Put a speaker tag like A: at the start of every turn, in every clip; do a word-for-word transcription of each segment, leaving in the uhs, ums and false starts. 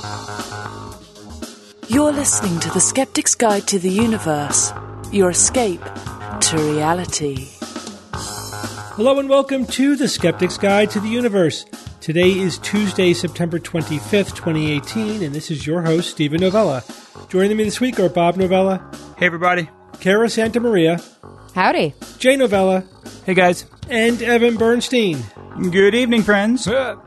A: You're listening to The Skeptic's Guide to the Universe, your escape to reality.
B: Hello and welcome to The Skeptic's Guide to the Universe. Today is Tuesday, September twenty-fifth, twenty eighteen, and this is your host, Stephen Novella. Joining me this week are Bob Novella.
C: Hey, everybody.
B: Cara Santa Maria.
D: Howdy.
B: Jay Novella.
C: Hey, guys.
B: And Evan Bernstein.
C: Good evening, friends.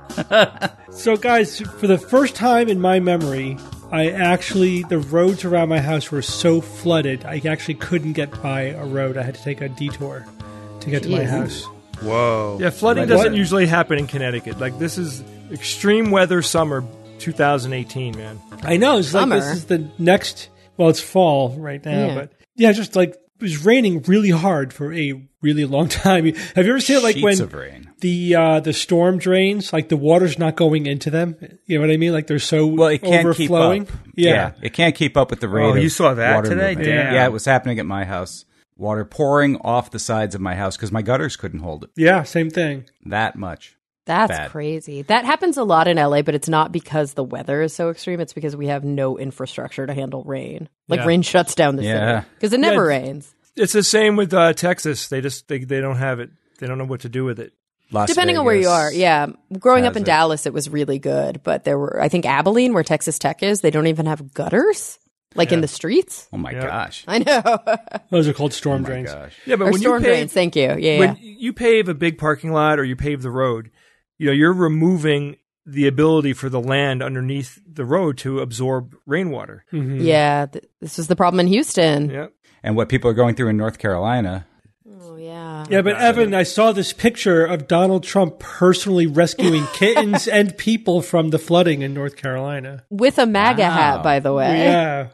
B: So, guys, for the first time in my memory, I actually, the roads around my house were so flooded, I actually couldn't get by a road. I had to take a detour to get to my house.
C: Whoa.
E: Yeah, flooding
B: Like
E: doesn't
B: what?
E: usually happen in Connecticut. Like, this is extreme weather summer twenty eighteen, man.
B: I know, it's
D: Summer.
B: like this is the next, well, it's fall right now,
D: Yeah.
B: but yeah, just like, it was raining really hard for a really long time. Have you ever seen it like
C: Sheets
B: when
C: of rain.
B: the uh, the storm drains, like the water's not going into them? You know what I mean? Like they're so
C: Well, it can't
B: overflowing.
C: keep up.
B: Yeah.
C: It can't keep up with the rate
E: Oh,
C: of
E: you saw that
C: water
E: today?
C: movement.
E: Damn.
C: Yeah, it was happening at my house. Water pouring off the sides of my house because my gutters couldn't hold it.
B: Yeah, same thing.
C: That much.
D: That's
C: Bad.
D: crazy. That happens a lot in L A, but it's not because the weather is so extreme. It's because we have no infrastructure to handle rain. Like
E: Yeah.
D: rain shuts down the
C: Yeah.
D: city because it never
E: Yeah.
D: rains.
E: It's the same with uh, Texas. They just they, they don't have it. They don't know what to do with it.
C: Las
D: Depending on where you
C: Vegas.
D: are, yeah. Growing up
C: has
D: in
C: it.
D: Dallas, it was really good, but there were, I think, Abilene, where Texas Tech is, they don't even have gutters, like in the streets.
C: Oh, my
E: Yeah.
C: gosh.
D: I know.
B: Those are called
C: Oh,
B: storm
C: my
B: drains.
C: gosh.
E: Yeah, but
D: Or
E: when
D: storm
E: you pave,
D: drains. Thank you. Yeah,
E: when
D: yeah.
E: you pave a big parking lot or you pave the road, you know you're removing the ability for the land underneath the road to absorb rainwater.
B: Mhm.
D: Yeah, th- this was the problem in Houston.
E: Yeah.
C: And what people are going through in North Carolina.
D: Oh, yeah.
B: Yeah, but Evan, I saw this picture of Donald Trump personally rescuing kittens and people from the flooding in North Carolina.
D: With a MAGA
C: Wow.
D: hat, by the way.
B: Yeah.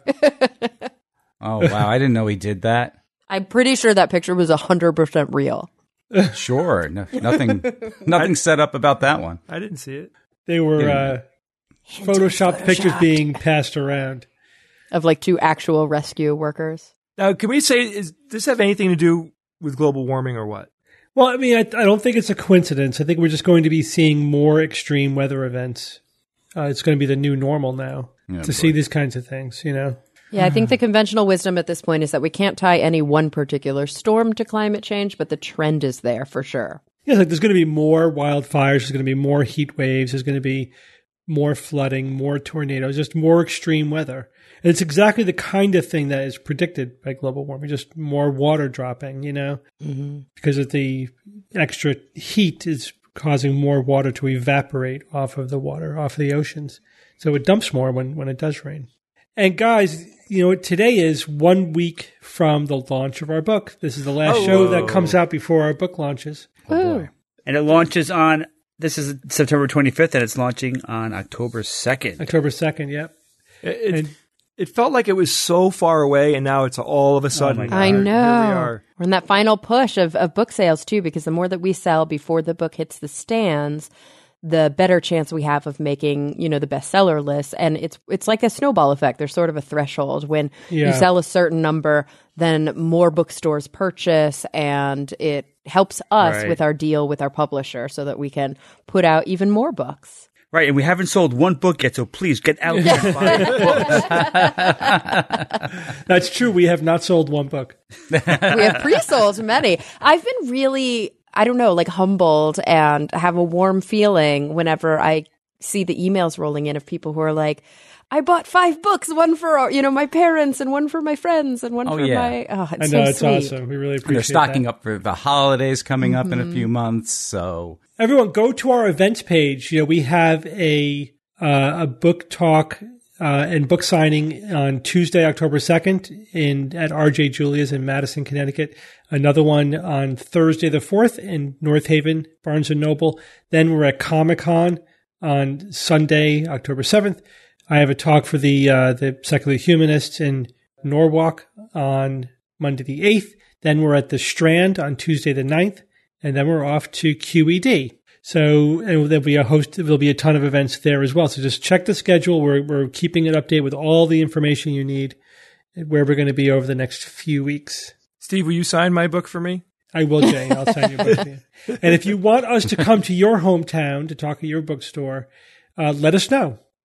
C: Oh, wow. I didn't know he did that.
D: I'm pretty sure that picture was one hundred percent real.
C: Sure. No, nothing nothing set up about that one.
E: I didn't see it.
B: They were
C: Yeah.
B: uh, Photoshopped pictures being passed around.
D: Of like two actual rescue workers.
E: Now, can we say, is this have anything to do with global warming or what?
B: Well, I mean, I, I don't think it's a coincidence. I think we're just going to be seeing more extreme weather events. Uh, it's going to be the new normal now
C: Yeah,
B: to
C: boy.
B: see these kinds of things, you know?
D: Yeah, I think the conventional wisdom at this point is that we can't tie any one particular storm to climate change, but the trend is there for sure.
B: Yeah, like there's going to be more wildfires. There's going to be more heat waves. There's going to be more flooding, more tornadoes, just more extreme weather. And it's exactly the kind of thing that is predicted by global warming, just more water dropping, you know,
D: Mm-hmm.
B: because of the extra heat is causing more water to evaporate off of the water, off of the oceans. So it dumps more when, when it does rain. And guys, you know, today is one week from the launch of our book. This is the last
E: Oh.
B: show that comes out before our book launches.
C: Oh, boy.
F: And it launches on, this is September twenty-fifth, and it's launching on October second.
B: October second, yep.
E: It, it,
B: And-
E: it felt like it was so far away, and now it's all of a sudden.
F: God.
D: I
E: here-
D: know.
E: Here we are.
D: We're in that final push of, of book sales too, because the more that we sell before the book hits the stands, the better chance we have of making, you know, the bestseller list. And it's it's like a snowball effect. There's sort of a threshold. When
B: Yeah.
D: you sell a certain number, then more bookstores purchase, and it helps us
F: Right.
D: with our deal with our publisher so that we can put out even more books.
F: Right, and we haven't sold one book yet, so please get out there and buy the book.
B: That's true. We have not sold one book.
D: We have pre-sold many. I've been really, I don't know, like humbled and have a warm feeling whenever I see the emails rolling in of people who are like, I bought five books, one for, you know, my parents and one for my friends and one
C: Oh,
D: for
C: yeah.
D: my, oh, it's
B: I know,
D: so
B: it's
D: sweet.
B: awesome. We really
C: And they're
B: appreciate
C: stocking
B: that.
C: up for the holidays coming up in a few months. So
B: Everyone, go to our events page. You know, we have a uh, a book talk uh, and book signing on Tuesday, October second in at R J Julia's in Madison, Connecticut. Another one on Thursday the fourth in North Haven, Barnes and Noble. Then we're at Comic-Con on Sunday, October seventh. I have a talk for the uh, the Secular Humanists in Norwalk on Monday the eighth. Then we're at the Strand on Tuesday the ninth. And then we're off to Q E D. So and there'll be a host, there'll be a ton of events there as well. So just check the schedule. We're, we're keeping it updated with all the information you need where we're going to be over the next few weeks.
E: Steve, will you sign my book for me?
B: I will, Jay. I'll sign your book for you. And if you want us to come to your hometown to talk at your bookstore, uh, let us know.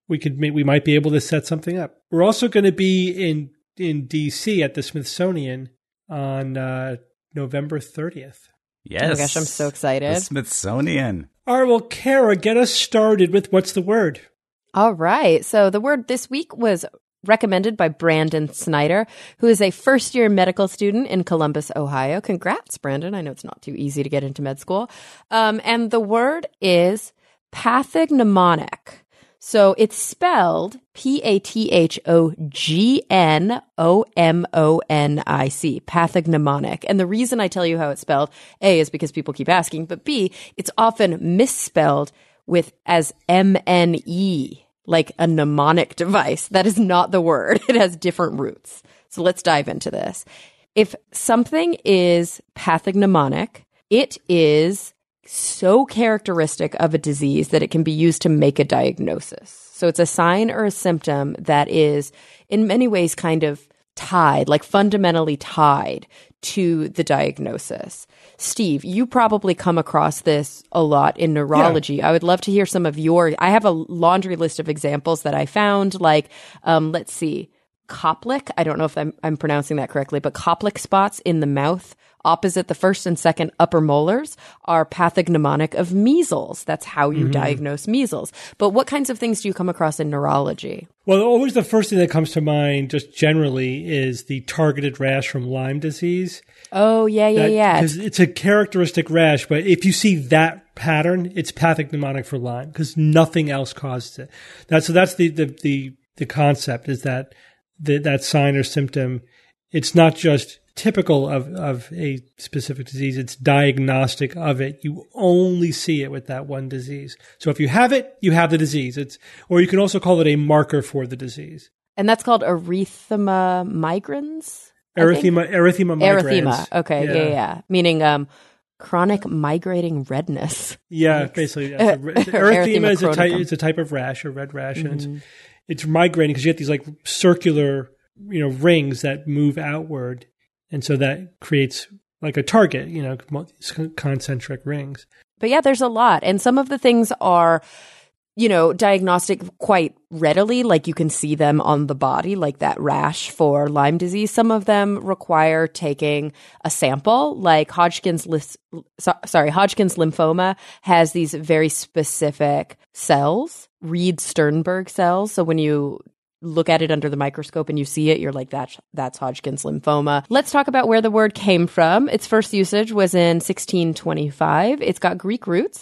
B: we could we might be able to set something up. We're also going to be in in D C at the Smithsonian on uh, November thirtieth.
C: Yes.
D: Oh my gosh, I'm so excited.
C: The Smithsonian.
B: All right, well, Kara, get us started with what's the word?
D: All right. So the word this week was recommended by Brandon Snyder, who is a first-year medical student in Columbus, Ohio. Congrats, Brandon. I know it's not too easy to get into med school. Um, and the word is pathognomonic. So it's spelled P A T H O G N O M O N I C, pathognomonic. And the reason I tell you how it's spelled, A, is because people keep asking, but B, it's often misspelled with as M N E, like a mnemonic device. That is not the word. It has different roots. So let's dive into this. If something is pathognomonic, it is so characteristic of a disease that it can be used to make a diagnosis. So it's a sign or a symptom that is in many ways kind of tied, like fundamentally tied to the diagnosis. Steve, you probably come across this a lot in neurology. Yeah. I would love to hear some of your, I have a laundry list of examples that I found, like, um, let's see, Koplik. I don't know if I'm, I'm pronouncing that correctly, but Koplik spots in the mouth opposite the first and second upper molars are pathognomonic of measles. That's how you mm-hmm. diagnose measles. But what kinds of things do you come across in neurology?
B: Well, always the first thing that comes to mind just generally is the targeted rash from Lyme disease.
D: Oh, yeah, yeah,
B: that,
D: yeah.
B: Because it's a characteristic rash, but if you see that pattern, it's pathognomonic for Lyme because nothing else causes it. That, so that's the, the, the, the concept is that the, that sign or symptom, it's not just typical of, of a specific disease. It's diagnostic of it. You only see it with that one disease. So if you have it, you have the disease. It's, or you can also call it a marker for the disease.
D: And that's called erythema migrans?
B: Erythema, erythema migrans.
D: Erythema. Okay. Yeah, yeah. yeah. Meaning, um, chronic migrating redness.
B: Yeah, basically. Yeah. So, erythema, erythema is a type, it's a type of rash, a red rash. Mm-hmm. And it's, it's migrating because you get these like circular, you know, rings that move outward. And so that creates like a target, you know, concentric rings.
D: But yeah, there's a lot. And some of the things are, you know, diagnostic quite readily, like you can see them on the body, like that rash for Lyme disease. Some of them require taking a sample, like Hodgkin's, so, sorry, Hodgkin's lymphoma has these very specific cells, Reed-Sternberg cells. So when you look at it under the microscope and you see it, you're like, that's, that's Hodgkin's lymphoma. Let's talk about where the word came from. Its first usage was in sixteen twenty-five. It's got Greek roots.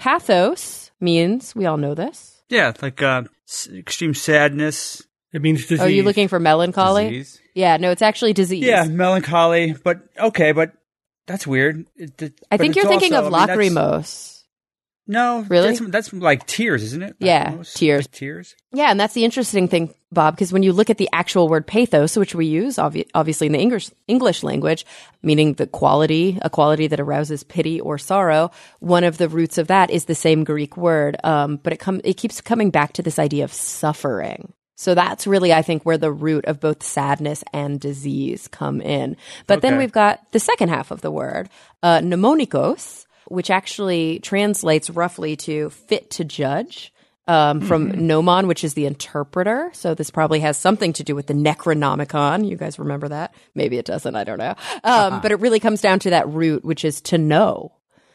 D: Pathos means, we all know this.
F: Yeah, like uh, extreme sadness.
B: It means disease.
D: Oh, are you looking for melancholy?
C: Disease?
D: Yeah, no, it's actually disease.
F: Yeah, melancholy, but okay, but that's weird. It, it,
D: I think you're thinking
F: also,
D: of
F: I mean,
D: lacrimose.
F: No,
D: really?
F: That's, that's like tears, isn't it?
D: Yeah,
F: Almost.
D: tears.
F: Like tears.
D: Yeah, and that's the interesting thing, Bob, because when you look at the actual word pathos, which we use obvi- obviously in the English English language, meaning the quality, a quality that arouses pity or sorrow, one of the roots of that is the same Greek word, um, but it com- it keeps coming back to this idea of suffering. So that's really, I think, where the root of both sadness and disease come in. But okay. Then we've got the second half of the word, uh, mnemonikos, which actually translates roughly to fit to judge, um, from mm-hmm. gnomon, which is the interpreter. So this probably has something to do with the Necronomicon. You guys remember that? Maybe it doesn't. I don't know. Um, uh-huh. But it really comes down to that root, which is to know.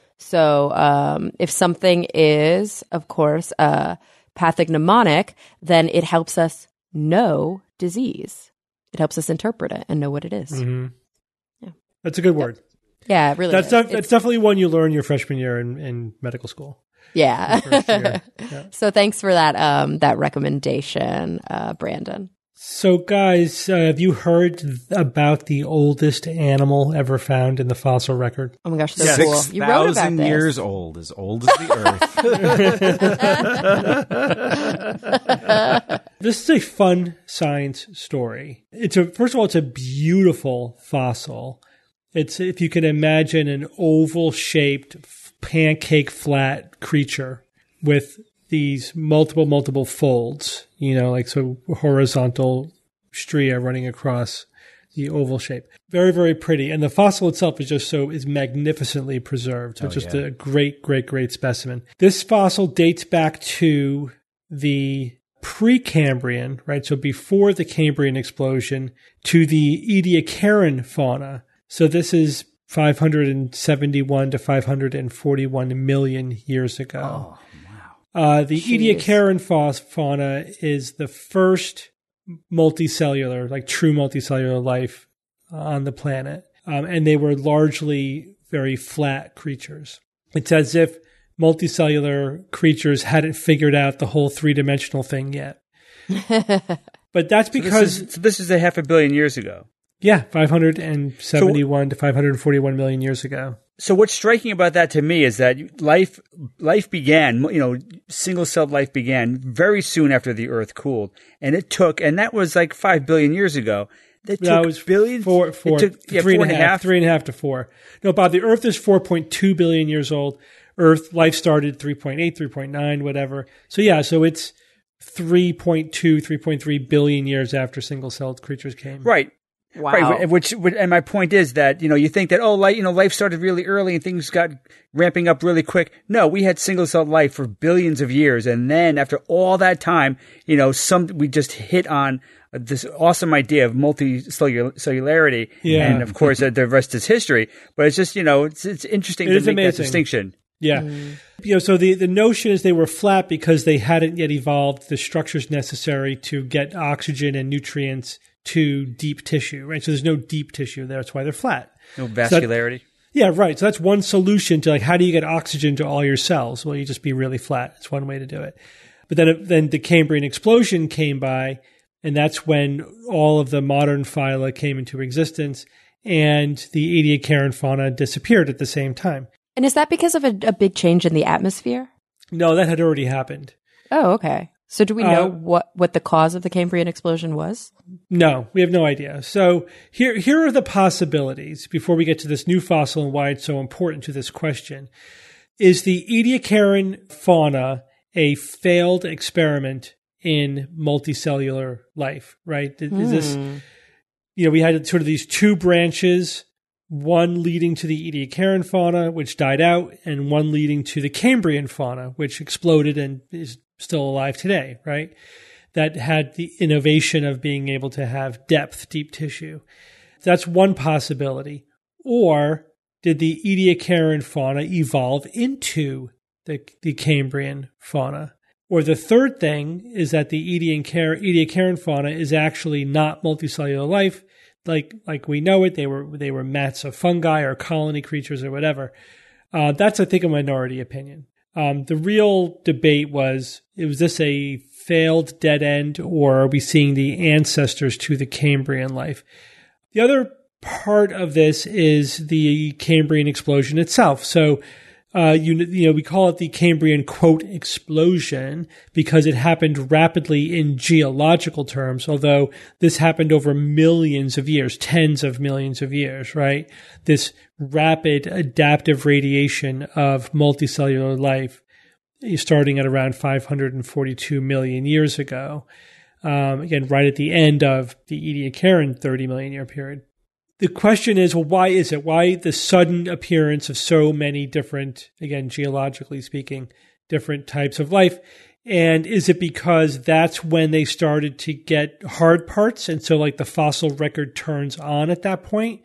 D: So um, if something is, of course, uh, pathognomonic, then it helps us know disease. It helps us interpret it and know what it is.
B: Mm-hmm. Yeah. That's a good word.
D: Yeah, really.
B: That's def- that's definitely one you learn your freshman year in, in medical school.
D: Yeah.
B: yeah.
D: So thanks for that um, that recommendation, uh, Brandon.
B: So guys, uh, have you heard about the oldest animal ever found in the fossil record?
D: Oh my gosh, so
C: yeah.
D: cool!
C: Six
D: You wrote about
C: thousand
D: this.
C: years old, as old as the Earth.
B: This is a fun science story. It's a first of all, it's a beautiful fossil. It's, if you can imagine, an oval-shaped, pancake flat creature with these multiple, multiple folds, you know, like so horizontal stria running across the oval shape. Very, very pretty. And the fossil itself is just so, is magnificently preserved. So
C: oh,
B: it's just
C: yeah.
B: a great, great, great specimen. This fossil dates back to the Precambrian, right? So before the Cambrian explosion, to the Ediacaran fauna. So this is five hundred seventy-one to five hundred forty-one million years ago.
C: Oh, wow.
B: Uh, the
D: Jeez.
B: Ediacaran fa- fauna is the first multicellular, like true multicellular life on the planet. Um, and they were largely very flat creatures. It's as if multicellular creatures hadn't figured out the whole three-dimensional thing yet. But that's because...
F: So this, is, so this is a half a billion years ago.
B: Yeah, five hundred seventy-one so, to five hundred forty-one million years ago.
F: So what's striking about that to me is that life life began, you know, single-celled life began very soon after the Earth cooled. And it took, and that was like five billion years ago. It
B: no,
F: took
B: it was
F: billions.
B: Four, four,
F: it took, yeah,
B: three
F: four
B: and a half, three and a half to four. No, Bob, the Earth is four point two billion years old. Earth life started three point eight, three point nine, whatever. So yeah, so it's three point two, three point three billion years after single-celled creatures came.
F: Right.
D: Wow.
F: Right, which, and my point is that, you know, you think that, oh, like, you know, life started really early and things got ramping up really quick. No, we had single-celled life for billions of years. And then after all that time, you know, some, we just hit on this awesome idea of multicellularity.
B: Yeah.
F: And of course, the rest is history. But it's just, you know, it's, it's interesting
B: it
F: to
B: is
F: make
B: amazing.
F: that distinction.
B: Yeah. Mm. You know, so the, the notion is they were flat because they hadn't yet evolved the structures necessary to get oxygen and nutrients to deep tissue, right? So there's no deep tissue there. That's why they're flat.
F: No vascularity.
B: So that, yeah, right. So that's one solution to like, how do you get oxygen to all your cells? Well, you just be really flat. That's one way to do it. But then, then the Cambrian explosion came by, and that's when all of the modern phyla came into existence, and the Ediacaran fauna disappeared at the same time.
D: And is that because of a, a big change in the atmosphere?
B: No, that had already happened.
D: Oh, okay. So do we know
B: Uh,
D: what, what the cause of the Cambrian explosion was?
B: No, we have no idea. So here, here are the possibilities before we get to this new fossil and why it's so important to this question. Is the Ediacaran fauna a failed experiment in multicellular life, right? Is
D: Hmm.
B: this, you know, we had sort of these two branches, one leading to the Ediacaran fauna, which died out, and one leading to the Cambrian fauna, which exploded and is still alive today, right? That had the innovation of being able to have depth, deep tissue. That's one possibility. Or did the Ediacaran fauna evolve into the, the Cambrian fauna? Or the third thing is that the Ediacaran, Ediacaran fauna is actually not multicellular life, like like we know it. They were they were mats of fungi or colony creatures or whatever. Uh, that's, I think, a minority opinion. Um, the real debate was, was this a failed dead end, or are we seeing the ancestors to the Cambrian life? The other part of this is the Cambrian explosion itself. So, uh, you, you know, we call it the Cambrian, quote, explosion because it happened rapidly in geological terms, although this happened over millions of years, tens of millions of years, right? This rapid adaptive radiation of multicellular life starting at around five hundred forty-two million years ago. Um, again, right at the end of the Ediacaran thirty million year period. The question is, well, why is it? Why the sudden appearance of so many different, again, geologically speaking, different types of life? And is it because that's when they started to get hard parts? And so like the fossil record turns on at that point?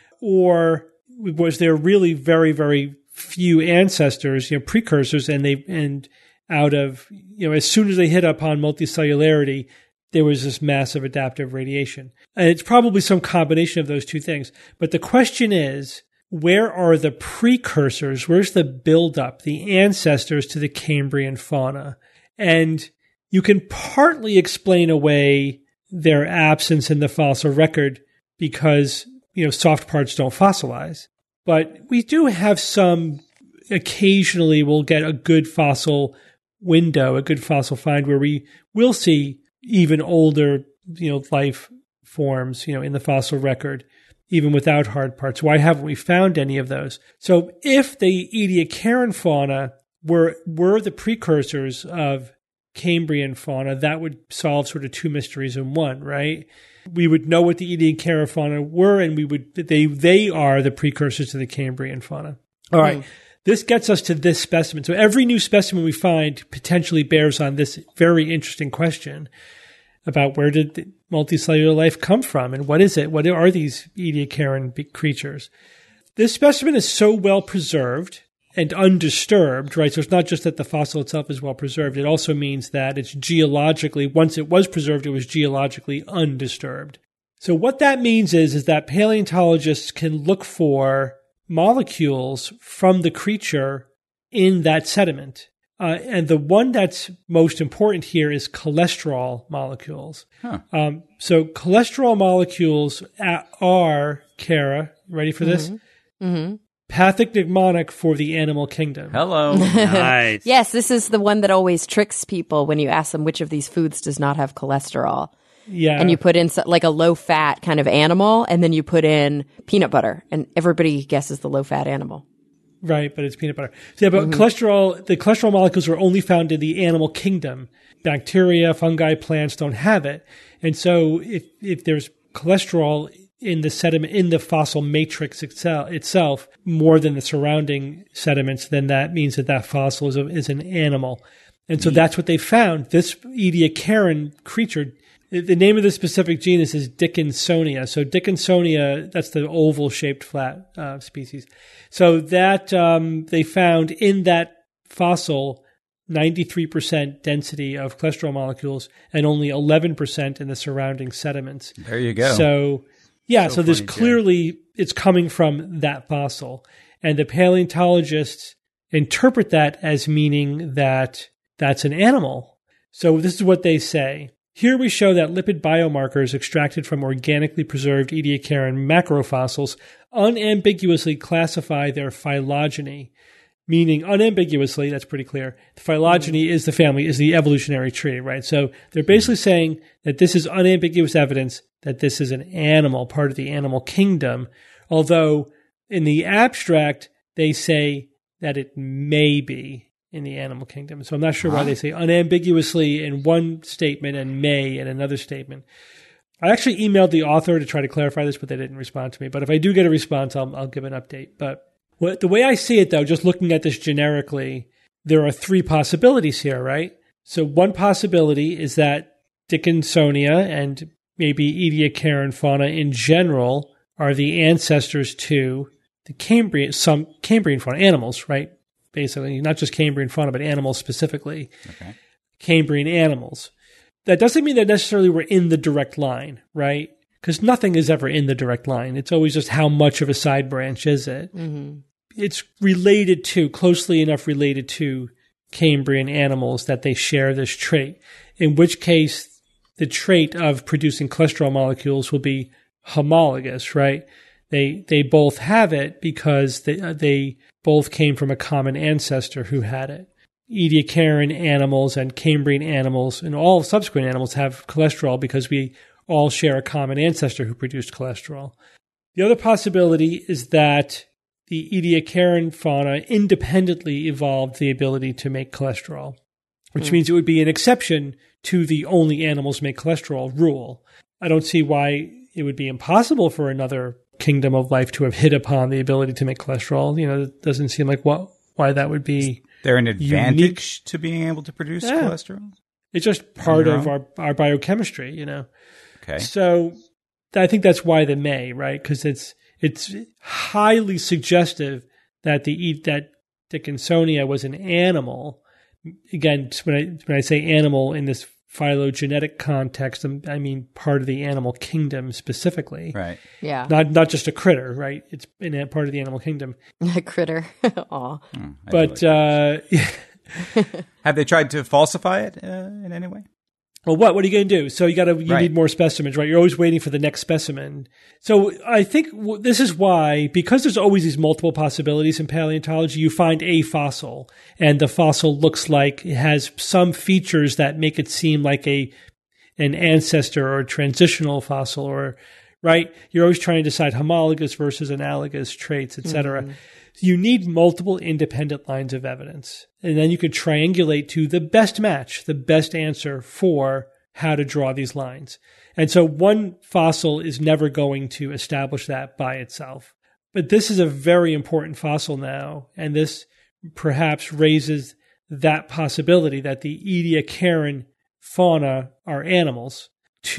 B: Or was there really very, very few ancestors, you know, precursors, and they, and out of, you know, as soon as they hit upon multicellularity, there was this massive adaptive radiation. And it's probably some combination of those two things. But the question is, where are the precursors? Where's the buildup, the ancestors to the Cambrian fauna? And you can partly explain away their absence in the fossil record because, you know, soft parts don't fossilize. But we do have some, occasionally we'll get a good fossil window, a good fossil find where we will see even older, you know, life forms, you know, in the fossil record, even without hard parts. Why haven't we found any of those? So if the Ediacaran fauna were, were the precursors of Cambrian fauna, that would solve sort of two mysteries in one, right? We would know what the Ediacaran fauna were, and we would, they, they are the precursors to the Cambrian fauna. All right. Mm. this gets us to this specimen. So every new specimen we find potentially bears on this very interesting question about where did the multicellular life come from and what is it? What are these Ediacaran creatures? This specimen is so well preserved and undisturbed, right? So it's not just that the fossil itself is well preserved. It also means that it's geologically, once it was preserved, it was geologically undisturbed. So what that means is, is that paleontologists can look for molecules from the creature in that sediment. Uh, and the one that's most important here is cholesterol molecules. Huh. Um, so cholesterol molecules are, Kara, ready for this?
D: Mm-hmm. Mm-hmm.
B: Pathognomonic for the animal kingdom.
C: Hello.
F: Nice.
D: Yes, this is the one that always tricks people when you ask them which of these foods does not have cholesterol.
B: Yeah.
D: And you put in so- like a low-fat kind of animal, and then you put in peanut butter, and everybody guesses the low-fat animal.
B: Right, but it's peanut butter. So, yeah, but mm-hmm. cholesterol, the cholesterol molecules are only found in the animal kingdom. Bacteria, fungi, plants don't have it. And so if if there's cholesterol in the sediment, in the fossil matrix itself, itself more than the surrounding sediments, then that means that that fossil is, a, is an animal. And so mm-hmm. that's what they found. This Ediacaran creature, the name of the specific genus is Dickinsonia. So Dickinsonia, that's the oval-shaped flat uh, species. So that um, they found in that fossil ninety-three percent density of cholesterol molecules and only eleven percent in the surrounding sediments.
C: There you go.
B: So, yeah, so,
F: so
B: there's
F: funny,
B: clearly, Jay. It's coming from that fossil. And the paleontologists interpret that as meaning that that's an animal. So this is what they say. Here we show that lipid biomarkers extracted from organically preserved Ediacaran macrofossils unambiguously classify their phylogeny, meaning unambiguously, that's pretty clear. The phylogeny mm-hmm. is the family, is the evolutionary tree, right? So they're basically saying that this is unambiguous evidence that this is an animal, part of the animal kingdom, although in the abstract, they say that it may be in the animal kingdom. So I'm not sure why they say unambiguously in one statement and may in another statement. I actually emailed the author to try to clarify this, but they didn't respond to me. But if I do get a response, I'll, I'll give an update. But what, the way I see it, though, just looking at this generically, there are three possibilities here, right? So one possibility is that Dickinsonia and maybe Ediacaran fauna in general are the ancestors to the Cambrian, some Cambrian fauna, animals, right? Basically, not just Cambrian fauna, but animals specifically. Okay. Cambrian animals. That doesn't mean that necessarily we're in the direct line, right? Because nothing is ever in the direct line. It's always just how much of a side branch is it. Mm-hmm. It's related to, closely enough related to Cambrian animals that they share this trait, in which case the trait of producing cholesterol molecules will be homologous, right? They they both have it because they uh, they both came from a common ancestor who had it. Ediacaran animals and Cambrian animals and all subsequent animals have cholesterol because we all share a common ancestor who produced cholesterol. The other possibility is that the Ediacaran fauna independently evolved the ability to make cholesterol, which mm. means it would be an exception to the only animals make cholesterol rule. I don't see why it would be impossible for another kingdom of life to have hit upon the ability to make cholesterol. You know, it doesn't seem like what why that would be.
C: Is there an advantage unique to being able to produce yeah. cholesterol?
B: It's just part of our, our biochemistry, you know.
C: Okay.
B: So I think that's why the may, right? Because it's it's highly suggestive that the that Dickinsonia was an animal. Again, when I when I say animal in this phylogenetic context, I mean part of the animal kingdom specifically.
C: Right.
D: Yeah.
B: Not not just a critter, right? It's in a part of the animal kingdom.
D: A critter. Aw.
C: Oh,
B: but uh,
C: have they tried to falsify it uh, in any way?
B: Well, what? What are you going to do? So you got to you
C: right.
B: need more specimens, right? You're always waiting for the next specimen. So I think w- this is why, because there's always these multiple possibilities in paleontology, you find a fossil, and the fossil looks like it has some features that make it seem like a an ancestor or a transitional fossil, or right. You're always trying to decide homologous versus analogous traits, et cetera. Mm-hmm. You need multiple independent lines of evidence. And then you could triangulate to the best match, the best answer for how to draw these lines. And so one fossil is never going to establish that by itself. But this is a very important fossil now, and this perhaps raises that possibility that the Ediacaran fauna are animals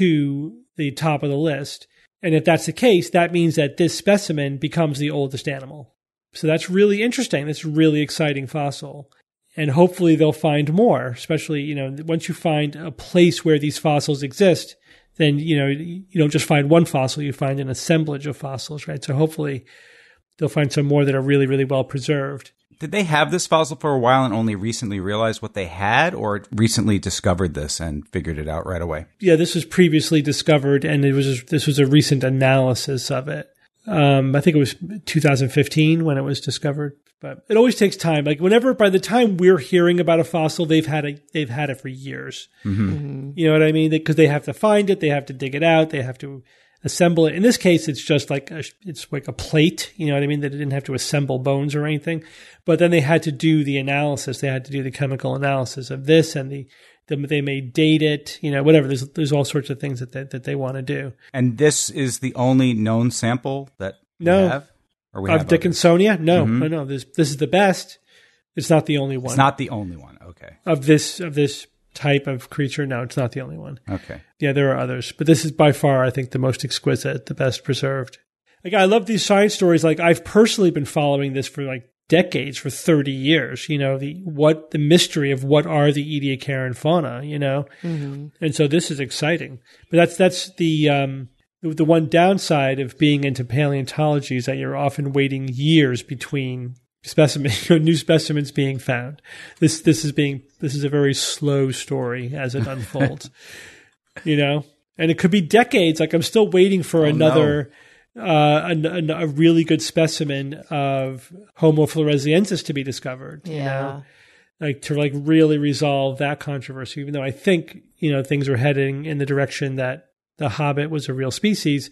B: to the top of the list. And if that's the case, that means that this specimen becomes the oldest animal. So that's really interesting. That's a really exciting fossil. And hopefully they'll find more, especially, you know, once you find a place where these fossils exist, then, you know, you don't just find one fossil, you find an assemblage of fossils, right? So hopefully they'll find some more that are really, really well preserved.
C: Did they have this fossil for a while and only recently realized what they had, or recently discovered this and figured it out right away?
B: Yeah, this was previously discovered, and it was this was a recent analysis of it. Um, I think it was two thousand fifteen when it was discovered. But it always takes time. Like whenever, by the time we're hearing about a fossil, they've had a, they've had it for years. Mm-hmm. Mm-hmm. You know what I mean? Because they, they have to find it, they have to dig it out, they have to assemble it. In this case, it's just like a, it's like a plate. You know what I mean? That they didn't have to assemble bones or anything. But then they had to do the analysis. They had to do the chemical analysis of this, and the, the they may date it. You know, whatever. There's there's all sorts of things that they, that they want to do.
C: And this is the only known sample that
B: no.
C: we have. Or we
B: of
C: have
B: Dickinsonia? No,
C: mm-hmm.
B: no, no. This this is the best. It's not the only one.
C: It's not the only one. Okay.
B: Of this of this type of creature, no, it's not the only one.
C: Okay.
B: Yeah, there are others, but this is by far, I think, the most exquisite, the best preserved. Like, I love these science stories. Like, I've personally been following this for like decades, for thirty years. You know, the what the mystery of what are the Ediacaran fauna. You know, mm-hmm. and so this is exciting. But that's that's the um, the one downside of being into paleontology is that you're often waiting years between specimens, new specimens being found. This this is being this is a very slow story as it unfolds, you know, and it could be decades. Like I'm still waiting for
C: oh,
B: another no. uh, a, a really good specimen of Homo floresiensis to be discovered.
D: Yeah.
B: You know? Like to like really resolve that controversy. Even though I think you know things are heading in the direction that the Hobbit was a real species,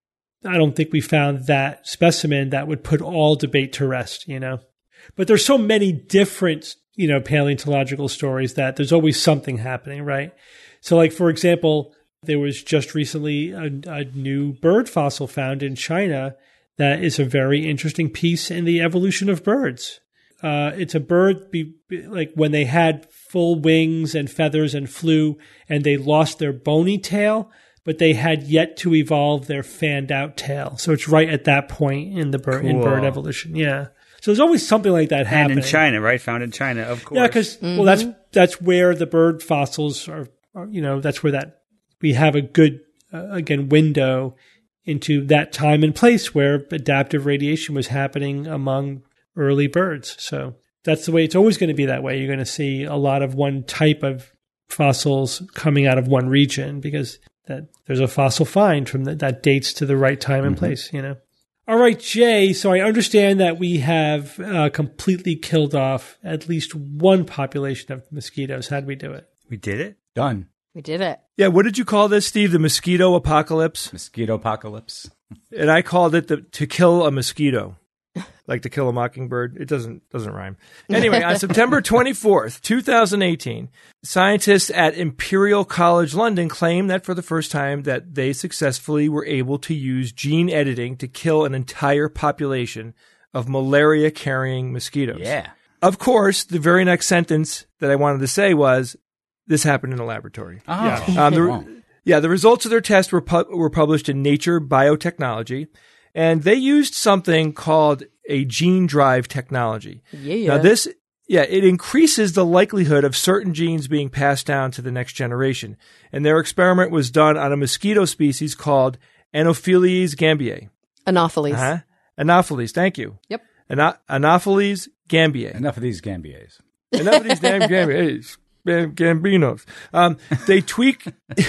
B: I don't think we found that specimen that would put all debate to rest, you know. But there's so many different, you know, paleontological stories that there's always something happening, right? So like, for example, there was just recently a, a new bird fossil found in China that is a very interesting piece in the evolution of birds. Uh, it's a bird be, be, like when they had full wings and feathers and flew and they lost their bony tail, but they had yet to evolve their fanned out tail. So it's right at that point in the bird,
F: cool.
B: in bird evolution. Yeah. So there's always something like that happening.
F: And in China, right? Found in China, of course.
B: Yeah, because mm-hmm. well, that's that's where the bird fossils are, are. You know, that's where that we have a good uh, again window into that time and place where adaptive radiation was happening among early birds. So that's the way it's always going to be that way. You're going to see a lot of one type of fossils coming out of one region because that there's a fossil find from the, that dates to the right time and mm-hmm. place, you know. All right, Jay, so I understand that we have uh, completely killed off at least one population of mosquitoes. How did we do it?
F: We did it?
C: Done.
D: We did it.
E: Yeah, what did you call this, Steve? The mosquito apocalypse?
C: Mosquito apocalypse.
E: And I called it the to kill a mosquito. Like To Kill a Mockingbird. It doesn't doesn't rhyme. Anyway, on September twenty-fourth, twenty eighteen, scientists at Imperial College London claimed that for the first time that they successfully were able to use gene editing to kill an entire population of malaria-carrying mosquitoes.
C: Yeah.
E: Of course, the very next sentence that I wanted to say was, this happened in a laboratory.
C: Oh.
B: Yeah.
E: Um, the, yeah, the results of their test were pu- were published in Nature Biotechnology. And they used something called a gene drive technology.
D: Yeah.
E: Now this, yeah, it increases the likelihood of certain genes being passed down to the next generation. And their experiment was done on a mosquito species called Anopheles gambiae.
D: Anopheles.
E: Uh-huh. Anopheles, thank you.
D: Yep.
E: Ana- Anopheles gambiae.
C: Enough of these gambiaes.
E: Enough of these damn gambiaes. Gambinos. Um, they tweak,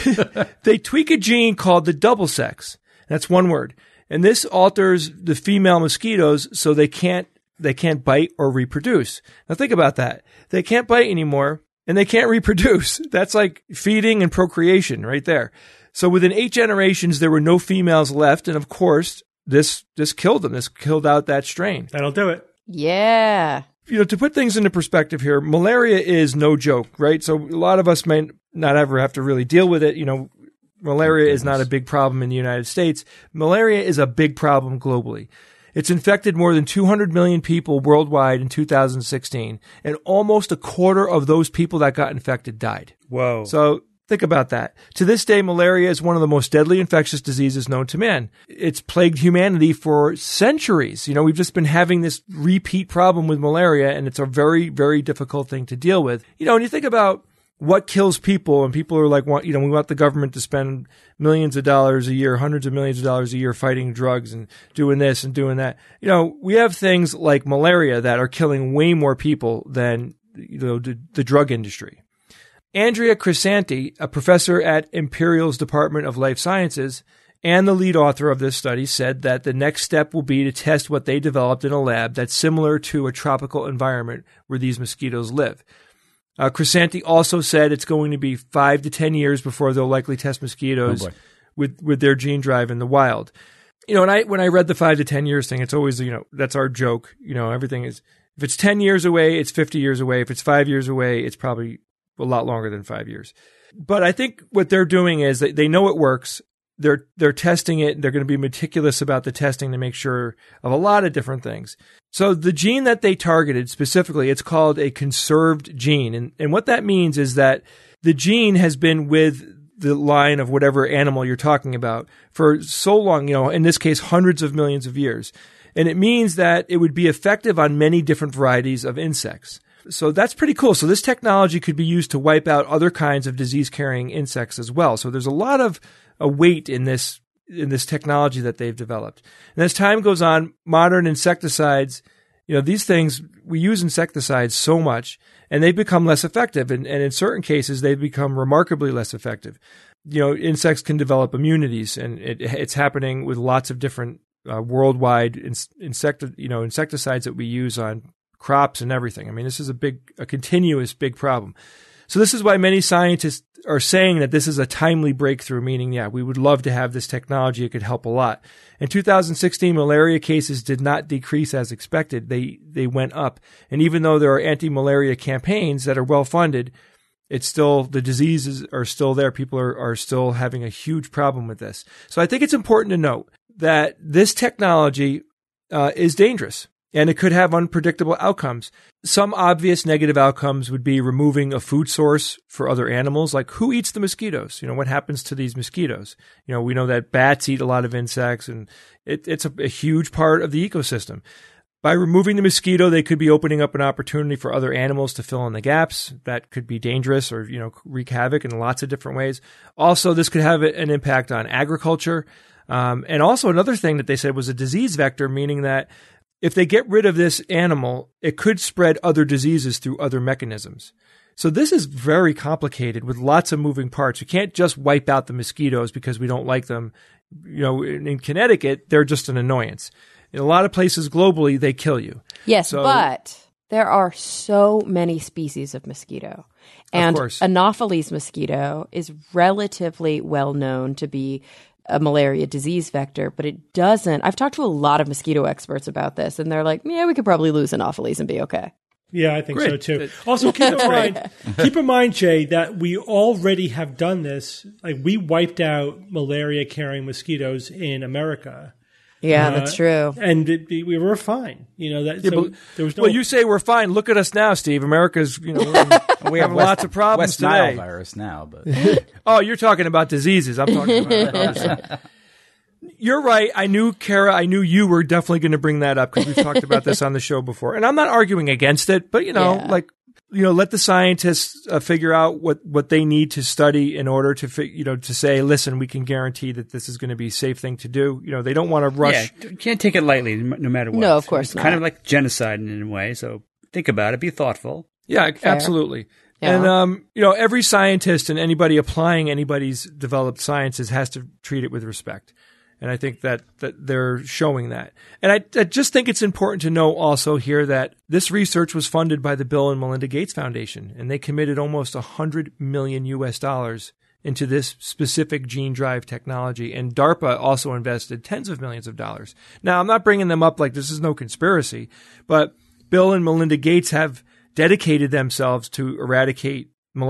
E: they tweak a gene called the double sex. That's one word. And this alters the female mosquitoes so they can't they can't bite or reproduce. Now think about that. They can't bite anymore and they can't reproduce. That's like feeding and procreation right there. So within eight generations, there were no females left. And of course, this this killed them. This killed out that strain.
B: That'll do it.
D: Yeah.
E: You know, to put things into perspective here, malaria is no joke, right? So a lot of us may not ever have to really deal with it. You know, malaria is not a big problem in the United States. Malaria is a big problem globally. It's infected more than two hundred million people worldwide in two thousand sixteen, and almost a quarter of those people that got infected died.
F: Whoa.
E: So think about that. To this day, malaria is one of the most deadly infectious diseases known to man. It's plagued humanity for centuries. You know, we've just been having this repeat problem with malaria, and it's a very, very difficult thing to deal with. You know, when you think about what kills people, and people are like, want, you know, we want the government to spend millions of dollars a year, hundreds of millions of dollars a year fighting drugs and doing this and doing that. You know, we have things like malaria that are killing way more people than, you know, the, the drug industry. Andrea Crisanti, a professor at Imperial's Department of Life Sciences and the lead author of this study, said that the next step will be to test what they developed in a lab that's similar to a tropical environment where these mosquitoes live. Uh, Crisanti also said it's going to be five to ten years before they'll likely test mosquitoes
C: Oh, boy.
E: with, with their gene drive in the wild. You know, and I when I read the five to ten years thing, it's always, you know, that's our joke. You know, everything is, if it's ten years away, it's fifty years away. If it's five years away, it's probably a lot longer than five years. But I think what they're doing is they, they know it works. They're they're testing it. They're going to be meticulous about the testing to make sure of a lot of different things. So the gene that they targeted specifically, it's called a conserved gene. And, and what that means is that the gene has been with the line of whatever animal you're talking about for so long, you know, in this case, hundreds of millions of years. And it means that it would be effective on many different varieties of insects. So that's pretty cool. So this technology could be used to wipe out other kinds of disease-carrying insects as well. So there's a lot of a weight in this in this technology that they've developed. And as time goes on, modern insecticides, you know, these things, we use insecticides so much, and they've become less effective. And, and in certain cases, they've become remarkably less effective. You know, insects can develop immunities, and it, it's happening with lots of different uh, worldwide insect, you know, insecticides that we use on crops and everything. I mean, this is a big, a continuous big problem. So this is why many scientists are saying that this is a timely breakthrough, meaning, yeah, we would love to have this technology. It could help a lot. In two thousand sixteen, malaria cases did not decrease as expected. They, they went up. And even though there are anti-malaria campaigns that are well funded, it's still, the diseases are still there. People are, are still having a huge problem with this. So I think it's important to note that this technology uh, is dangerous. And it could have unpredictable outcomes. Some obvious negative outcomes would be removing a food source for other animals, like who eats the mosquitoes? You know, what happens to these mosquitoes? You know, we know that bats eat a lot of insects, and it, it's a, a huge part of the ecosystem. By removing the mosquito, they could be opening up an opportunity for other animals to fill in the gaps. That could be dangerous or, you know, wreak havoc in lots of different ways. Also, this could have an impact on agriculture. Um, and also another thing that they said was a disease vector, meaning that if they get rid of this animal, it could spread other diseases through other mechanisms. So this is very complicated with lots of moving parts. You can't just wipe out the mosquitoes because we don't like them. You know, in, in Connecticut, they're just an annoyance. In a lot of places globally, they kill you.
D: Yes,
E: So-
D: but there are so many species of mosquito. And
E: course.
D: Anopheles mosquito is relatively well known to be a malaria disease vector, but it doesn't. I've talked to a lot of mosquito experts about this, and they're like, yeah, we could probably lose Anopheles and be okay.
B: Yeah, I think
E: Great.
B: so too. Also, keep in mind, keep in mind, Jay, that we already have done this. Like, we wiped out malaria-carrying mosquitoes in America.
D: Yeah,
B: Uh,
D: that's true.
B: And it, we were fine. You know that.
E: Yeah,
B: so
E: but-
B: there was no.
E: Well, you say we're fine. Look at us now, Steve. America's, you know, we're in- we have
C: West-
E: lots of problems
C: West Nile
E: today.
C: virus now, but
E: Oh, you're talking about diseases. I'm talking about other stuff. You're right. I knew, Kara, I knew you were definitely going to bring that up because we've talked about this on the show before. And I'm not arguing against it, but, you know,
D: Yeah.
E: like, you know, let the scientists uh, figure out what, what they need to study in order to, fi- you know, to say, listen, we can guarantee that this is going to be a safe thing to do. You know, they don't want to rush.
F: Yeah, you can't take it lightly, no matter what.
D: No, of course
F: it's
D: not.
F: kind of like genocide in a way. So think about it. Be thoughtful.
E: Yeah, absolutely.
D: Yeah.
E: And, um, you know, every scientist and anybody applying anybody's developed sciences has to treat it with respect. And I think that, that they're showing that. And I, I just think it's important to know also here that this research was funded by the Bill and Melinda Gates Foundation, and they committed almost one hundred million U S dollars into this specific gene drive technology. And DARPA also invested tens of millions of dollars. Now, I'm not bringing them up like this is no conspiracy, but Bill and Melinda Gates have dedicated themselves to eradicate malaria.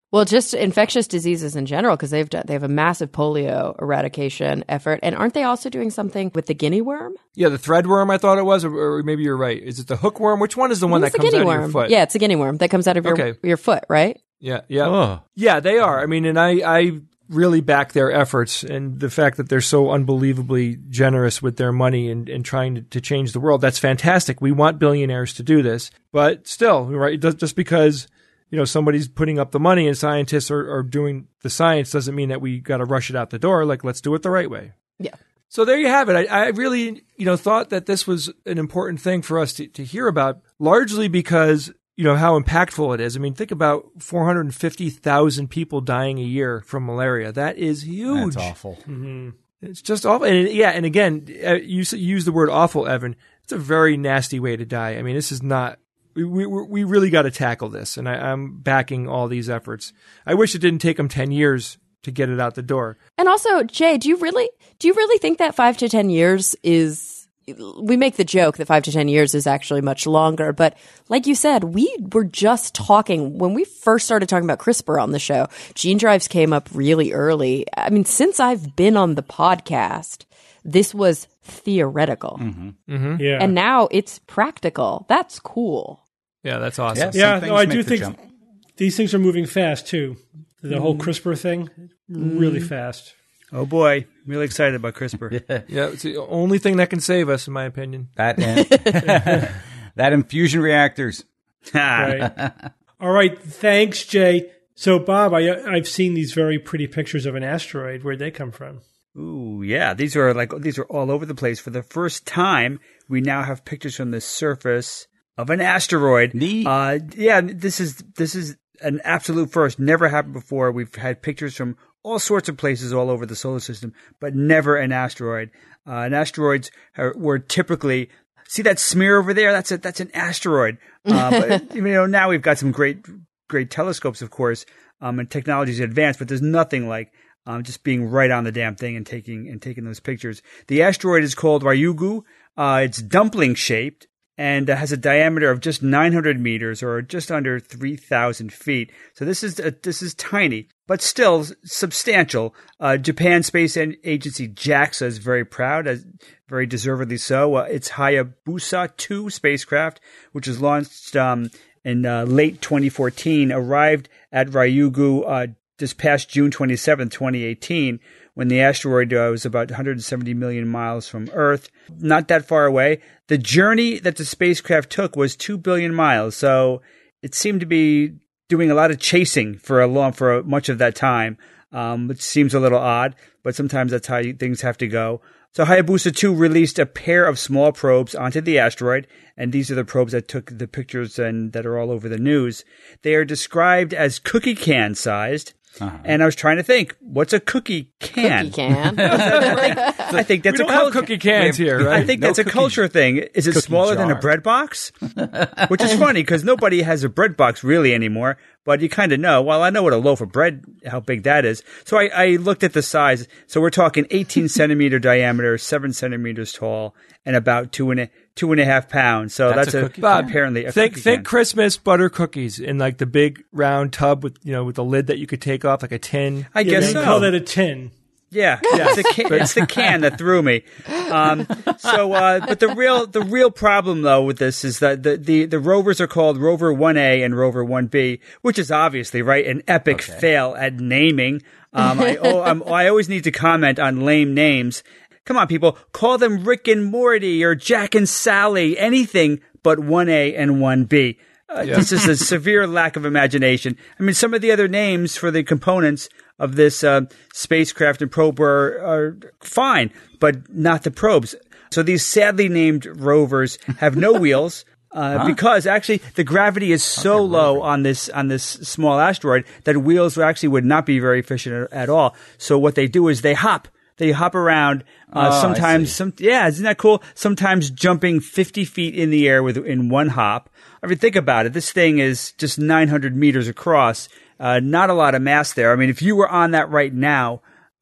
D: Well, just infectious diseases in general, because they've done, they have a massive polio eradication effort. And aren't they also doing something with the guinea worm?
E: Yeah, the thread worm, I thought it was, or, or maybe you're right. Is it the hookworm? Which one is the one that
D: It's the
E: comes
D: guinea
E: out
D: worm.
E: of your foot?
D: Yeah, it's a guinea worm that comes out of your
E: Okay.
D: your foot, right?
E: Yeah, yeah.
C: Oh.
E: Yeah, they are. I mean, and I, I really back their efforts and the fact that they're so unbelievably generous with their money and, and trying to, to change the world. That's fantastic. We want billionaires to do this. But still, right, just because, you know, somebody's putting up the money and scientists are, are doing the science doesn't mean that we got to rush it out the door. Like, let's do it the right way.
D: Yeah.
E: So there you have it. I, I really, you know, thought that this was an important thing for us to, to hear about, largely because, you know, how impactful it is. I mean, think about four hundred fifty thousand people dying a year from malaria. That is huge.
C: That's awful.
E: Mm-hmm. It's just awful. And yeah, and again, uh, you s- use the word awful, Evan. It's a very nasty way to die. I mean, this is not, we we, we really got to tackle this. And I, I'm backing all these efforts. I wish it didn't take them ten years to get it out the door.
D: And also, Jay, do you really do you really think that five to ten years is? We make the joke that five to ten years is actually much longer, but like you said, we were just talking when we first started talking about CRISPR on the show. Gene drives came up really early. I mean, since I've been on the podcast, this was theoretical,
C: Mm-hmm.
E: Mm-hmm.
B: Yeah.
D: and now it's practical. That's cool.
E: Yeah, that's awesome.
C: Yeah.
B: yeah,
C: Some
B: no, I
C: things
B: do
C: make the
B: think
C: jump.
B: these things are moving fast too. The whole CRISPR thing, really fast.
F: Oh boy, really excited about CRISPR.
E: Yeah, it's the only thing that can save us, in my opinion.
C: That and, that infusion reactors.
B: Right. All right. Thanks, Jay. So, Bob, I, I've seen these very pretty pictures of an asteroid. Where'd they come from?
F: Ooh, yeah. These are like these are all over the place. For the first time, we now have pictures from the surface of an asteroid.
C: Neat.
F: Uh, yeah, this is this is an absolute first. Never happened before. We've had pictures from all sorts of places all over the solar system, but never an asteroid. Uh, and asteroids are, were typically see that smear over there. That's a that's an asteroid. Uh, but you know now we've got some great great telescopes, of course, um, and technology's advanced, but there's nothing like um, just being right on the damn thing and taking and taking those pictures. The asteroid is called Ryugu. Uh, it's dumpling shaped and uh, has a diameter of just nine hundred meters, or just under three thousand feet. So this is uh, this is tiny, but still substantial. Uh, Japan Space Agency JAXA is very proud, as very deservedly so. Uh, its Hayabusa two spacecraft, which was launched um, in uh, late twenty fourteen, arrived at Ryugu uh, this past June twenty-seventh, twenty eighteen, when the asteroid uh, was about one hundred seventy million miles from Earth. Not that far away. The journey that the spacecraft took was two billion miles, so it seemed to be doing a lot of chasing for a long, for a, much of that time, um, which seems a little odd, but sometimes that's how you, things have to go. So Hayabusa two released a pair of small probes onto the asteroid, and these are the probes that took the pictures and that are all over the news. They are described as cookie can sized. Uh-huh. And I was trying to think, what's a cookie can?
D: Cookie can.
F: I think that's
E: we
F: a
E: don't have
F: culture.
E: cookie cans here, right?
F: I think
C: No
F: that's a
C: cookie-
F: culture thing. Is it
C: cookie
F: smaller than a
C: jar.
F: bread box? Which is funny because nobody has a bread box really anymore. But you kind of know. Well, I know what a loaf of bread, how big that is. So I, I looked at the size. So we're talking eighteen centimeter diameter, seven centimeters tall, and about two and a two and a half pounds. So
C: That's
F: that's,
C: a
F: a,
C: cookie
E: can?
F: apparently a
E: Think
F: cookie
E: think
F: can.
E: Christmas butter cookies in like the big round tub with you know with the lid that you could take off, like a tin.
F: I
B: Yeah,
F: guess
B: they
F: so.
B: call that a tin.
F: Yeah, it's, the can, it's the can that threw me. Um, so, uh, but the real the real problem though with this is that the, the, the rovers are called Rover one A and Rover one B, which is obviously right an epic
C: Okay.
F: fail at naming. Um, I, oh, I'm, I always need to comment on lame names. Come on, people, call them Rick and Morty or Jack and Sally, anything but one A and one B. Uh, This is a severe lack of imagination. I mean, some of the other names for the components of this uh, spacecraft and probe are, are fine, but not the probes. So these sadly named rovers have no wheels uh,
C: Huh?
F: because actually the gravity is so low on this on this small asteroid that wheels actually would not be very efficient at, at all. So what they do is they hop. They hop around. Uh,
C: Oh, I
F: sometimes,
C: see.
F: some yeah, isn't that cool? Sometimes jumping fifty feet in the air with in one hop. I mean, think about it. This thing is just nine hundred meters across. Uh, not a lot of mass there. I mean, if you were on that right now,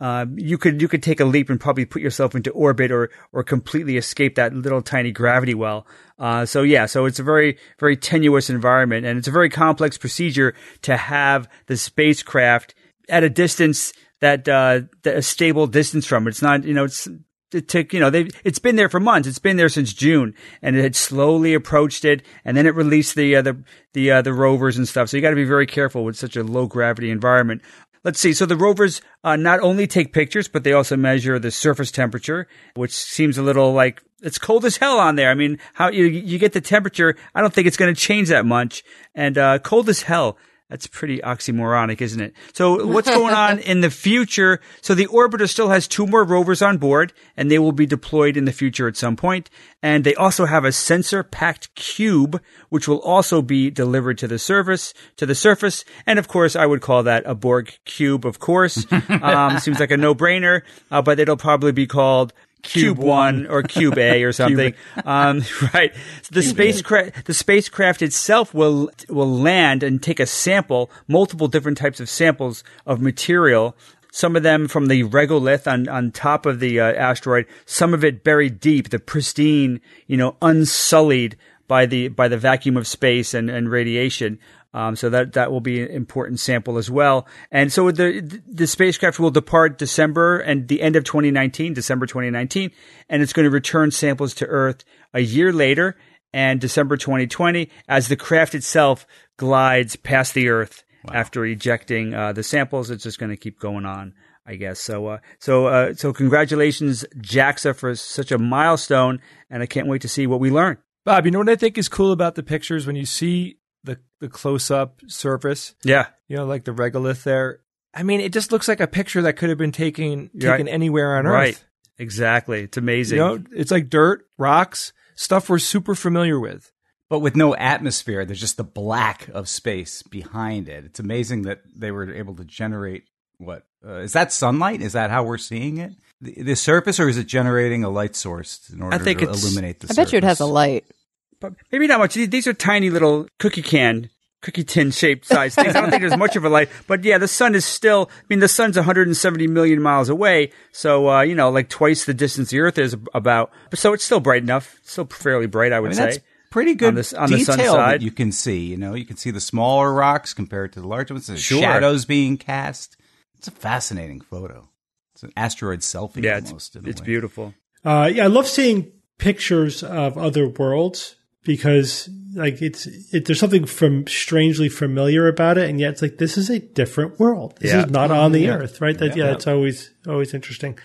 F: uh, you could you could take a leap and probably put yourself into orbit or or completely escape that little tiny gravity well. Uh, so yeah, so it's a very very tenuous environment, and it's a very complex procedure to have the spacecraft at a distance that, uh, that a stable distance from it. It's not, you know, it's. It took, you know, they it's been there for months. It's been there since June, and it had slowly approached it, and then it released the uh, the the uh, the rovers and stuff. So you got to be very careful with such a low gravity environment. Let's see. So the rovers uh, not only take pictures, but they also measure the surface temperature, which seems a little like it's cold as hell on there. I mean, how you you get the temperature? I don't think it's going to change that much, and uh, cold as hell. That's pretty oxymoronic, isn't it? So what's going on in the future? So the orbiter still has two more rovers on board, and they will be deployed in the future at some point. And they also have a sensor-packed cube, which will also be delivered to the surface. To the surface, and of course, I would call that a Borg cube. Of course, um, seems like a no-brainer, uh, but it'll probably be called Cube One or Cube A or something. um, right. So the spacecraft, the spacecraft itself will, will land and take a sample, multiple different types of samples of material. Some of them from the regolith on, on top of the uh, asteroid, some of it buried deep, the pristine, you know, unsullied by the, by the vacuum of space and, and radiation. Um, so that, that will be an important sample as well. And so the, the spacecraft will depart December and the end of twenty nineteen, December twenty nineteen, and it's going to return samples to Earth a year later and December twenty twenty as the craft itself glides past the Earth. Wow. After ejecting, uh, the samples. It's just going to keep going on, I guess. So, uh, so, uh, so congratulations, JAXA, for such a milestone. And I can't wait to see what we learn.
E: Bob, you know what I think is cool about the pictures when you see the the close-up surface?
F: Yeah.
E: You know, like the regolith there. I mean, it just looks like a picture that could have been taken taken
F: right.
E: anywhere on Earth.
F: Right. Exactly. It's amazing.
E: You know, it's like dirt, rocks, stuff we're super familiar with.
C: But with no atmosphere, there's just the black of space behind it. It's amazing that they were able to generate what? Uh, is that sunlight? Is that how we're seeing it? The, the surface, or is it generating a light source in order
F: I think
C: to
F: it's,
C: illuminate the
D: I
C: surface?
D: bet you it has a light.
F: But maybe not much. These are tiny little cookie can, cookie tin shaped size things. I don't think there's much of a light. But yeah, the sun is still, I mean, the sun's one hundred seventy million miles away. So, uh, you know, like twice the distance the Earth is about. So it's still bright enough. Still fairly bright, I would
C: I mean,
F: say.
C: That's pretty good
F: on the, on the sun
C: detail
F: side.
C: that you can see. You know, you can see the smaller rocks compared to the larger ones. The
F: Sure.
C: shadows being cast. It's a fascinating photo. It's an asteroid selfie
F: Yeah,
C: almost.
F: it's,
C: in a
F: it's
C: way.
F: beautiful.
B: Uh, yeah, I love seeing pictures of other worlds because, like, it's it, there's something from strangely familiar about it, and yet it's like this is a different world. This
F: Yeah.
B: is not on the Earth, right? That yeah,
E: Yeah.
B: it's always always interesting.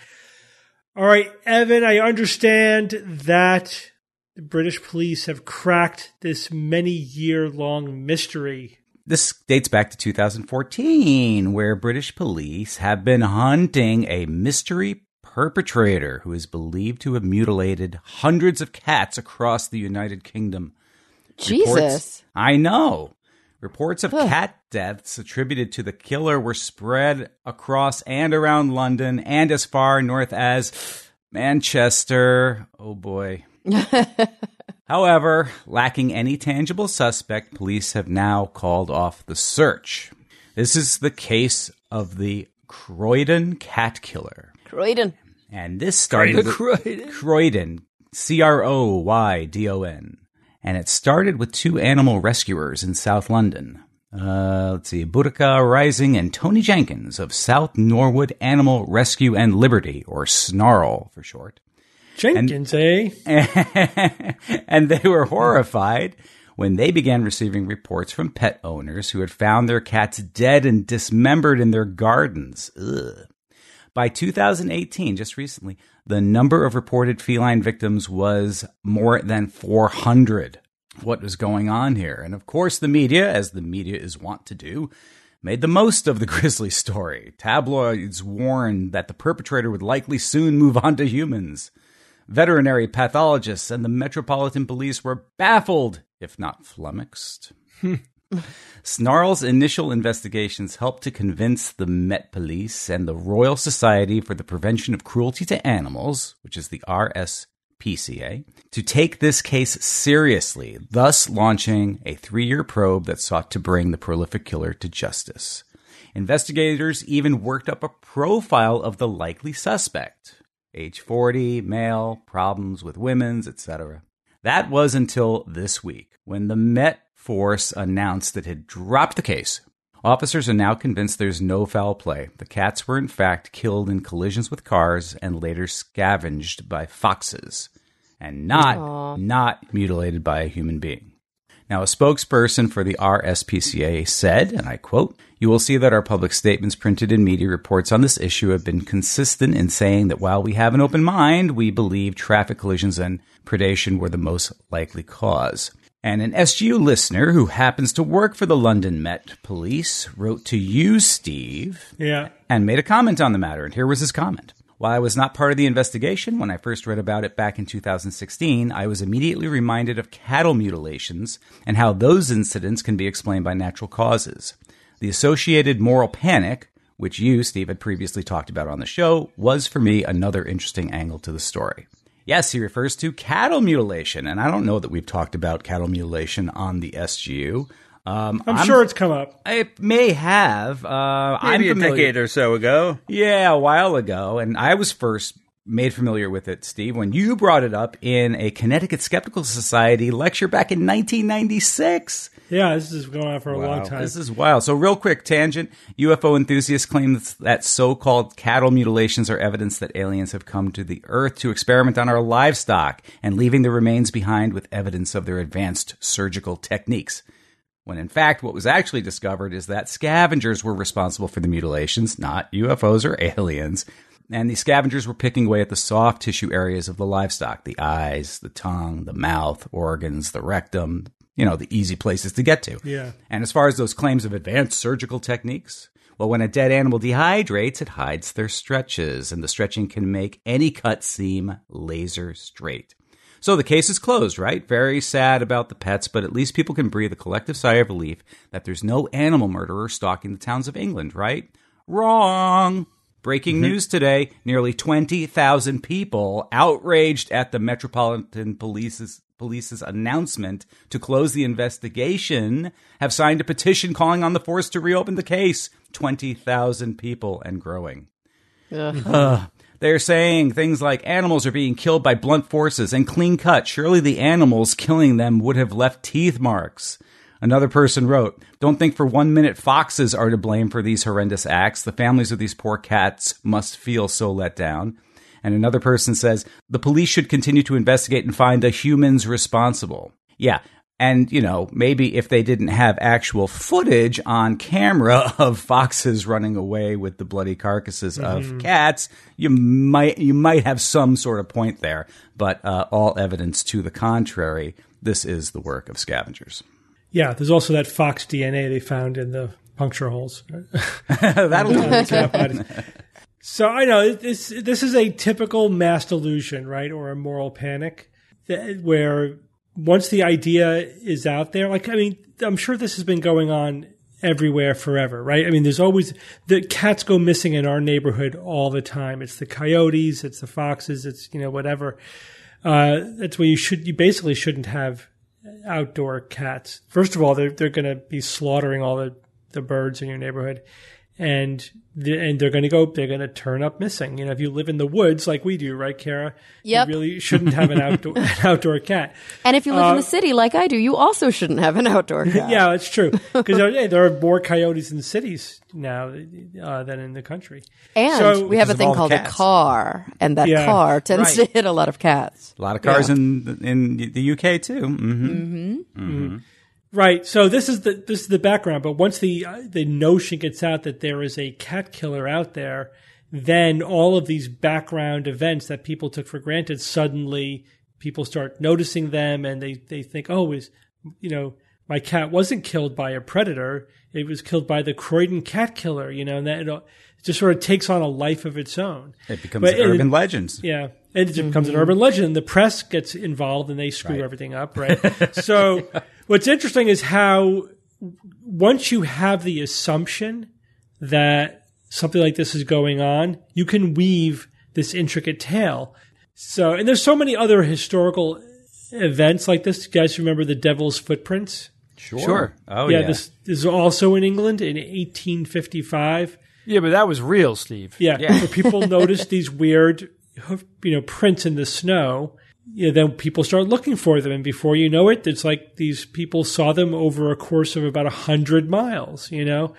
B: All right, Evan, I understand that the British police have cracked this many year long mystery.
C: This dates back to two thousand fourteen, where British police have been hunting a mystery perpetrator who is believed to have mutilated hundreds of cats across the United Kingdom.
D: Jesus.
C: Reports, I know. Reports of
D: Ugh.
C: cat deaths attributed to the killer were spread across and around London and as far north as Manchester. Oh boy. However, lacking any tangible suspect, police have now called off the search. This is the case of the Croydon cat killer.
D: Croydon.
C: And this started
E: The
C: with
E: Croydon.
C: Croydon, C R O Y D O N. And it started with two animal rescuers in South London. Uh, let's see, Boudica Rising and Tony Jenkins of South Norwood Animal Rescue and Liberty, or SNARL for short.
B: Jenkins, eh?
C: And they were horrified when they began receiving reports from pet owners who had found their cats dead and dismembered in their gardens. Ugh. By two thousand eighteen, just recently, the number of reported feline victims was more than four hundred. What was going on here? And of course, the media, as the media is wont to do, made the most of the grisly story. Tabloids warned that the perpetrator would likely soon move on to humans. Veterinary pathologists and the Metropolitan Police were baffled, if not flummoxed. Snarl's initial investigations helped to convince the Met Police and the Royal Society for the Prevention of Cruelty to Animals, which is the R S P C A, to take this case seriously, thus launching a three-year probe that sought to bring the prolific killer to justice. Investigators even worked up a profile of the likely suspect. Age forty, male, problems with women's, et cetera. That was until this week, when the Met Force announced it had dropped the case. Officers are now convinced there's no foul play. The cats were in fact killed in collisions with cars and later scavenged by foxes, and not,
D: Aww.
C: not mutilated by a human being. Now, a spokesperson for the R S P C A said, and I quote, "You will see that our public statements, printed in media reports on this issue have been consistent in saying that while we have an open mind, we believe traffic collisions and predation were the most likely cause." And an S G U listener who happens to work for the London Met Police wrote to you, Steve,
B: Yeah.
C: and made a comment on the matter. And here was his comment. "While I was not part of the investigation when I first read about it back in two thousand sixteen, I was immediately reminded of cattle mutilations and how those incidents can be explained by natural causes. The associated moral panic, which you, Steve, had previously talked about on the show, was for me another interesting angle to the story." Yes, he refers to cattle mutilation, and I don't know that we've talked about cattle mutilation on the S G U. Um,
B: I'm, I'm sure it's come up.
C: I may have. Uh,
F: Maybe
C: I'm
F: a
C: familiar.
F: decade or so ago.
C: Yeah, a while ago, and I was first made familiar with it, Steve, when you brought it up in a Connecticut Skeptical Society lecture back in nineteen ninety-six.
B: Yeah, this is going on for a
F: Wow.
B: long time.
C: This is wild. So real quick tangent, U F O enthusiasts claim that so-called cattle mutilations are evidence that aliens have come to the Earth to experiment on our livestock and leaving the remains behind with evidence of their advanced surgical techniques. When in fact, what was actually discovered is that scavengers were responsible for the mutilations, not U F Os or aliens. And the scavengers were picking away at the soft tissue areas of the livestock, the eyes, the tongue, the mouth, organs, the rectum, you know, the easy places to get to.
B: Yeah.
C: And as far as those claims of advanced surgical techniques, well, when a dead animal dehydrates, it hides their stretches, and the stretching can make any cut seem laser straight. So the case is closed, right? Very sad about the pets, but at least people can breathe a collective sigh of relief that there's no animal murderer stalking the towns of England, right? Wrong. Breaking mm-hmm. news today, nearly twenty thousand people outraged at the Metropolitan Police's, Police's announcement to close the investigation have signed a petition calling on the force to reopen the case. twenty thousand people and growing. Uh, they're saying things like animals are being killed by blunt forces and clean cut. Surely the animals killing them would have left teeth marks. Another person wrote, "Don't think for one minute foxes are to blame for these horrendous acts. The families of these poor cats must feel so let down." And another person says, "The police should continue to investigate and find the humans responsible." Yeah. And, you know, maybe if they didn't have actual footage on camera of foxes running away with the bloody carcasses mm-hmm. of cats, you might you might have some sort of point there. But uh, all evidence to the contrary, this is the work of scavengers.
B: Yeah, there's also that fox D N A they found in the puncture holes.
C: That'll do.
B: So I know this this is a typical mass delusion, right, or a moral panic, that, where once the idea is out there, like I mean, I'm sure this has been going on everywhere forever, right? I mean, there's always the cats go missing in our neighborhood all the time. It's the coyotes, it's the foxes, it's you know whatever. Uh, that's where you should you basically shouldn't have outdoor cats. First of all, they're they're going to be slaughtering all the, the birds in your neighborhood, and the, and they're going to go. They're going to turn up missing. You know, if you live in the woods like we do, right, Kara?
D: Yep.
B: You really shouldn't have an outdoor an outdoor cat.
D: And if you live
B: uh,
D: in the city like I do, you also shouldn't have an outdoor cat.
B: Yeah, it's true because hey, there are more coyotes in the cities now uh, than in the country.
D: And
B: So-
D: we have a
C: Because of
D: thing
C: all the
D: called a
C: cats.
D: car, and that
B: Yeah,
D: car tends
C: right.
D: to hit a lot of cats.
C: A lot of cars
D: Yeah.
C: in in the U K too. Mm-hmm.
B: Mm-hmm. Right. So this is the this is the background. But once the uh, the notion gets out that there is a cat killer out there, then all of these background events that people took for granted, suddenly people start noticing them, and they they think, oh, is you know my cat wasn't killed by a predator; it was killed by the Croydon cat killer. You know, and that it, all- it just sort of takes on a life of its own.
C: It becomes
B: But- and
C: urban
B: it-
C: legends.
B: Yeah. It becomes an urban legend. The press gets involved and they screw
C: Right.
B: everything up, right? So what's interesting is how once you have the assumption that something like this is going on, you can weave this intricate tale. So, and there's so many other historical events like this. You guys remember the Devil's Footprints?
C: Sure.
E: Sure.
C: Oh,
B: yeah,
C: yeah.
B: this, this is also in England in eighteen fifty-five.
E: Yeah, but that was real, Steve.
B: Yeah,
C: Yeah.
B: where people noticed these weird, you know, prints in the snow. You know, then people start looking for them, and before you know it, it's like these people saw them over a course of about a hundred miles. You know,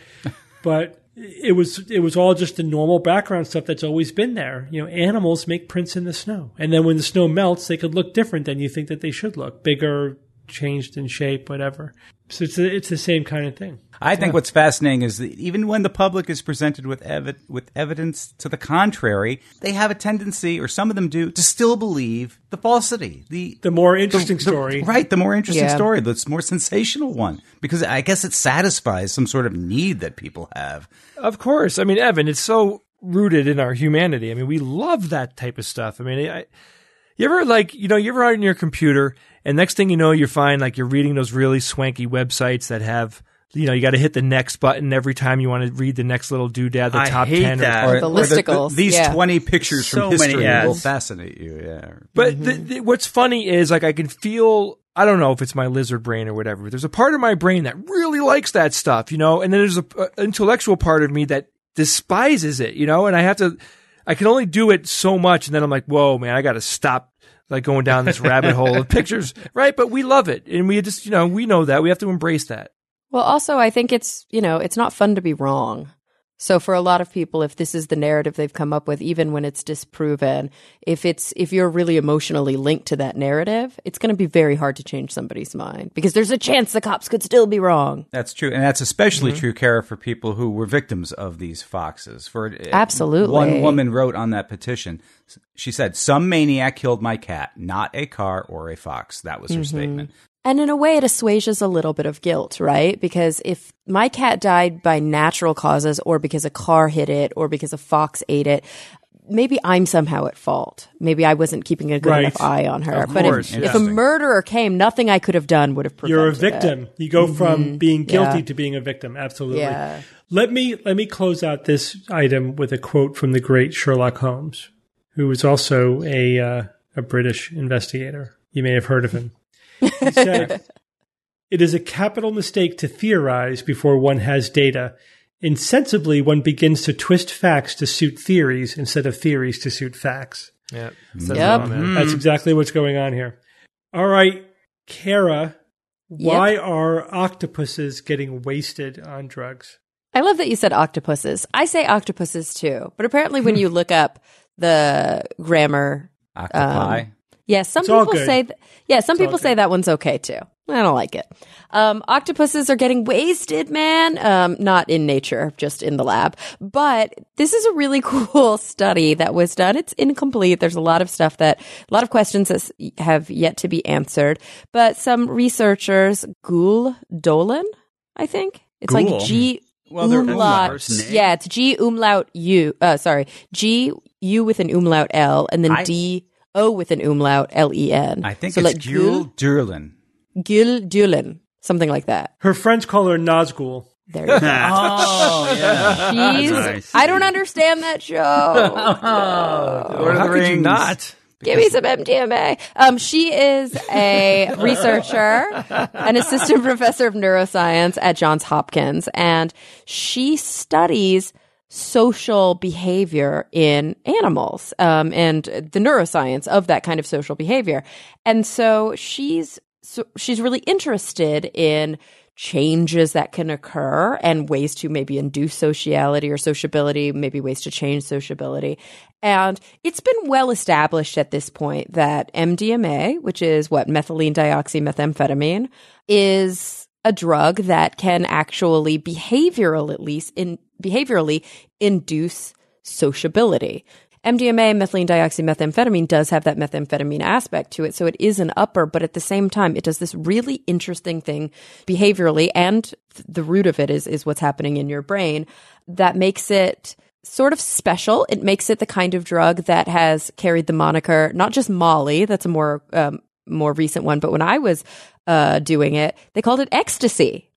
B: but it was it was all just the normal background stuff that's always been there. You know, animals make prints in the snow, and then when the snow melts, they could look different than you think that they should look, bigger, changed in shape, whatever. So it's a, it's the same kind of thing.
C: I think what's fascinating is that even when the public is presented with evi- with evidence to the contrary, they have a tendency, or some of them do, to still believe the falsity. The
B: The more interesting
C: the-
B: story,
C: right? The more interesting
D: Yeah.
C: story, the more sensational one, because I guess it satisfies some sort of need that people have.
E: Of course. I mean, Evan, it's so rooted in our humanity. I mean, we love that type of stuff. I mean, I, you ever like, you know, you ever on your computer and next thing you know, you find like you're reading those really swanky websites that have, you know, you got to hit the next button every time you want to read the next little doodad, the
F: I
E: top
F: hate
E: ten.
F: that.
E: Or,
D: Or the listicles,
C: these
D: yeah.
C: twenty pictures
F: So
C: from
F: many
C: history
F: ads.
C: will fascinate you. Yeah.
E: but the, the, what's funny is like I can feel, I don't know if it's my lizard brain or whatever, but there's a part of my brain that really likes that stuff, you know, and then there's a, a intellectual part of me that despises it, you know, and I have to, I can only do it so much. And then I'm like, whoa, man, I got to stop like going down this rabbit hole of pictures. Right. But we love it. And we just, you know, we know that we have to embrace that.
D: Well, also, I think it's, you know, it's not fun to be wrong. So for a lot of people, if this is the narrative they've come up with, even when it's disproven, if it's if you're really emotionally linked to that narrative, it's going to be very hard to change somebody's mind because there's a chance the cops could still be wrong.
C: That's true. And that's especially true, Kara, for people who were victims of these foxes. For
D: Absolutely.
C: One woman wrote on that petition, she said, "Some maniac killed my cat, not a car or a fox." That was her statement.
D: And in a way, it assuages a little bit of guilt, right? Because if my cat died by natural causes or because a car hit it or because a fox ate it, maybe I'm somehow at fault. Maybe I wasn't keeping a good
B: Right.
D: enough eye on her.
E: Of
D: But
E: course,
D: if,
E: yeah.
D: if a murderer came, nothing I could have done would have prevented
B: you're a
D: it.
B: victim. You go from being guilty
D: Yeah.
B: to being a victim. Absolutely.
D: Yeah.
B: Let me let me close out this item with a quote from the great Sherlock Holmes, who was also a uh, a British investigator. You may have heard of him. He said, "It is a capital mistake to theorize before one has data. Insensibly, one begins to twist facts to suit theories instead of theories to suit facts."
E: Yeah.
D: Yep.
B: That's exactly what's going on here. All right, Kara, why are octopuses getting wasted on drugs?
D: I love that you said octopuses. I say octopuses too, but apparently when you look up the grammar,
C: Octopi.
D: Um, yeah, some
B: It's all
D: people
B: good.
D: say, th- yeah, some
B: all
D: people say that one's okay too. I don't like it. Um, octopuses are getting wasted, man. Um, not in nature, just in the lab. But this is a really cool study that was done. It's incomplete. There's a lot of stuff that, a lot of questions that have yet to be answered. But some researchers, Gul Dolan, I think it's
F: Ghoul?
D: like G
C: Well, they're
D: umlaut.
F: umlauts. Name.
D: Yeah, it's G umlaut U. Uh, sorry, G U with an umlaut L, and then
C: I-
D: D O with an umlaut L E N.
C: I think
D: so
C: it's
D: like
C: Gul Durlin.
D: Gil Dulan, something like that.
B: Her friends call her Nazgul.
D: There you go.
C: Oh, yeah.
D: She's,
F: nice.
D: I don't understand that show.
C: Lord of
E: How
C: the
E: could you
C: Rings.
E: not?
D: Give me some M D M A. Um, she is a researcher, an assistant professor of neuroscience at Johns Hopkins, and she studies social behavior in animals um, and the neuroscience of that kind of social behavior. And so she's so she's really interested in changes that can occur and ways to maybe induce sociality or sociability, maybe ways to change sociability. And it's been well established at this point that M D M A, which is what methylene dioxymethamphetamine, is a drug that can actually behavioral, at least in behaviorally induce sociability. M D M A, methylene dioxymethamphetamine, does have that methamphetamine aspect to it. So it is an upper, but at the same time, it does this really interesting thing behaviorally. And th- the root of it is, is what's happening in your brain that makes it sort of special. It makes it the kind of drug that has carried the moniker, not just Molly, that's a more, um, more recent one, but when I was uh, doing it, they called it ecstasy.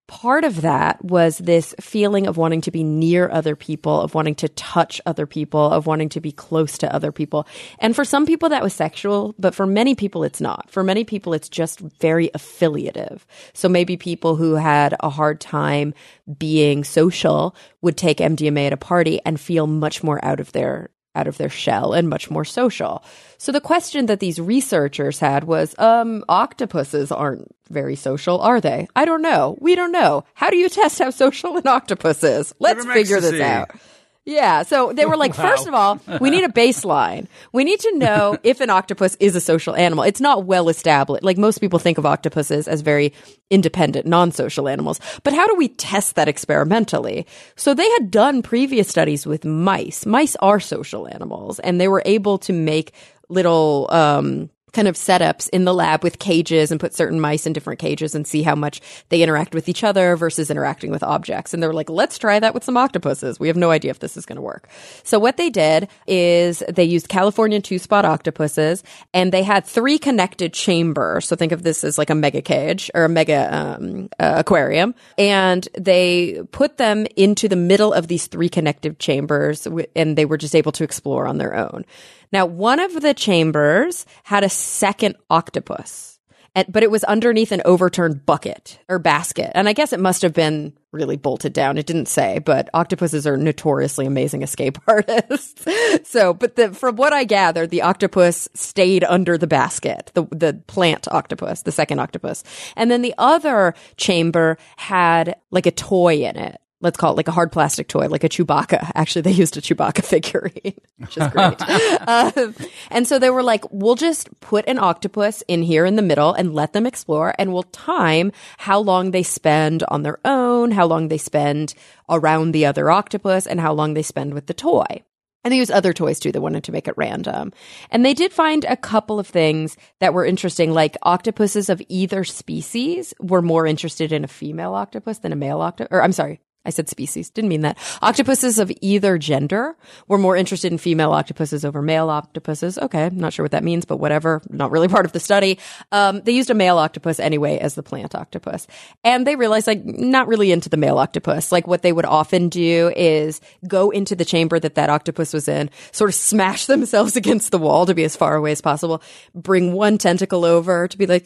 D: part of that was this feeling of wanting to be near other people, of wanting to touch other people, of wanting to be close to other people. And for some people that was sexual, but for many people it's not. For many people it's just very affiliative. So maybe people who had a hard time being social would take M D M A at a party and feel much more out of their out of their shell and much more social. So the question that these researchers had was, um, octopuses aren't very social, are they? I don't know. We don't know. How do you test how social an octopus is? Let's figure this out. Yeah. So they were like, wow. First of all, we need a baseline. We need to know if an octopus is a social animal. It's not well established. Like most people think of octopuses as very independent, non-social animals. But how do we test that experimentally? So they had done previous studies with mice. Mice are social animals, and they were able to make little, um, kind of setups in the lab with cages and put certain mice in different cages and see how much they interact with each other versus interacting with objects. And they were like, let's try that with some octopuses. We have no idea if this is going to work. So what they did is they used Californian two-spot octopuses, and they had three connected chambers. So think of this as like a mega cage or a mega um, uh, aquarium. And they put them into the middle of these three connected chambers, and they were just able to explore on their own. Now, one of the chambers had a second octopus, and, but it was underneath an overturned bucket or basket. And I guess it must have been really bolted down. It didn't say, but octopuses are notoriously amazing escape artists. So, but the, from what I gathered, the octopus stayed under the basket, the, the plant octopus, the second octopus. And then the other chamber had like a toy in it. Let's call it like a hard plastic toy, like a Chewbacca. Actually, they used a Chewbacca figurine, which is great. um, and so they were like, we'll just put an octopus in here in the middle and let them explore, and we'll time how long they spend on their own, how long they spend around the other octopus, and how long they spend with the toy. And they used other toys too. They wanted to make it random. And they did find a couple of things that were interesting, like octopuses of either species were more interested in a female octopus than a male octopus. Or I'm sorry. I said species. Didn't mean that. Octopuses of either gender were more interested in female octopuses over male octopuses. Okay. I'm not sure what that means, but whatever. Not really part of the study. Um, they used a male octopus anyway as the plant octopus. And they realized, like, not really into the male octopus. Like, what they would often do is go into the chamber that that octopus was in, sort of smash themselves against the wall to be as far away as possible, bring one tentacle over to be like,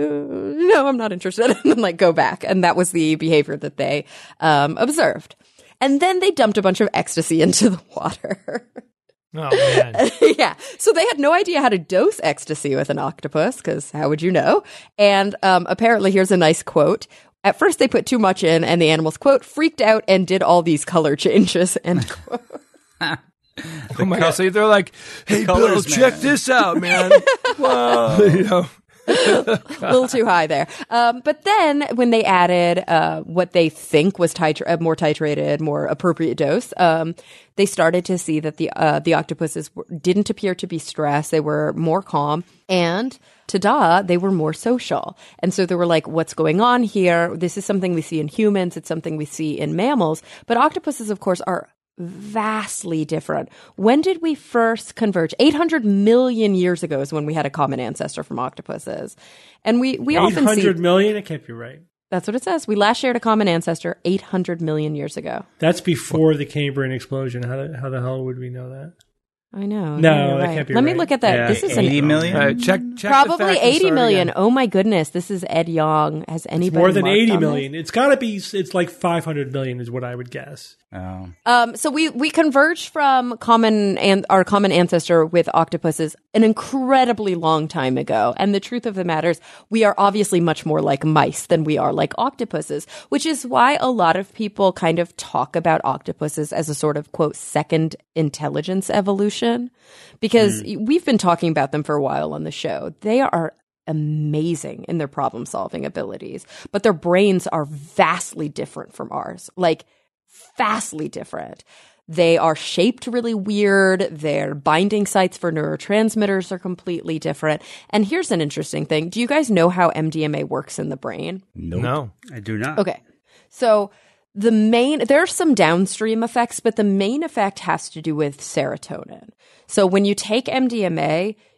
D: no, I'm not interested, and then, like, go back. And that was the behavior that they, um, observed. And then they dumped a bunch of ecstasy into the water.
E: Oh, man.
D: Yeah. So they had no idea how to dose ecstasy with an octopus, because how would you know? And um, apparently, here's a nice quote. At first, they put too much in, and the animals, quote, freaked out and did all these color changes, end quote.
E: Oh, my God. So they're like, hey, Bill, check this out, man. Whoa. You know?
D: A little too high there. Um, but then when they added uh, what they think was titra- a more titrated, more appropriate dose, um, they started to see that the uh, the octopuses w- didn't appear to be stressed. They were more calm, and ta-da, they were more social. And so they were like, what's going on here? This is something we see in humans. It's something we see in mammals. But octopuses, of course, are vastly different. When did we first converge? eight hundred million years ago is when we had a common ancestor from octopuses. And we, we often see...
B: eight hundred million? It can't be right.
D: That's what it says. We last shared a common ancestor eight hundred million years ago.
B: That's before the Cambrian explosion. How the, how the hell would we know that?
D: I know.
B: No,
D: yeah,
B: that
D: right.
B: can't be
D: Let
B: right.
D: me look at that.
C: Yeah,
D: this is
C: eighty
D: an,
C: million?
E: Uh, check, check
D: Probably
E: the fact
D: eighty
E: and
D: million.
E: start again.
D: Oh my goodness. This is Ed Yong. Has anybody
B: More than
D: marked
B: eighty
D: on
B: million.
D: this?
B: It's got to be, it's like five hundred million is what I would guess.
C: Oh.
D: Um, so we, we converged from common and our common ancestor with octopuses an incredibly long time ago. And the truth of the matter is we are obviously much more like mice than we are like octopuses, which is why a lot of people kind of talk about octopuses as a sort of, quote, second intelligence evolution, because mm. we've been talking about them for a while on the show. They are amazing in their problem solving abilities, but their brains are vastly different from ours. Like, vastly different. They are shaped really weird. Their binding sites for neurotransmitters are completely different. And here's an interesting thing. Do you guys know how M D M A works in the brain?
C: Nope.
E: No.
F: I do not.
D: Okay. So the main, there are some downstream effects, but the main effect has to do with serotonin. So when you take M D M A,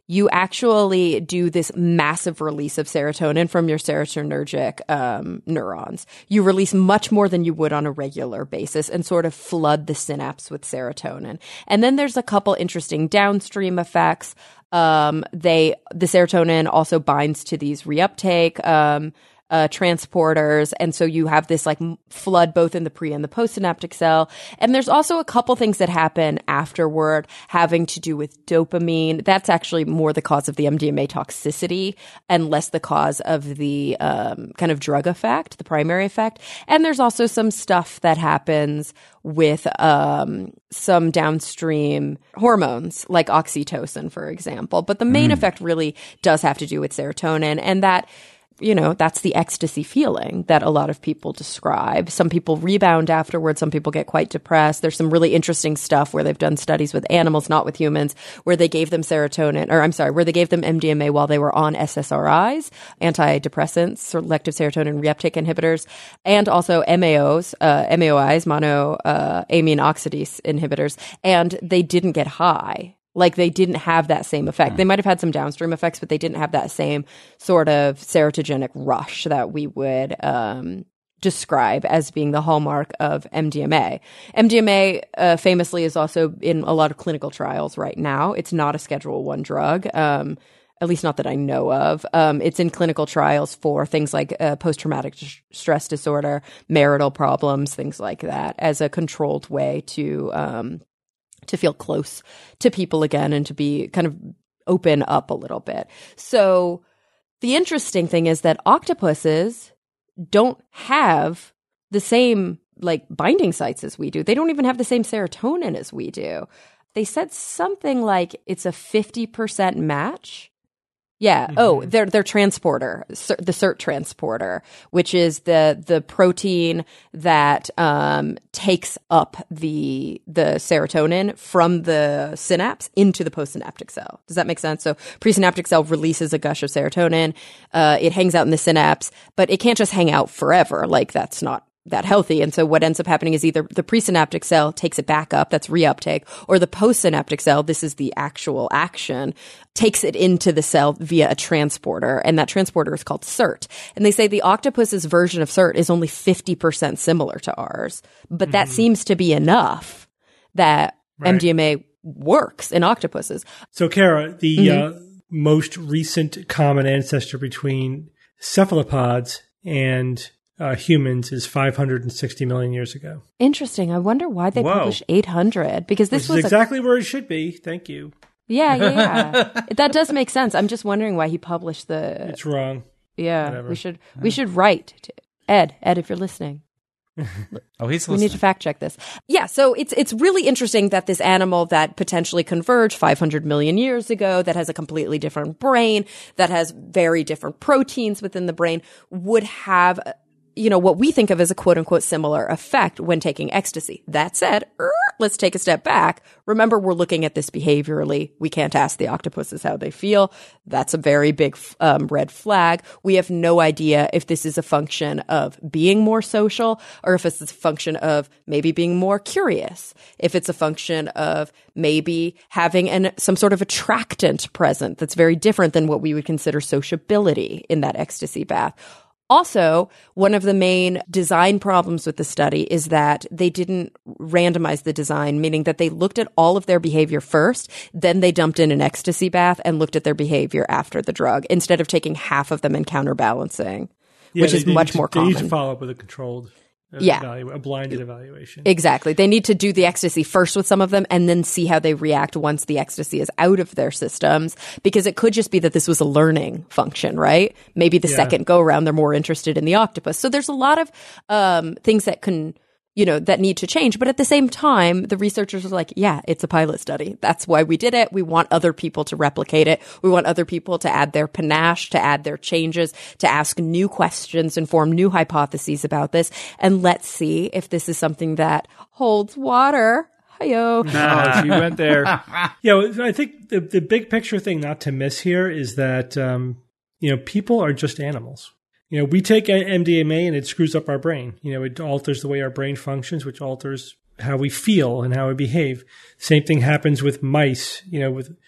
D: you actually do this massive release of serotonin from your serotonergic um, neurons. You release much more than you would on a regular basis and sort of flood the synapse with serotonin. And then there's a couple interesting downstream effects. Um, they the serotonin also binds to these reuptake um Uh, transporters. And so you have this like flood both in the pre and the postsynaptic cell. And there's also a couple things that happen afterward having to do with dopamine. That's actually more the cause of the M D M A toxicity and less the cause of the um, kind of drug effect, the primary effect. And there's also some stuff that happens with um, some downstream hormones like oxytocin, for example. But the main mm. effect really does have to do with serotonin, and that you know, that's the ecstasy feeling that a lot of people describe. Some people rebound afterwards. Some people get quite depressed. There's some really interesting stuff where they've done studies with animals, not with humans, where they gave them serotonin, or I'm sorry, where they gave them M D M A while they were on S S R Is, antidepressants, selective serotonin reuptake inhibitors, and also M A Os, uh, M A O Is, mono uh, amine oxidase inhibitors, and they didn't get high. Like they didn't have that same effect. They might have had some downstream effects, but they didn't have that same sort of serotogenic rush that we would um, describe as being the hallmark of M D M A. M D M A uh, famously is also in a lot of clinical trials right now. It's not a Schedule One drug, um, at least not that I know of. Um, it's in clinical trials for things like uh, post-traumatic stress disorder, marital problems, things like that, as a controlled way to um, to feel close to people again and to be kind of open up a little bit. So the interesting thing is that octopuses don't have the same like binding sites as we do. They don't even have the same serotonin as we do. They said something like it's a fifty percent match. Yeah. Mm-hmm. Oh, their their transporter, the SERT transporter, which is the the protein that um, takes up the the serotonin from the synapse into the postsynaptic cell. Does that make sense? So presynaptic cell releases a gush of serotonin. Uh, it hangs out in the synapse, but it can't just hang out forever. Like that's not that healthy. And so what ends up happening is either the presynaptic cell takes it back up, that's reuptake, or the postsynaptic cell, this is the actual action, takes it into the cell via a transporter. And that transporter is called SERT. And they say the octopus's version of SERT is only fifty percent similar to ours. But that mm-hmm. seems to be enough that right. M D M A works in octopuses.
B: So, Kara, the mm-hmm. uh, most recent common ancestor between cephalopods and Uh, humans is five hundred sixty million years ago.
D: Interesting. I wonder why they
F: Whoa.
D: published eight hundred, because this
B: Which
D: was
B: is exactly a- where it should be. Thank you.
D: Yeah, yeah, yeah. That does make sense. I'm just wondering why he published the.
B: It's wrong.
D: Yeah,
B: Whatever.
D: we should we should write to Ed. Ed, if you're listening.
C: Oh, he's listening.
D: We need to fact check this. Yeah, so it's it's really interesting that this animal that potentially converged five hundred million years ago, that has a completely different brain, that has very different proteins within the brain, would have, you know, what we think of as a quote unquote similar effect when taking ecstasy. That said, er, let's take a step back. Remember, we're looking at this behaviorally. We can't ask the octopuses how they feel. That's a very big um, red flag. We have no idea if this is a function of being more social or if it's a function of maybe being more curious, if it's a function of maybe having an, some sort of attractant present that's very different than what we would consider sociability in that ecstasy bath. Also, one of the main design problems with the study is that they didn't randomize the design, meaning that they looked at all of their behavior first, then they dumped in an ecstasy bath and looked at their behavior after the drug, instead of taking half of them and counterbalancing,
B: yeah,
D: which
B: they,
D: is
B: they
D: much
B: to,
D: more
B: they
D: common.
B: They need to follow up with a controlled uh,
D: yeah.
B: evalu- a blinded evaluation.
D: Exactly. They need to do the ecstasy first with some of them and then see how they react once the ecstasy is out of their systems, because it could just be that this was a learning function, right? Maybe the
B: yeah.
D: second go around, they're more interested in the octopus. So there's a lot of um, things that can, you know, that need to change. But at the same time, the researchers are like, yeah, it's a pilot study. That's why we did it. We want other people to replicate it. We want other people to add their panache, to add their changes, to ask new questions and form new hypotheses about this. And let's see if this is something that holds water. Hi-yo.
E: No, she went there.
B: Yeah, I think the, the big picture thing not to miss here is that, um, you know, people are just animals. You know, we take M D M A and it screws up our brain. You know, it alters the way our brain functions, which alters how we feel and how we behave. Same thing happens with mice, you know, with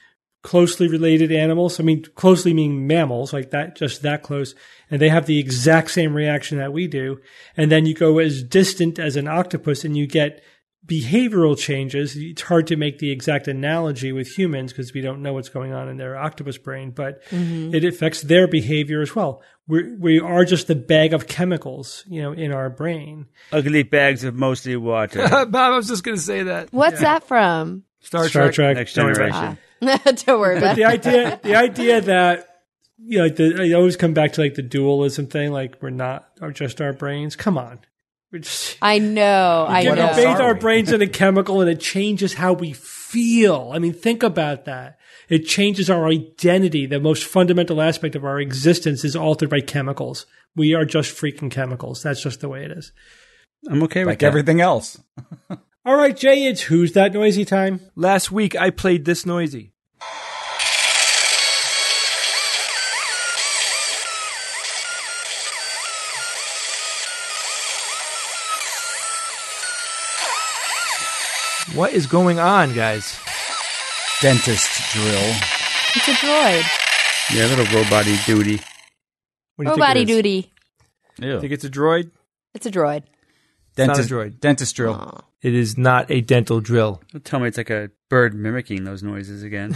B: closely related animals. I mean, closely meaning mammals, like that, just that close. And they have the exact same reaction that we do. And then you go as distant as an octopus and you get behavioral changes. It's hard to make the exact analogy with humans because we don't know what's going on in their octopus brain, but mm-hmm. it affects their behavior as well. We we are just a bag of chemicals, you know, in our brain.
F: Ugly bags of mostly water.
E: Bob, I was just going to say that.
D: What's yeah. that from?
E: Star,
B: Star
E: Trek.
B: Trek.
F: Next Generation.
D: Ah. Don't worry about
B: it. The idea, the idea that, you know, like the, I always come back to like the dualism thing, like we're not are just our brains. Come on. We're just,
D: I know. I
B: you
D: know.
B: bathe our brains in a chemical and it changes how we feel. I mean, think about that. It changes our identity. The most fundamental aspect of our existence is altered by chemicals. We are just freaking chemicals. That's just the way it is.
F: I'm okay with
C: like
F: that.
C: everything else.
B: All right, Jay, it's Who's That Noisy time.
E: Last week, I played This Noisy. What is going on, guys?
C: Dentist drill.
D: It's a droid.
F: Yeah, a little robot-y duty.
E: What do you
D: Robot-y
E: think it is?
D: duty.
C: Ew.
E: Think it's a droid?
D: It's a droid.
C: Dentist,
E: It's not a droid.
C: Dentist drill.
D: Aw.
E: It is not a dental drill.
F: Don't tell me it's like a bird mimicking those noises again.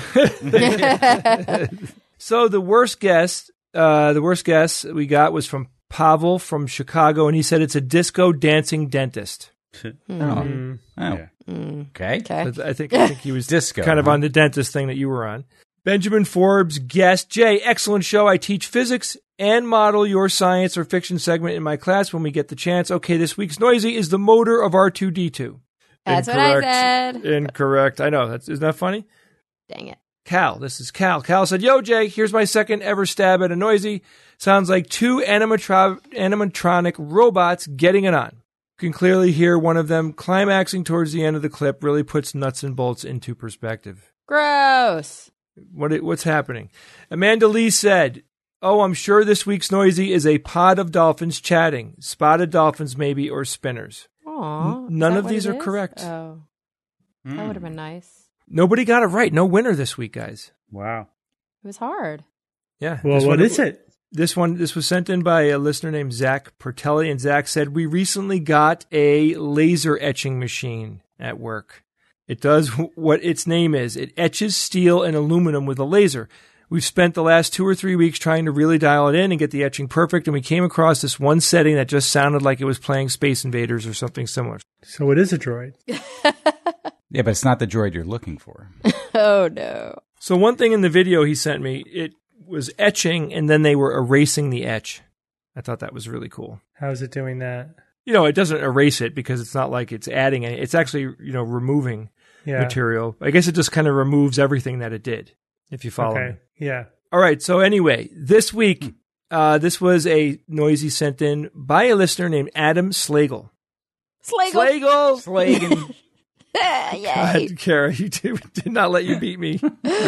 E: So the worst guess, uh, the worst guess we got was from Pavel from Chicago, and he said it's a disco dancing dentist.
C: Oh.
B: Mm.
C: Oh.
F: Yeah.
D: Mm.
C: Okay.
D: Okay.
E: I th- I think I think he was
C: Disco,
E: kind of
C: huh?
E: on the dentist thing that you were on. Benjamin Forbes guest, Jay, excellent show. I teach physics and model your science or fiction segment in my class when we get the chance. Okay, this week's Noisy is the motor of R two D two.
D: That's what I said.
E: Incorrect. I know. That's, isn't that funny?
D: Dang it.
E: Cal, this is Cal. Cal said, yo, Jay, here's my second ever stab at a Noisy. Sounds like two animatro- animatronic robots getting it on. You can clearly hear one of them climaxing towards the end of the clip. Really puts nuts and bolts into perspective.
D: Gross.
E: What What's happening? Amanda Lee said, oh, I'm sure this week's Noisy is a pod of dolphins chatting. Spotted dolphins, maybe, or spinners.
D: Aw.
E: N- none
D: Is that
E: of
D: what
E: these
D: it
E: are
D: is?
E: correct.
D: Oh. That
C: Mm.
D: would have been nice.
E: Nobody got it right. No winner this week, guys.
F: Wow.
D: It was hard.
E: Yeah.
B: Well,
E: this
B: what
E: one-
B: is it?
E: This one, this was sent in by a listener named Zach Pertelli, and Zach said, we recently got a laser etching machine at work. It does what its name is. It etches steel and aluminum with a laser. We've spent the last two or three weeks trying to really dial it in and get the etching perfect, and we came across this one setting that just sounded like it was playing Space Invaders or something similar.
B: So it is a droid.
C: Yeah, but it's not the droid you're looking for.
D: Oh, no.
E: So one thing in the video he sent me, it was etching, and then they were erasing the etch. I thought that was really cool.
B: How is it doing that?
E: You know, it doesn't erase it because it's not like it's adding any. It's actually, you know, removing
B: Yeah.
E: material. I guess it just kind of removes everything that it did, if you follow
B: Okay.
E: me.
B: Yeah.
E: All right. So anyway, this week, uh, this was a Noisy sent in by a listener named Adam Slagle.
D: Slagle.
E: Slagle!
C: Slagan.
D: Yay.
E: God, Kara, you did, did not let you beat me.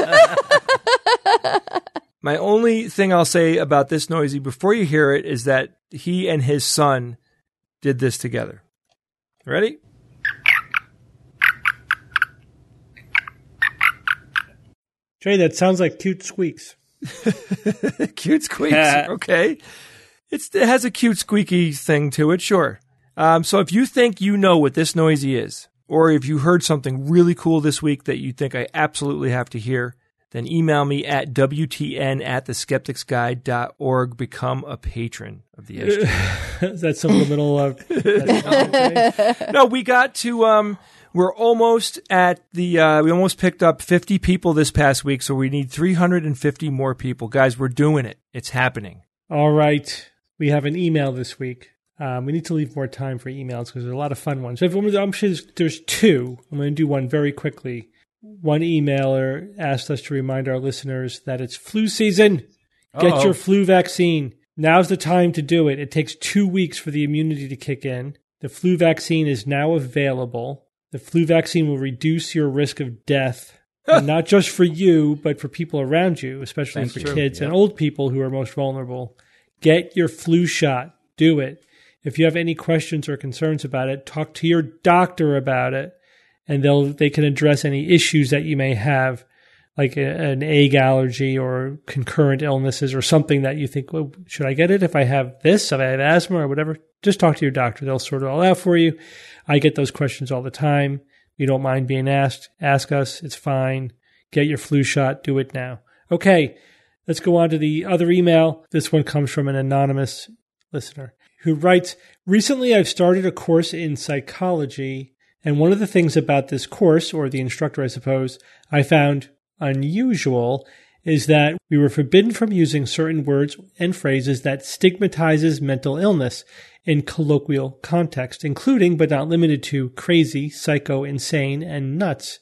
E: My only thing I'll say about this Noisy before you hear it is that he and his son did this together. Ready?
B: Jay, that sounds like cute squeaks.
E: Cute squeaks. Okay. It's, it has a cute squeaky thing to it, sure. Um, so if you think you know what this Noisy is, or if you heard something really cool this week that you think I absolutely have to hear, then email me at W T N at the skeptics guide dot org. Become a patron of the S G.
B: Is that subliminal? Uh, that's-
E: No, we got to, um, we're almost at the, uh, we almost picked up fifty people this past week, so we need three hundred fifty more people. Guys, we're doing it. It's happening.
B: All right. We have an email this week. Um, we need to leave more time for emails because there's a lot of fun ones. If- I'm sure there's, there's two. I'm going to do one very quickly. One emailer asked us to remind our listeners that it's flu season. Get
C: Uh-oh.
B: your flu vaccine. Now's the time to do it. It takes two weeks for the immunity to kick in. The flu vaccine is now available. The flu vaccine will reduce your risk of death, and not just for you, but for people around you, especially
C: That's
B: for
C: true.
B: kids
C: Yeah.
B: and old people who are most vulnerable. Get your flu shot. Do it. If you have any questions or concerns about it, talk to your doctor about it, and they'll they can address any issues that you may have. like a, an egg allergy or concurrent illnesses or something that you think, well, should I get it if I have this, if I have asthma or whatever? Just talk to your doctor. They'll sort it all out for you. I get those questions all the time. You don't mind being asked, ask us. It's fine. Get your flu shot. Do it now. Okay, let's go on to the other email. This one comes from an anonymous listener who writes, recently I've started a course in psychology, and one of the things about this course, or the instructor I suppose, I found unusual is that we were forbidden from using certain words and phrases that stigmatizes mental illness in colloquial context, including but not limited to crazy, psycho, insane, and nuts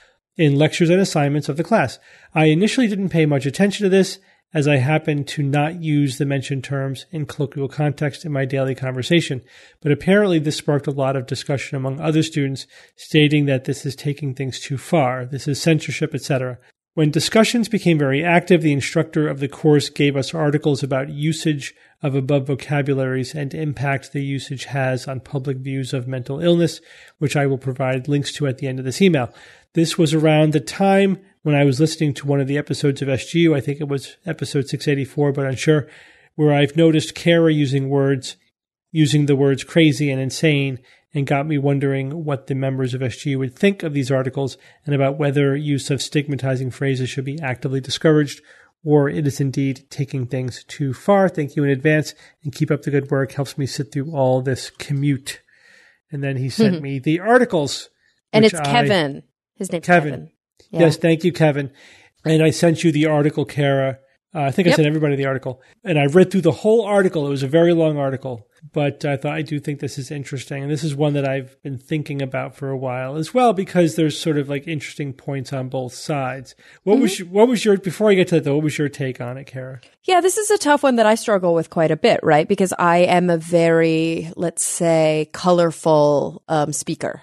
B: in lectures and assignments of the class. I initially didn't pay much attention to this, as I happened to not use the mentioned terms in colloquial context in my daily conversation. But apparently this sparked a lot of discussion among other students, stating that this is taking things too far, this is censorship, et cetera. When discussions became very active, the instructor of the course gave us articles about usage of above vocabularies and impact the usage has on public views of mental illness, which I will provide links to at the end of this email. This was around the time when I was listening to one of the episodes of S G U, I think it was episode six eighty-four, but unsure, where I've noticed Kara using words, using the words crazy and insane, and got me wondering what the members of S G U would think of these articles and about whether use of stigmatizing phrases should be actively discouraged or it is indeed taking things too far. Thank you in advance, and keep up the good work. Helps me sit through all this commute. And then he sent me the articles.
D: And it's
B: I,
D: Kevin. His name's
B: Kevin.
D: Kevin. Yeah.
B: Yes, thank you, Kevin. And I sent you the article, Kara. Uh, I think I
D: Yep.
B: sent everybody the article. And I read through the whole article. It was a very long article. But I thought, I do think this is interesting. And this is one that I've been thinking about for a while as well, because there's sort of like interesting points on both sides. What mm-hmm. was your, what was your, before I get to that though, what was your take on it, Kara?
D: Yeah, this is a tough one that I struggle with quite a bit, right? Because I am a very, let's say, colorful um, speaker.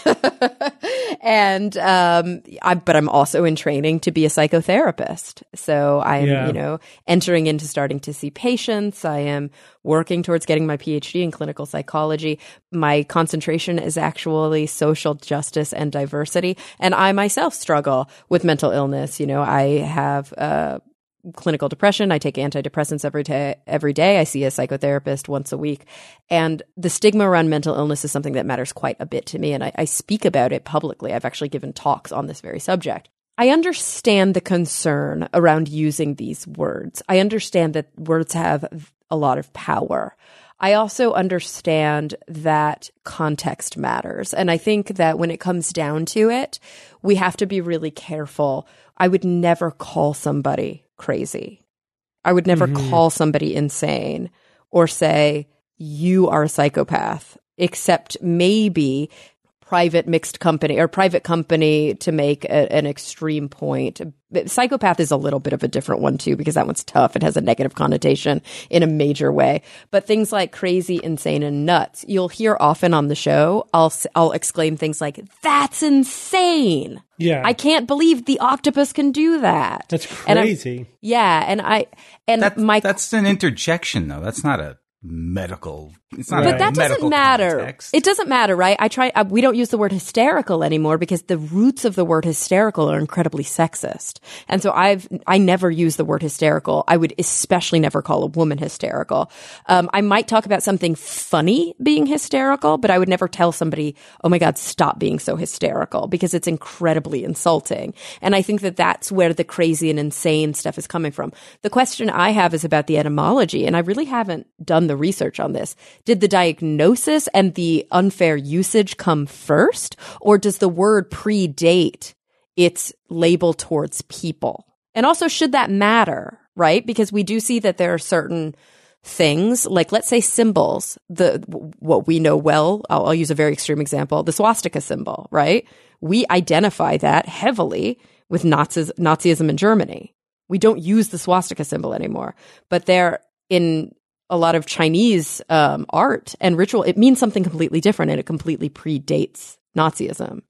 D: and um, I, but I'm also in training to be a psychotherapist. So I'm,
B: Yeah.
D: you know, entering into starting to see patients. I am working towards getting my P H D in clinical psychology. My concentration is actually social justice and diversity. And I myself struggle with mental illness. You know, I have uh, clinical depression. I take antidepressants every day. Every day, I see a psychotherapist once a week. And the stigma around mental illness is something that matters quite a bit to me. And I, I speak about it publicly. I've actually given talks on this very subject. I understand the concern around using these words. I understand that words have a lot of power. I also understand that context matters. And I think that when it comes down to it, we have to be really careful. I would never call somebody crazy. I would never mm-hmm. call somebody insane or say, you are a psychopath, except maybe private mixed company or private company to make a, an extreme point. Psychopath is a little bit of a different one too, because that one's tough. It has a negative connotation in a major way. But things like crazy, insane, and nuts, you'll hear often on the show. I'll I'll exclaim things like, "That's insane!
B: Yeah,
D: I can't believe the octopus can do that.
B: That's crazy."
D: Yeah, and I and
C: that's,
D: my
C: that's an interjection though. That's not a medical. It's not
B: Right.
C: a
D: But that doesn't
C: medical
D: matter.
C: context.
D: It doesn't matter, right? I try. Uh, we don't use the word hysterical anymore because the roots of the word hysterical are incredibly sexist, and so I've I never use the word hysterical. I would especially never call a woman hysterical. Um, I might talk about something funny being hysterical, but I would never tell somebody, "Oh my God, stop being so hysterical," because it's incredibly insulting. And I think that that's where the crazy and insane stuff is coming from. The question I have is about the etymology, and I really haven't done the research on this. Did the diagnosis and the unfair usage come first, or does the word predate its label towards people? And also, should that matter, right? Because we do see that there are certain things, like let's say symbols, the what we know well, I'll, I'll use a very extreme example, the swastika symbol, right? We identify that heavily with Nazis, Nazism in Germany. We don't use the swastika symbol anymore, but they're in a lot of Chinese um, art and ritual, it means something completely different, and it completely predates Nazism.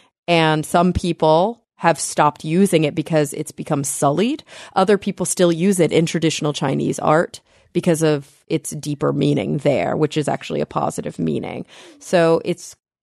D: And some people have stopped using it because it's become sullied. Other people still use it in traditional Chinese art because of its deeper meaning there, which is actually a positive meaning. So it's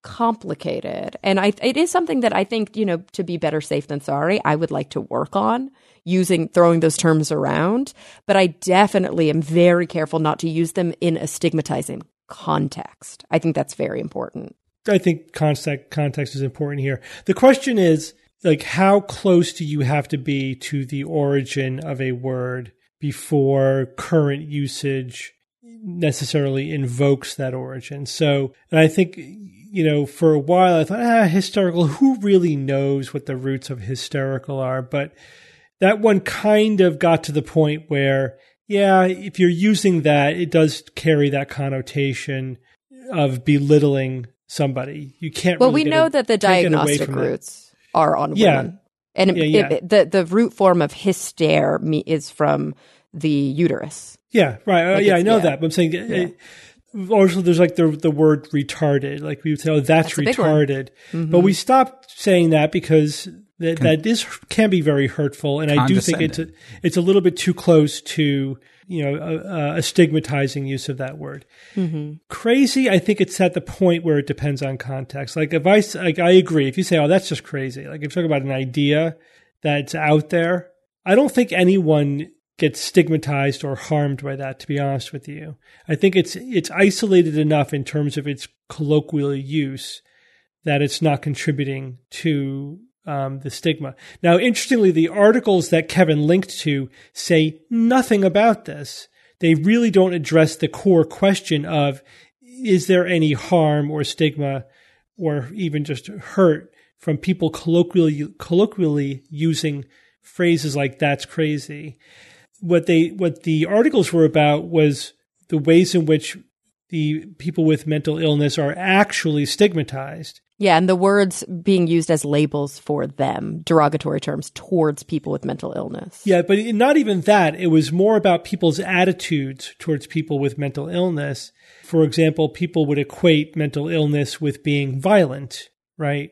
D: complicated. And I, it is something that I think, you know, to be better safe than sorry, I would like to work on using, throwing those terms around. But I definitely am very careful not to use them in a stigmatizing context. I think that's very important.
B: I think context, context is important here. The question is, like, how close do you have to be to the origin of a word before current usage necessarily invokes that origin? So, and I think, you know, for a while I thought, ah, hysterical, who really knows what the roots of hysterical are? But that one kind of got to the point where, yeah, if you're using that, it does carry that connotation of belittling somebody. You can't
D: Well,
B: really
D: we
B: get
D: know
B: a,
D: that the diagnostic roots that. are on
B: yeah.
D: women. And it,
B: yeah, yeah.
D: It, the, the root form of hyster me- is from the uterus.
B: Yeah, right. Uh,
D: Like
B: yeah, I
D: it's-
B: know
D: yeah.
B: that. But I'm saying,
D: Yeah.
B: it, also there's like the the word retarded. Like we would say, oh, that's,
D: That's a big one.
B: retarded. But we stopped saying that because that, that is can be very hurtful. And I do think it's a, it's a little bit too close to, you know, a, a stigmatizing use of that word.
D: Mm-hmm.
B: Crazy, I think it's at the point where it depends on context. Like if I, s- like I agree. If you say, oh, that's just crazy. Like if you talk about an idea that's out there, I don't think anyone gets stigmatized or harmed by that, to be honest with you. I think it's it's isolated enough in terms of its colloquial use that it's not contributing to um, the stigma. Now, interestingly, the articles that Kevin linked to say nothing about this. They really don't address the core question of, is there any harm or stigma or even just hurt from people colloquially colloquially using phrases like "that's crazy." What they what the articles were about was the ways in which the people with mental illness are actually stigmatized.
D: Yeah, and the words being used as labels for them, derogatory terms towards people with mental illness.
B: Yeah, but not even that. It was more about people's attitudes towards people with mental illness. For example, people would equate mental illness with being violent, right?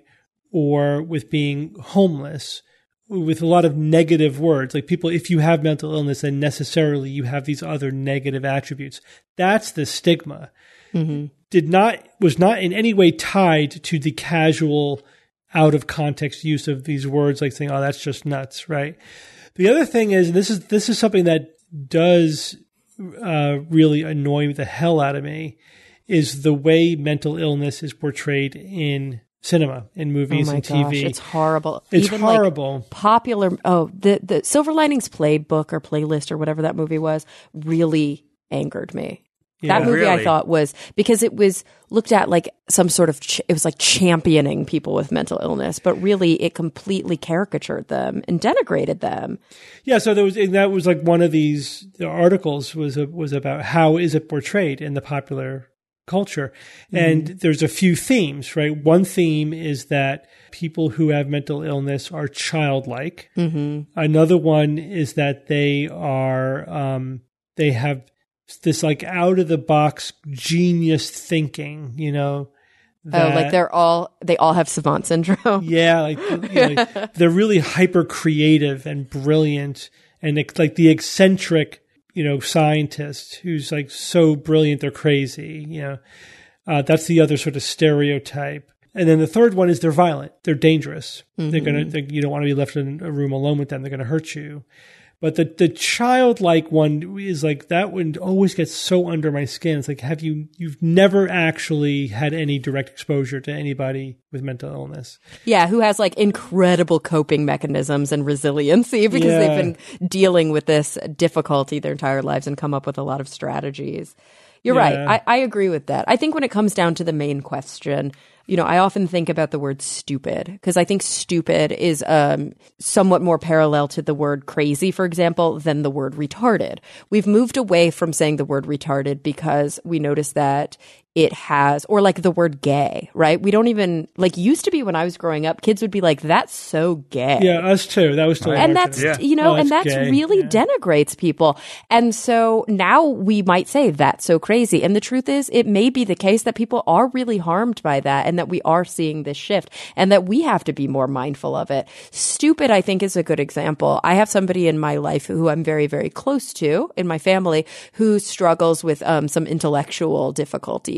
B: Or with being homeless, with a lot of negative words. Like people, if you have mental illness, then necessarily you have these other negative attributes. That's the stigma.
D: Mm-hmm.
B: Did not, was not in any way tied to the casual, out of context use of these words, like saying, oh, that's just nuts, right? The other thing is, and this is, this is something that does uh, really annoy the hell out of me, is the way mental illness is portrayed in cinema, in movies
D: oh my
B: and T V.
D: Gosh, it's horrible.
B: It's
D: Even
B: horrible.
D: Like popular. Oh, the the Silver Linings Playbook or Playlist or whatever that movie was really angered me.
B: Yeah.
D: That movie I
F: Really?
D: thought was because it was looked at like some sort of ch- it was like championing people with mental illness, but really it completely caricatured them and denigrated them.
B: Yeah, so there was, and that was like one of these the articles was a, was about how is it portrayed in the popular culture. And there's a few themes, right? One theme is that people who have mental illness are childlike.
D: Mm-hmm.
B: Another one is that they are, um, they have this like out of the box genius thinking, you know.
D: Oh, like
B: that-
D: they're all they all have savant syndrome.
B: yeah, like, you know, like, they're really hyper creative and brilliant, and it's like the eccentric, you know, scientist who's like so brilliant they're crazy. You know, uh, that's the other sort of stereotype. And then the third one is they're violent, they're dangerous.
D: Mm-hmm.
B: They're gonna, they, you don't want to be left in a room alone with them. They're gonna hurt you. But the the childlike one is like that one always gets so under my skin. It's like, have you you've never actually had any direct exposure to anybody with mental illness?
D: Yeah, who has like incredible coping mechanisms and resiliency because
B: Yeah.
D: they've been dealing with this difficulty their entire lives and come up with a lot of strategies. You're
B: Yeah.
D: right. I, I agree with that. I think when it comes down to the main question, you know, I often think about the word stupid because I think stupid is um, somewhat more parallel to the word crazy, for example, than the word retarded. We've moved away from saying the word retarded because we notice that it has, or like the word gay, right? We don't even, like used to be when I was growing up, kids would be like, that's so gay.
B: Yeah, us too. That was still
D: And
B: hard
D: that's,
B: to-
F: Yeah.
D: you know,
B: Oh,
D: and
B: that's
D: that's
B: gay.
D: really
B: Yeah.
D: denigrates people. And so now we might say that's so crazy. And the truth is, it may be the case that people are really harmed by that and that we are seeing this shift and that we have to be more mindful of it. Stupid, I think, is a good example. I have somebody in my life who I'm very, very close to in my family who struggles with um, some intellectual difficulties.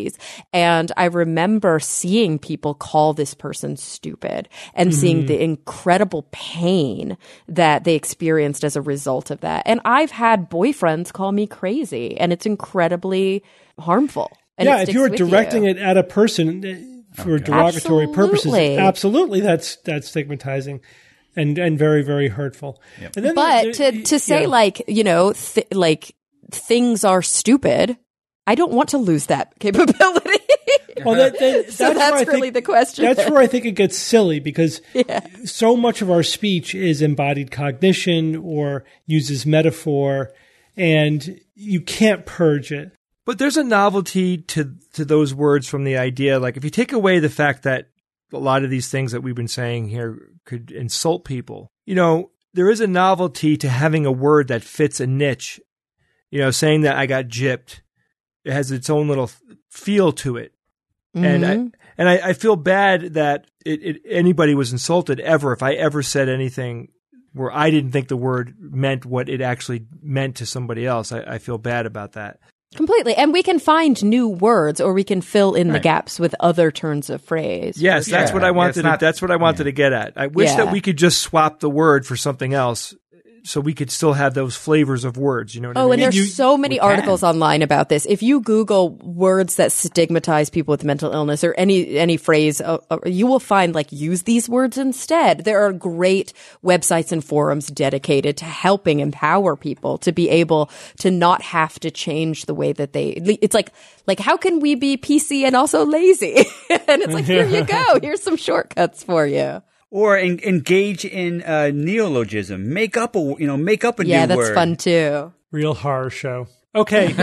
D: fifties. And I remember seeing people call this person stupid and mm-hmm. seeing the incredible pain that they experienced as a result of that. And I've had boyfriends call me crazy, and it's incredibly harmful. And
B: yeah, if you were directing
D: you.
B: it at a person for
C: Okay.
B: derogatory
D: Absolutely.
B: purposes, absolutely, that's that's stigmatizing and and very, very hurtful.
C: Yep.
B: And then
D: But
B: there-
D: to to say
B: yeah.
D: like, you know, th- like things are stupid, I don't want to lose that capability.
B: Well, that, that,
D: So
B: that's,
D: that's
B: where I
D: really
B: think,
D: the question.
B: That's where I think it gets silly because
D: Yeah.
B: so much of our speech is embodied cognition or uses metaphor, and you can't purge it.
E: But there's a novelty to to those words from the idea. Like if you take away the fact that a lot of these things that we've been saying here could insult people, you know, there is a novelty to having a word that fits a niche. You know, saying that I got gypped, it has its own little feel to it.
D: Mm-hmm.
E: And I, and I, I feel bad that it, it, anybody was insulted ever if I ever said anything where I didn't think the word meant what it actually meant to somebody else. I, I feel bad about that.
D: Completely. And we can find new words, or we can fill in the
C: Right.
D: gaps with other turns of phrase.
E: Yes, that's
C: Yeah,
E: what I
C: yeah,
E: wanted.
C: it's
E: to,
C: not-
E: that's what I wanted
C: yeah.
E: to get at. I wish
D: Yeah.
E: that we could just swap the word for something else, so we could still have those flavors of words. You know what
D: Oh,
E: I mean?
D: and there's
E: You-
D: so many
C: we can.
D: articles online about this. If you Google words that stigmatize people with mental illness or any any phrase, uh, uh, you will find like use these words instead. There are great websites and forums dedicated to helping empower people to be able to not have to change the way that they. It's like like how can we be P C and also lazy? And it's like here you go. Here's some shortcuts for you.
F: Or en- engage in uh, neologism. Make up a you know make up a
D: Yeah,
F: new
D: that's
F: word.
D: fun too.
B: Real horror show. Okay.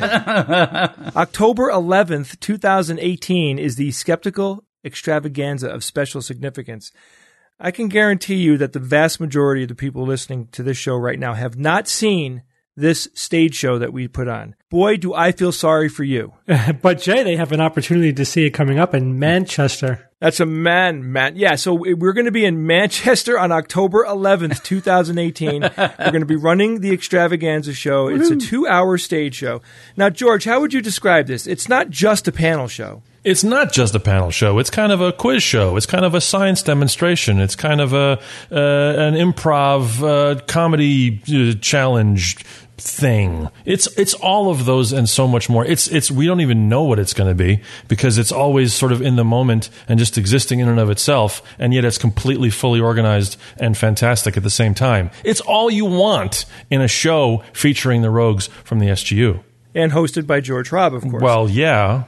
E: October eleventh, twenty eighteen is the Skeptical Extravaganza of Special Significance. I can guarantee you that the vast majority of the people listening to this show right now have not seen this stage show that we put on. Boy, do I feel sorry for you.
B: But Jay, they have an opportunity to see it coming up in Manchester.
E: That's a man, man. Yeah, so we're going to be in Manchester on October eleventh, twenty eighteen. We're going to be running the Extravaganza show. It's a two-hour stage show. Now, George, how would you describe this? It's not just a panel show.
G: It's not just a panel show. It's kind of a quiz show. It's kind of a science demonstration. It's kind of a uh, an improv uh, comedy uh, challenge thing. It's it's all of those and so much more. It's it's we don't even know what it's going to be because it's always sort of in the moment and just existing in and of itself, and yet it's completely fully organized and fantastic at the same time. It's all you want in a show featuring the rogues from the S G U.
E: And hosted by George Robb, of course.
G: Well, yeah.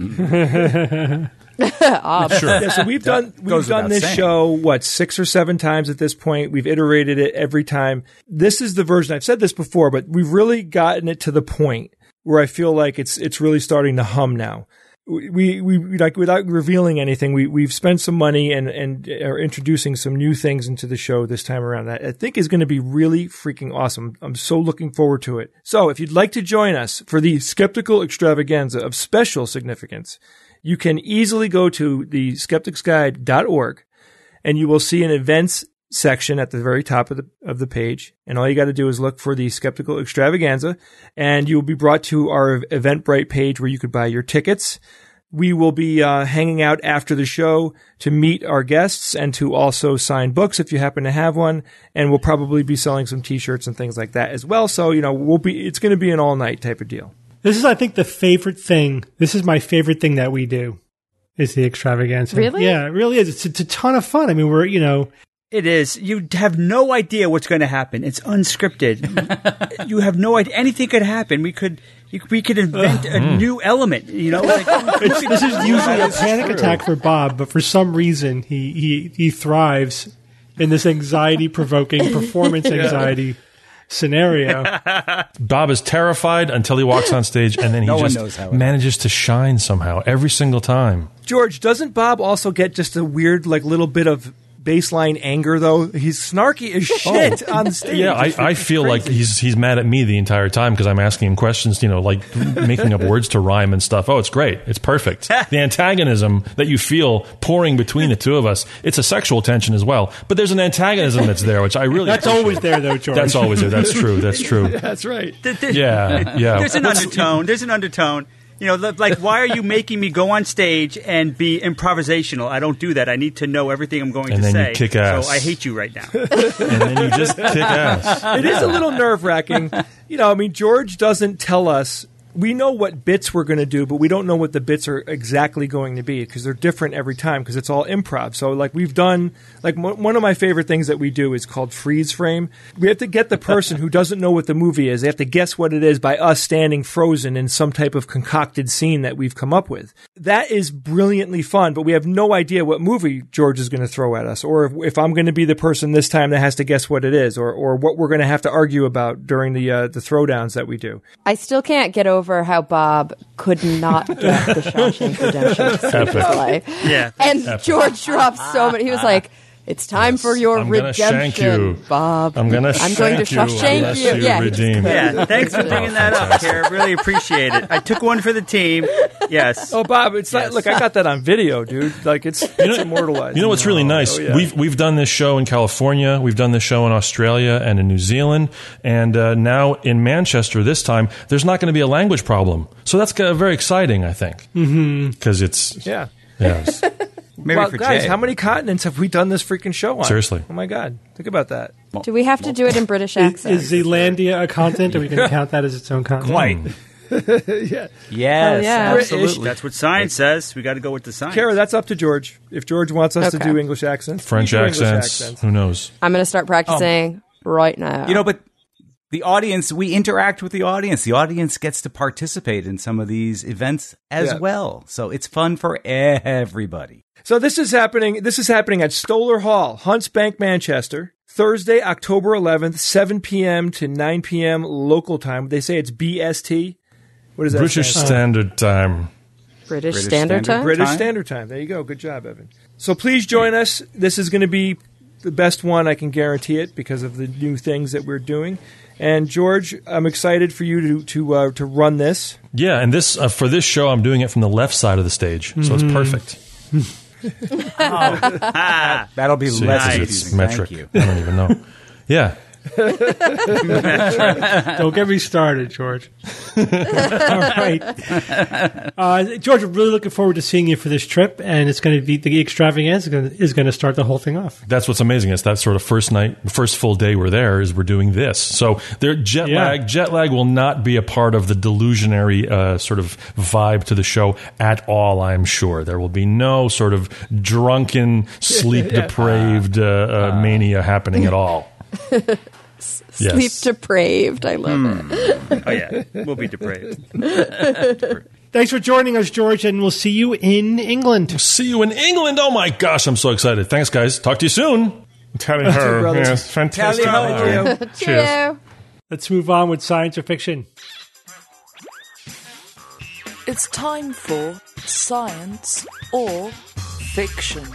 D: Sure.
E: Yeah, so we've done we've
C: goes
E: done
C: without
E: this
C: saying.
E: show what six or seven times at this point. We've iterated it every time. This is the version. I've said this before, but we've really gotten it to the point where I feel like it's it's really starting to hum now. We we, we like without revealing anything. We we've spent some money and and are introducing some new things into the show this time around. That I think is going to be really freaking awesome. I'm so looking forward to it. So if you'd like to join us for the Skeptical Extravaganza of Special Significance, you can easily go to the skeptics guide dot org and you will see an events section at the very top of the of the page. And all you got to do is look for the Skeptical Extravaganza, and you will be brought to our Eventbrite page where you could buy your tickets. We will be uh, hanging out after the show to meet our guests and to also sign books if you happen to have one. And we'll probably be selling some T-shirts and things like that as well. So, you know, we'll be it's going to be an all-night type of deal.
B: This is, I think, the favorite thing. This is my favorite thing that we do, is the extravaganza.
D: Really?
B: Yeah, it really is. It's, it's a ton of fun. I mean, we're, you know...
F: It is. You have no idea what's going to happen. It's unscripted. You have no idea. Anything could happen. We could you, we could invent a new element. You know, like,
B: It's, this is usually a panic attack for Bob, but for some reason, he, he, he thrives in this anxiety-provoking, performance anxiety scenario.
G: Bob is terrified until he walks on stage, and then he
C: No one
G: just
C: knows how it
G: manages to shine somehow every single time.
E: George, doesn't Bob also get just a weird, like, little bit of baseline anger, though? He's snarky as shit on stage.
G: Yeah, I,
E: It's
G: I feel like
E: crazy.
G: he's he's mad at me the entire time because I'm asking him questions, you know, like making up words to rhyme and stuff. Oh, it's great. It's perfect. The antagonism that you feel pouring between the two of us, it's a sexual tension as well. But there's an antagonism that's there, which I really
B: That's
G: appreciate.
B: always there, though, George.
G: That's always there. That's true. That's true.
E: That's right.
F: there- there-
G: Yeah, yeah.
F: There's an undertone. There's an undertone. You know, like, why are you making me go on stage and be improvisational? I don't do that. I need to know everything I'm going
G: And
F: to
G: then
F: say.
G: you kick ass.
F: So I hate you right now.
G: And then you just kick ass.
E: It is a little nerve-wracking. You know, I mean, George doesn't tell us. We know what bits we're going to do, but we don't know what the bits are exactly going to be because they're different every time because it's all improv. So, like, we've done, like, m- one of my favorite things that we do is called freeze frame. We have to get the person who doesn't know what the movie is. They have to guess what it is by us standing frozen in some type of concocted scene that we've come up with. That is brilliantly fun, but we have no idea what movie George is going to throw at us or if, if I'm going to be the person this time that has to guess what it is or, or what we're going to have to argue about during the, uh, the throwdowns that we do.
D: I still can't get over how Bob could not get the Shawshank Redemption to save his life.
F: Yeah.
D: And
G: Epic.
D: George dropped so many. He was like, it's time
G: Yes.
D: for your
G: I'm gonna
D: redemption,
G: shank you.
D: Bob.
G: I'm gonna
D: I'm going to
G: shank you
D: Shawshank
G: unless
D: you.
G: you
D: Yeah, he
G: redeem.
D: just-
F: Yeah, thanks for bringing that up, Kara. Really appreciate it. I took one for the team. Yes.
E: Oh, Bob, it's
F: Yes.
E: not, look, I got that on video, dude. Like, it's, it's immortalized.
G: You know what's really nice?
E: Oh, yeah.
G: We've we've done this show in California, we've done this show in Australia and in New Zealand, and uh, now in Manchester. This time, there's not going to be a language problem, so that's uh, very exciting. I think because mm-hmm. it's
E: Yeah.
G: yes.
F: Maybe
E: Well,
F: for
E: guys,
F: Jay.
E: how many continents have we done this freaking show on?
G: Seriously.
E: Oh, my God. Think about that.
D: Do we have to do it in British
B: Is,
D: accent?
B: is Zealandia a continent? Are we going to count that as its own continent?
F: Quite.
E: Yeah.
F: Yes,
D: yeah.
F: absolutely. That's what science says. We got to go with the science.
E: Kara, that's up to George. If George wants us to
D: Okay.
E: do English accents,
G: French
E: we do English
G: accents,
E: accents.
G: who knows?
D: I'm going to start practicing right now.
C: You know, but the audience, we interact with the audience. The audience gets to participate in some of these events as
E: Yeah.
C: well. So it's fun for everybody.
E: So this is happening. This is happening at Stoller Hall, Hunts Bank, Manchester, Thursday, October eleventh, seven p.m. to nine p.m. local time. They say it's B S T. What is that?
G: British
E: stand for?
G: Standard Time.
D: British,
C: British
D: Standard,
C: Standard
D: Time?
E: British
C: Time?
E: Standard Time. There you go. Good job, Evan. So please join us. This is going to be the best one. I can guarantee it because of the new things that we're doing. And George, I'm excited for you to to uh, to run this.
G: Yeah, and this uh, for this show, I'm doing it from the left side of the stage, so it's perfect.
F: Ah,
C: That'll be
G: See,
C: less
G: it's
C: confusing.
G: metric.
C: Thank you.
G: I don't even know. Yeah.
B: Don't get me started, George. All right. Uh, George, I'm really looking forward to seeing you for this trip, and it's going to be the extravaganza is going to, is going to start the whole thing off.
G: That's what's amazing. It's that sort of first night, the first full day we're there is we're doing this. So there, jet
B: Yeah.
G: lag, jet lag will not be a part of the delusionary uh, sort of vibe to the show at all. I'm sure there will be no sort of drunken, sleep depraved uh, uh, mania happening at all.
D: Sleep
G: Yes.
D: depraved. I love it.
F: oh yeah, we'll be depraved.
B: Thanks for joining us, George, and we'll see you in England.
G: See you in England. Oh my gosh, I'm so excited. Thanks, guys. Talk to you soon. Tally ho.
E: brothers.
G: Yes, fantastic.
E: Tally ho.
G: Cheers.
D: Cheerio.
B: Let's move on with science or fiction.
A: It's time for science or fiction.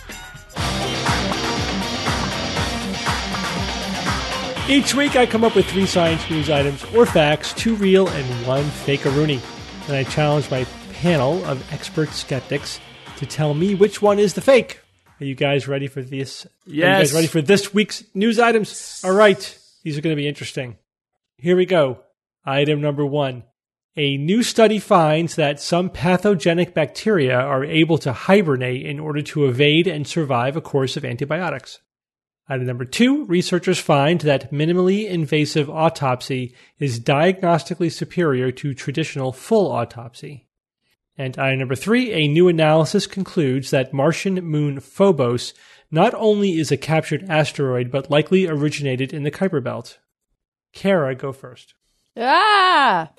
B: Each week, I come up with three science news items or facts, two real and one fake-a-rooney. And I challenge my panel of expert skeptics to tell me which one is the fake. Are you guys ready for this? Are you
E: Yes.
B: guys ready for this week's news items? All right. These are going to be interesting. Here we go. Item number one. A new study finds that some pathogenic bacteria are able to hibernate in order to evade and survive a course of antibiotics. Item number two, researchers find that minimally invasive autopsy is diagnostically superior to traditional full autopsy. And item number three, a new analysis concludes that Martian moon Phobos not only is a captured asteroid, but likely originated in the Kuiper Belt. Kara, go first.
D: Ah!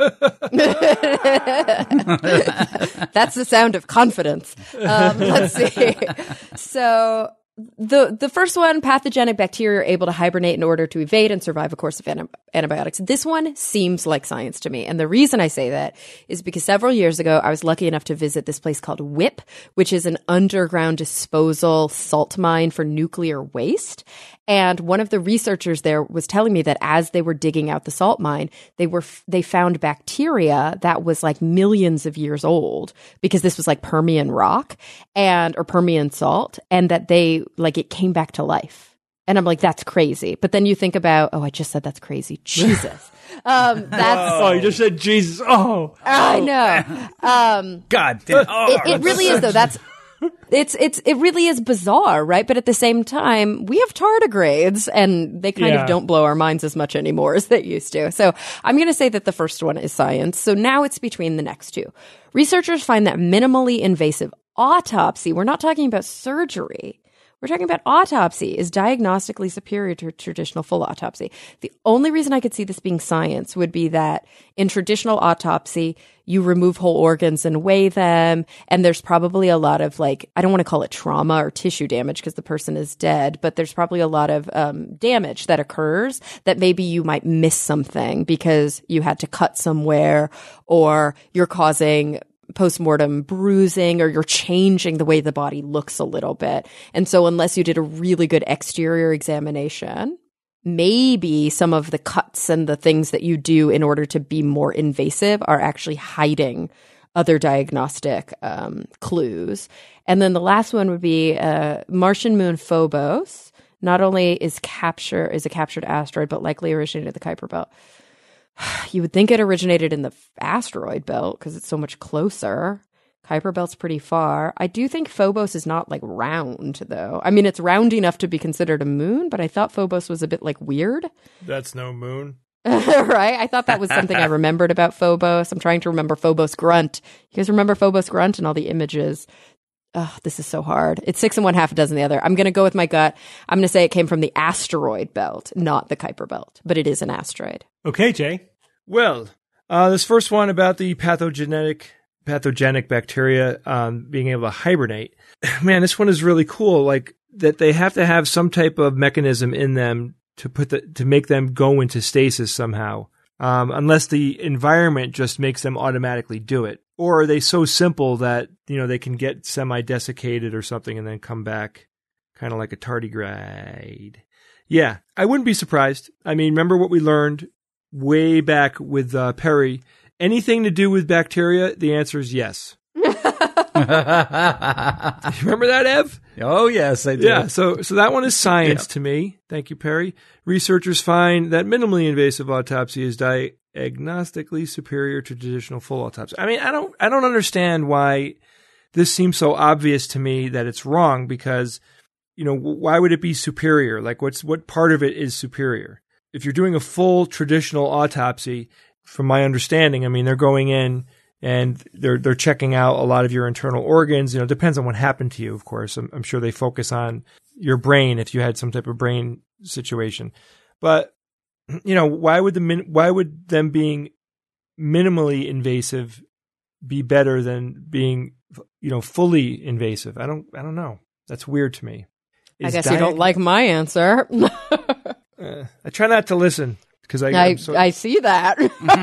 D: That's the sound of confidence. Um, let's see. So the the first one, pathogenic bacteria are able to hibernate in order to evade and survive a course of anti- antibiotics. This one seems like science to me. And the reason I say that is because several years ago, I was lucky enough to visit this place called W I P, which is an underground disposal salt mine for nuclear waste. And one of the researchers there was telling me that as they were digging out the salt mine, they were they found bacteria that was like millions of years old because this was like Permian rock and or Permian salt, and that they like it came back to life. And I'm like, that's crazy. But then you think about, oh, I just said that's crazy. Jesus. Um, that's
E: Oh, you just said Jesus. Oh,
D: I know. Um,
F: God damn. Oh,
D: it, it really is though. That's it's it's it really is bizarre, right? But at the same time, we have tardigrades, and they kind
B: Yeah.
D: of don't blow our minds as much anymore as they used to. So I'm going to say that the first one is science. So now it's between the next two. Researchers find that minimally invasive autopsy, we're not talking about surgery, we're talking about autopsy, is diagnostically superior to traditional full autopsy. The only reason I could see this being science would be that in traditional autopsy, you remove whole organs and weigh them, and there's probably a lot of, like, I don't want to call it trauma or tissue damage because the person is dead, but there's probably a lot of um, damage that occurs that maybe you might miss something because you had to cut somewhere, or you're causing postmortem bruising, or you're changing the way the body looks a little bit. And so unless you did a really good exterior examination, maybe some of the cuts and the things that you do in order to be more invasive are actually hiding other diagnostic um, clues. And then the last one would be uh, Martian moon Phobos. Not only is capture is a captured asteroid, but likely originated in the Kuiper Belt. You would think it originated in the asteroid belt because it's so much closer. Kuiper Belt's pretty far. I do think Phobos is not like round, though. I mean, it's round enough to be considered a moon, but I thought Phobos was a bit like weird.
E: that's no moon.
D: Right? I thought that was something I remembered about Phobos. I'm trying to remember Phobos Grunt. You guys remember Phobos Grunt and all the images? Oh, this is so hard. It's six and one half a dozen the other. I'm going to go with my gut. I'm going to say it came from the asteroid belt, not the Kuiper Belt, but it is an asteroid.
B: Okay, Jay.
E: Well, uh, this first one about the pathogenic pathogenic bacteria um, being able to hibernate. Man, this one is really cool. Like that, they have to have some type of mechanism in them to put the to make them go into stasis somehow. Um, unless the environment just makes them automatically do it, or are they so simple that you know they can get semi-desiccated or something and then come back, kind of like a tardigrade. Yeah, I wouldn't be surprised. I mean, remember what we learned way back with uh, Perry? Anything to do with bacteria? The answer is yes. Remember that, Ev?
C: Oh, yes, I do.
E: Yeah, so so that one is science
C: Yeah.
E: to me. Thank you, Perry. Researchers find that minimally invasive autopsy is diagnostically superior to traditional full autopsy. I mean, I don't I don't understand why this seems so obvious to me that it's wrong, because you know, why would it be superior? Like what's what part of it is superior? If you're doing a full traditional autopsy, from my understanding, I mean, they're going in and they're they're checking out a lot of your internal organs. You know, it depends on what happened to you, of course. I'm, I'm sure they focus on your brain if you had some type of brain situation. But you know, why would the min, why would them being minimally invasive be better than being, you know, fully invasive? I don't I don't know. That's weird to me.
D: I
E: Is
D: guess
E: diag-
D: you don't like my answer.
E: Uh, I try not to listen because I
D: I,
E: I'm so,
D: I see that.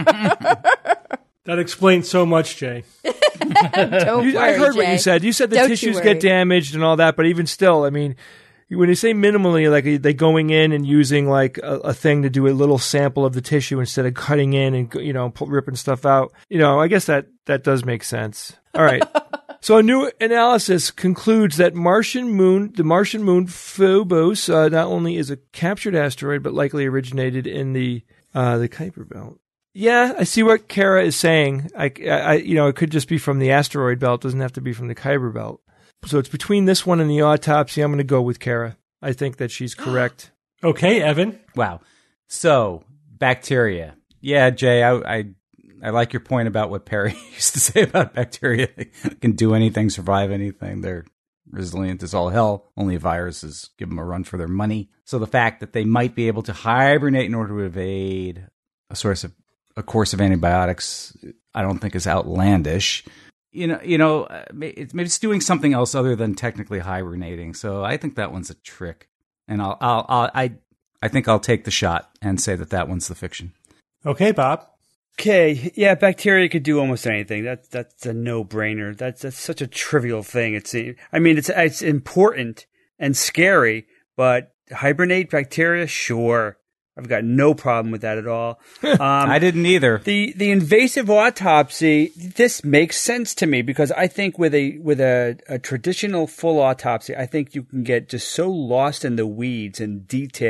B: That explains so much, Jay.
D: Don't
E: You,
D: worry,
E: I heard what
D: Jay.
E: you said. You said the
D: Don't you
E: tissues
D: worry.
E: get damaged and all that, but even still, I mean, when you say minimally, like are they going in and using like a, a thing to do a little sample of the tissue instead of cutting in and you know pull, ripping stuff out. You know, I guess that that does make sense. All right. So a new analysis concludes that Martian moon, the Martian moon Phobos, uh, not only is a captured asteroid, but likely originated in the uh, the Kuiper Belt. Yeah, I see what Kara is saying. I, I, you know, it could just be from the asteroid belt. It doesn't have to be from the Kuiper Belt. So it's between this one and the autopsy. I'm going to go with Kara. I think that she's correct.
B: Okay, Evan.
C: Wow. So, bacteria. Yeah, Jay, I, I I like your point about what Perry used to say about bacteria. They can do anything, survive anything. They're resilient as all hell. Only viruses give them a run for their money. So the fact that they might be able to hibernate in order to evade a source of a course of antibiotics, I don't think is outlandish. You know, you know, maybe it's doing something else other than technically hibernating. So I think that one's a trick, and I'll, I'll, I'll I, I think I'll take the shot and say that that one's the fiction.
B: Okay, Bob.
F: Okay, yeah, bacteria could do almost anything. That's that's a no-brainer. That's that's such a trivial thing. It's I mean, it's it's important and scary, but hibernate bacteria, sure. I've got no problem with that at all. Um,
C: I didn't either.
F: The the invasive autopsy, this makes sense to me because I think with a with a, a traditional full autopsy, I think you can get just so lost in the weeds and detail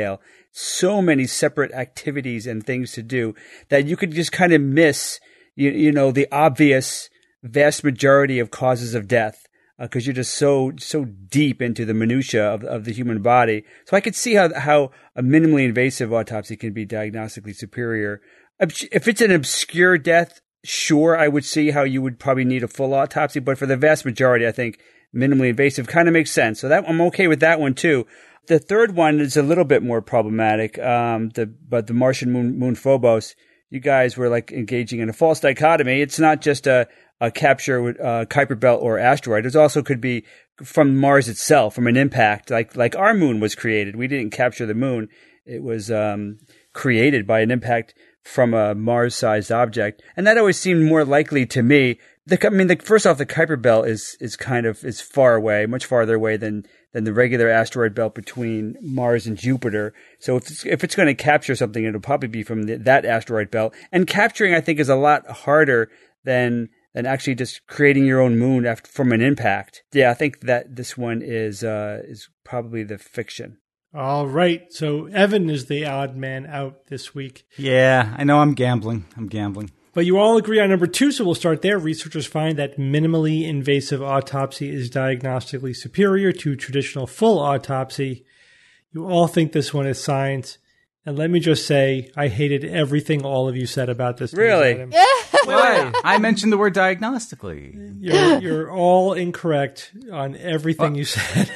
F: so many separate activities and things to do that you could just kind of miss, you, you know, the obvious vast majority of causes of death because uh, you're just so so deep into the minutia of, of the human body. So I could see how how a minimally invasive autopsy can be diagnostically superior. If it's an obscure death, sure, I would see how you would probably need a full autopsy. But for the vast majority, I think minimally invasive kind of makes sense. So that I'm okay with that one too. The third one is a little bit more problematic. Um, the but the Martian moon, moon Phobos, you guys were like engaging in a false dichotomy. It's not just a, a capture with uh, Kuiper Belt or asteroid. It also could be from Mars itself, from an impact, like like our moon was created. We didn't capture the moon; it was um, created by an impact from a Mars-sized object, and that always seemed more likely to me. The, I mean, the, first off, the Kuiper Belt is is kind of is far away, much farther away than than the regular asteroid belt between Mars and Jupiter. So if it's, if it's going to capture something, it'll probably be from the, that asteroid belt. And capturing, I think, is a lot harder than than actually just creating your own moon after, from an impact. Yeah, I think that this one is uh, is probably the fiction.
B: All right. So Evan is the odd man out this week.
C: Yeah, I know I'm gambling. I'm gambling.
B: But you all agree on number two, so we'll start there. Researchers find that minimally invasive autopsy is diagnostically superior to traditional full autopsy. You all think this one is science. And let me just say, I hated everything all of you said about this.
F: Really?
C: Why? I mentioned the word diagnostically.
B: You're, you're all incorrect on everything you said.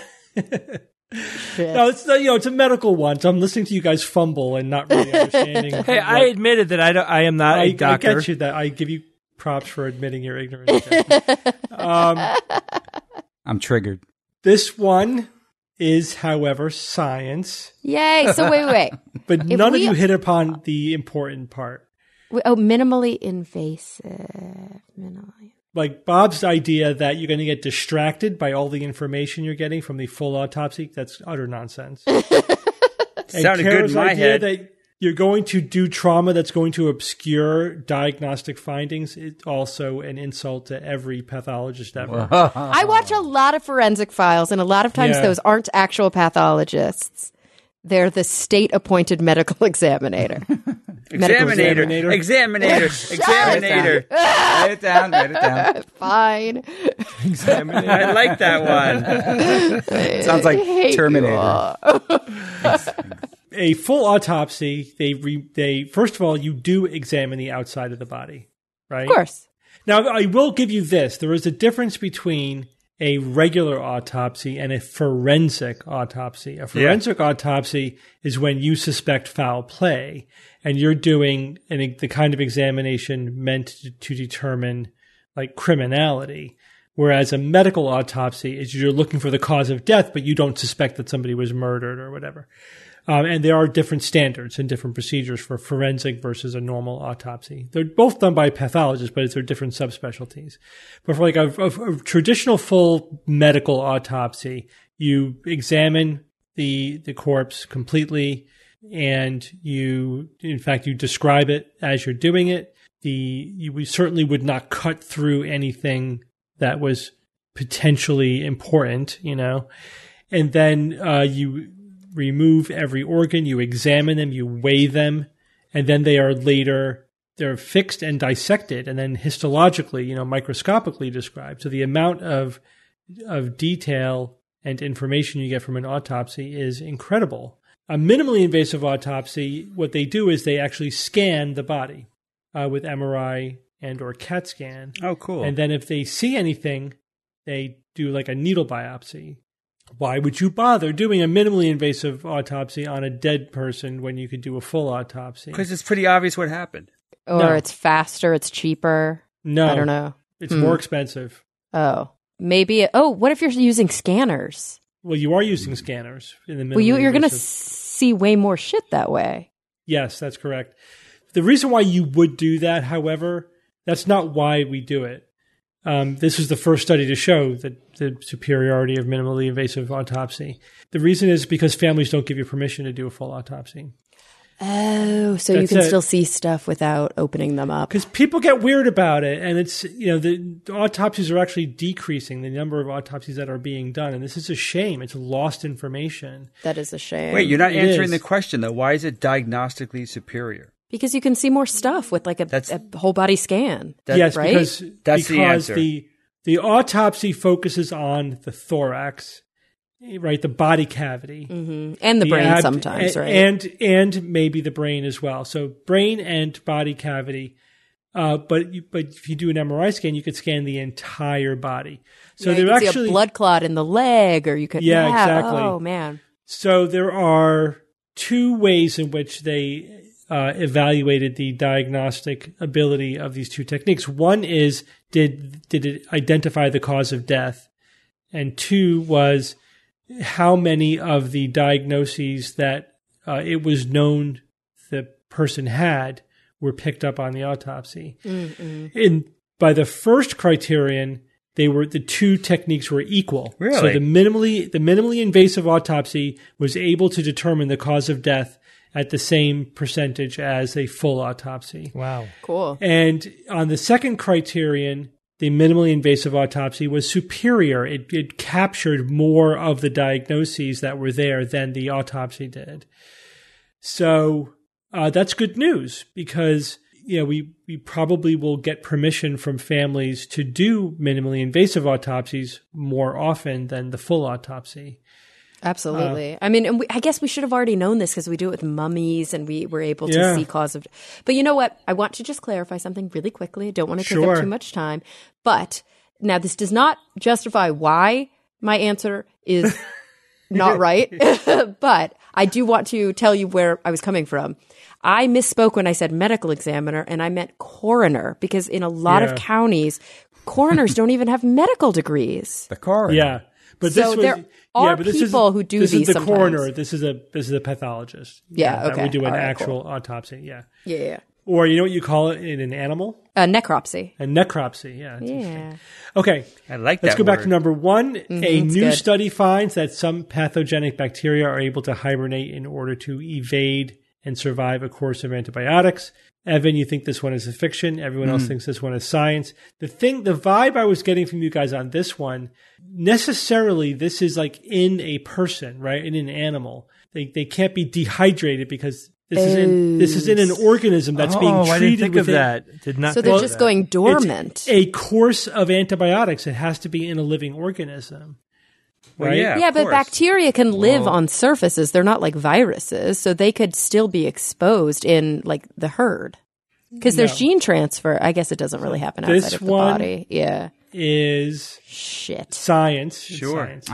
B: No, it's you know it's a medical one. So I'm listening to you guys fumble and not really understanding.
E: Hey, I admitted that I don't, I am not
B: I,
E: a doctor.
B: I get you that. I give you props for admitting your ignorance. um,
C: I'm triggered.
B: This one is, however, science.
D: Yay. So wait, wait, wait.
B: But
D: If
B: none
D: we-
B: of you hit upon the important part.
D: We- Oh, minimally invasive. Minimally.
B: Like Bob's idea that you're going to get distracted by all the information you're getting from the full autopsy, that's utter nonsense. And
F: Sounded good
B: Kara's
F: in my
B: idea
F: head.
B: that you're going to do trauma that's going to obscure diagnostic findings, it's also an insult to every pathologist ever.
D: I watch a lot of forensic files, and a lot of times
B: Yeah.
D: those aren't actual pathologists. They're the state-appointed medical examiner. Medical
F: Examinator, examinator, examinator.
C: Write it down. Write it down.
D: Fine.
F: I like that one.
C: Sounds like
D: hate you
C: Terminator.
D: all.
B: A full autopsy, they re, they first of all, you do examine the outside of the body, right?
D: Of course.
B: Now, I will give you this. There is a difference between a regular autopsy and a forensic autopsy. A forensic autopsy is when you suspect foul play and you're doing an, the kind of examination meant to, to determine like criminality. Whereas a medical autopsy is you're looking for the cause of death, but you don't suspect that somebody was murdered or whatever. Um, and there are different standards and different procedures for forensic versus a normal autopsy. They're both done by pathologists, but it's they're different subspecialties. But for like a, a, a traditional full medical autopsy, you examine the the corpse completely, and you, in fact, you describe it as you're doing it. The you we certainly would not cut through anything that was potentially important, you know, and then uh, you remove every organ, you examine them, you weigh them, and then they are later, they're fixed and dissected and then histologically, you know, microscopically described. So the amount of of detail and information you get from an autopsy is incredible. A minimally invasive autopsy, what they do is they actually scan the body uh, with M R I and or CAT scan.
F: Oh, cool.
B: And then if they see anything, they do like a needle biopsy. Why would you bother doing a minimally invasive autopsy on a dead person when you could do a full autopsy?
F: Because it's pretty obvious what happened.
D: Or
B: No.
D: it's faster, it's cheaper.
B: No.
D: I don't know.
B: It's
D: Hmm.
B: more expensive.
D: Oh, maybe. Oh, what if you're using scanners?
B: Well, you are using scanners in the minimally
D: Well, you, you're going to
B: invasive.
D: see way more shit that way.
B: Yes, that's correct. The reason why you would do that, however, that's not why we do it. Um, this is the first study to show that the superiority of minimally invasive autopsy. The reason is because families don't give you permission to do a full autopsy.
D: Oh, so you
B: That's
D: can
B: it.
D: still see stuff without opening them up.
B: Because people get weird about it, and it's, you know, the autopsies are actually decreasing, the number of autopsies that are being done, and this is a shame. It's lost information.
D: That is a shame.
F: Wait, you're not
B: It
F: answering
B: is.
F: the question though. Why is it diagnostically superior?
D: Because you can see more stuff with like a,
F: That's-
D: a whole body scan.
F: That-
B: yes,
D: right?
B: because,
F: That's the
B: because
F: answer.
B: the, the autopsy focuses on the thorax, right, the body cavity.
D: Hmm. And the, brain
B: ab-
D: sometimes,
B: a-
D: right?
B: And and maybe the brain as well. So brain and body cavity. Uh, but you, but if you do an M R I scan, you could scan the entire body. So
D: yeah, you
B: they're
D: could
B: actually
D: see a blood clot in the leg, or you could
B: Yeah, exactly.
D: Oh man,
B: so there are two ways in which they uh, evaluated the diagnostic ability of these two techniques. One is did did it identify the cause of death, and two was how many of the diagnoses that uh, it was known the person had were picked up on the autopsy. And by the first criterion, they were the two techniques were equal.
F: Really?
B: So the minimally the minimally invasive autopsy was able to determine the cause of death at the same percentage as a full autopsy.
E: Wow.
D: cool.
B: And on the second criterion, the minimally invasive autopsy was superior. It, it captured more of the diagnoses that were there than the autopsy did. So uh, that's good news because you know we we probably will get permission from families to do minimally invasive autopsies more often than the full autopsy.
D: Absolutely. I mean, and we, I guess we should have already known this because we do it with mummies and we were able to
B: Yeah.
D: see cause of. But you know what? I want to just clarify something really quickly. I don't want to take
B: Sure.
D: up too much time. But now this does not justify why my answer is not right. But I do want to tell you where I was coming from. I misspoke when I said medical examiner and I meant coroner because in a lot
B: Yeah.
D: of counties, coroners don't even have medical degrees.
C: The coroner.
B: Yeah. But
D: So
B: this was,
D: there are
B: yeah, but this
D: people
B: is,
D: who do
B: this
D: these
B: is the
D: sometimes.
B: coroner. This is a this is a pathologist.
D: Yeah,
B: That
D: okay.
B: would do an
D: All right,
B: actual autopsy. Yeah.
D: Yeah, yeah.
B: Or you know what you call it in an animal?
D: Uh, necropsy.
B: A necropsy. Yeah. that's interesting.
D: Yeah.
B: Okay.
F: I like
B: Let's
F: that
B: go back
F: word.
B: to number one. a
D: it's
B: new
D: good.
B: study finds that some pathogenic bacteria are able to hibernate in order to evade and survive a course of antibiotics. Evan, you think this one is a fiction. Everyone else thinks this one is science. The thing, the vibe I was getting from you guys on this one, necessarily this is like in a person, right? In an animal. They they can't be dehydrated because this is in this is in an organism that's being
E: oh,
B: treated
E: I didn't think of
B: within-
E: that. Did not.
D: So
E: think
D: they're
E: of
D: just
E: that.
D: going
B: It's
D: dormant.
B: a course of antibiotics. It has to be in a living organism.
F: Well,
B: right?
F: yeah,
D: yeah,
F: of
D: but
F: course.
D: bacteria can live on surfaces. They're not like viruses, so they could still be exposed in like the herd. Because there's
B: No.
D: gene transfer. I guess it doesn't really happen outside
B: This
D: of the
B: one-
D: body. Yeah.
B: Is
D: Shit.
B: science. It's
F: Sure.
B: science.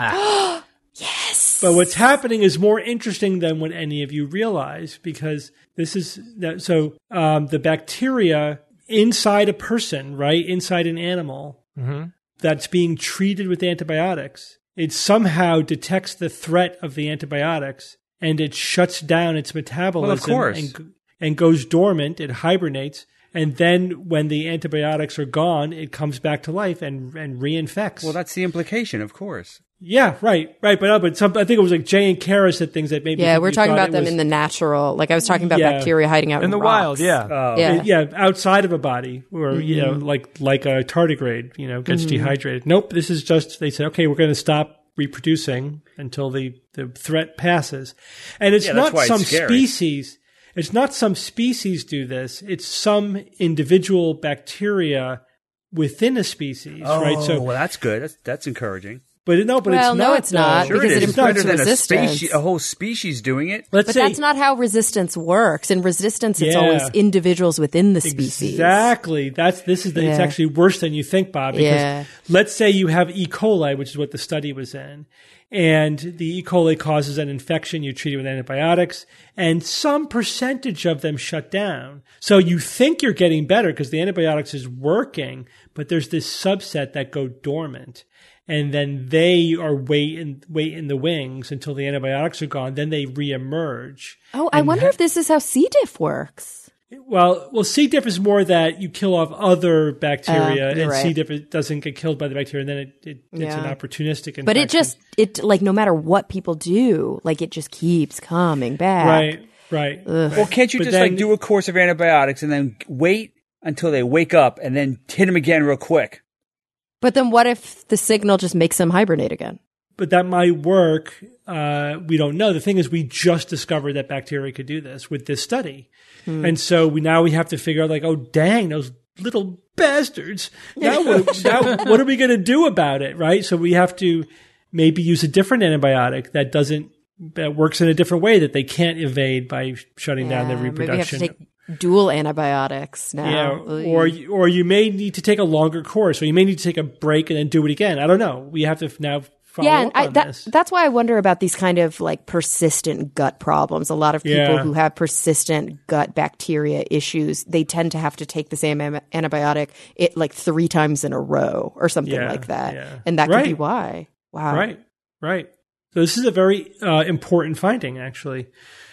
D: Yes.
B: But what's happening is more interesting than what any of you realize because this is that. So um, the bacteria inside a person, right, inside an animal that's being treated with antibiotics, it somehow detects the threat of the antibiotics and it shuts down its metabolism
F: course.
B: and, and goes dormant. It hibernates. And then when the antibiotics are gone, it comes back to life and, and reinfects.
F: Well, that's the implication, of course.
B: Yeah, right, right. But, uh, but some, I think it was like Jay and Kara said things that maybe
D: Yeah,
B: you
D: we're talking
B: thought
D: about
B: it
D: them
B: was-
D: in the natural. Like I was talking about
B: Yeah.
D: bacteria hiding out in,
E: in the
D: rocks.
E: wild. Yeah.
F: Oh,
D: Yeah.
B: yeah outside of a body, or you know,
D: Mm-hmm.
B: like like a tardigrade, you know, gets dehydrated. Nope, this is just they said, okay, we're going to stop reproducing until the the threat passes, and it's
F: Yeah, that's
B: not
F: why it's
B: some
F: scary.
B: species. It's not some species do this. It's some individual bacteria within a species,
F: Oh,
B: right? So,
F: well, that's good. That's that's encouraging.
B: but no, but
D: Well,
B: it's
D: no,
B: not.
D: it's not,
B: though.
F: Sure,
D: because
F: it
D: it
F: is. It's better
D: improves
F: than a,
D: resistance.
F: species, a whole species doing it.
B: Let's
D: But
B: say
D: that's not how resistance works. In resistance, it's
B: Yeah.
D: always individuals within the species.
B: Exactly. That's this is the, it's
D: Yeah.
B: actually worse than you think, Bob. Because
D: Yeah.
B: let's say you have E. coli, which is what the study was in, and the E. coli causes an infection. You treat it with antibiotics, and some percentage of them shut down. So you think you're getting better because the antibiotics is working, but there's this subset that go dormant. And then they are wait in, wait in the wings until the antibiotics are gone. Then they reemerge.
D: Oh, I wonder if this is how C. diff works.
B: Well, well, C. diff is more that you kill off other bacteria,
D: Uh, you're
B: and C.
D: right.
B: diff doesn't get killed by the bacteria, and then it, it, it's an
D: Yeah.
B: opportunistic infection.
D: But it just, it like no matter what people do, like it just keeps coming back.
B: right. Right.
F: Well, can't you
B: But
F: just
B: then-
F: like do a course of antibiotics and then wait until they wake up and then hit them again real quick?
D: But then what if the signal just makes them hibernate again?
B: But that might work. Uh, we don't know. The thing is, we just discovered that bacteria could do this with this study. And so we, now we have to figure out, like, oh, dang, those little bastards. Now, what, now what are we going to do about it, right? So we have to maybe use a different antibiotic that doesn't, that works in a different way that they can't evade by shutting down their
D: Yeah,
B: reproduction.
D: Maybe you have to take dual antibiotics now.
B: Yeah,
D: Oy.
B: or or you may need to take a longer course, or you may need to take a break and then do it again. I don't know. We have to now follow
D: yeah,
B: up
D: and I,
B: on
D: that,
B: this.
D: that's why I wonder about these kind of like persistent gut problems. A lot of people
B: Yeah.
D: who have persistent gut bacteria issues, they tend to have to take the same am- antibiotic it like three times in a row or something
B: Yeah,
D: like that,
B: yeah.
D: and that could be
B: Right.
D: why. Wow,
B: Right, right. So this is a very uh, important finding, actually.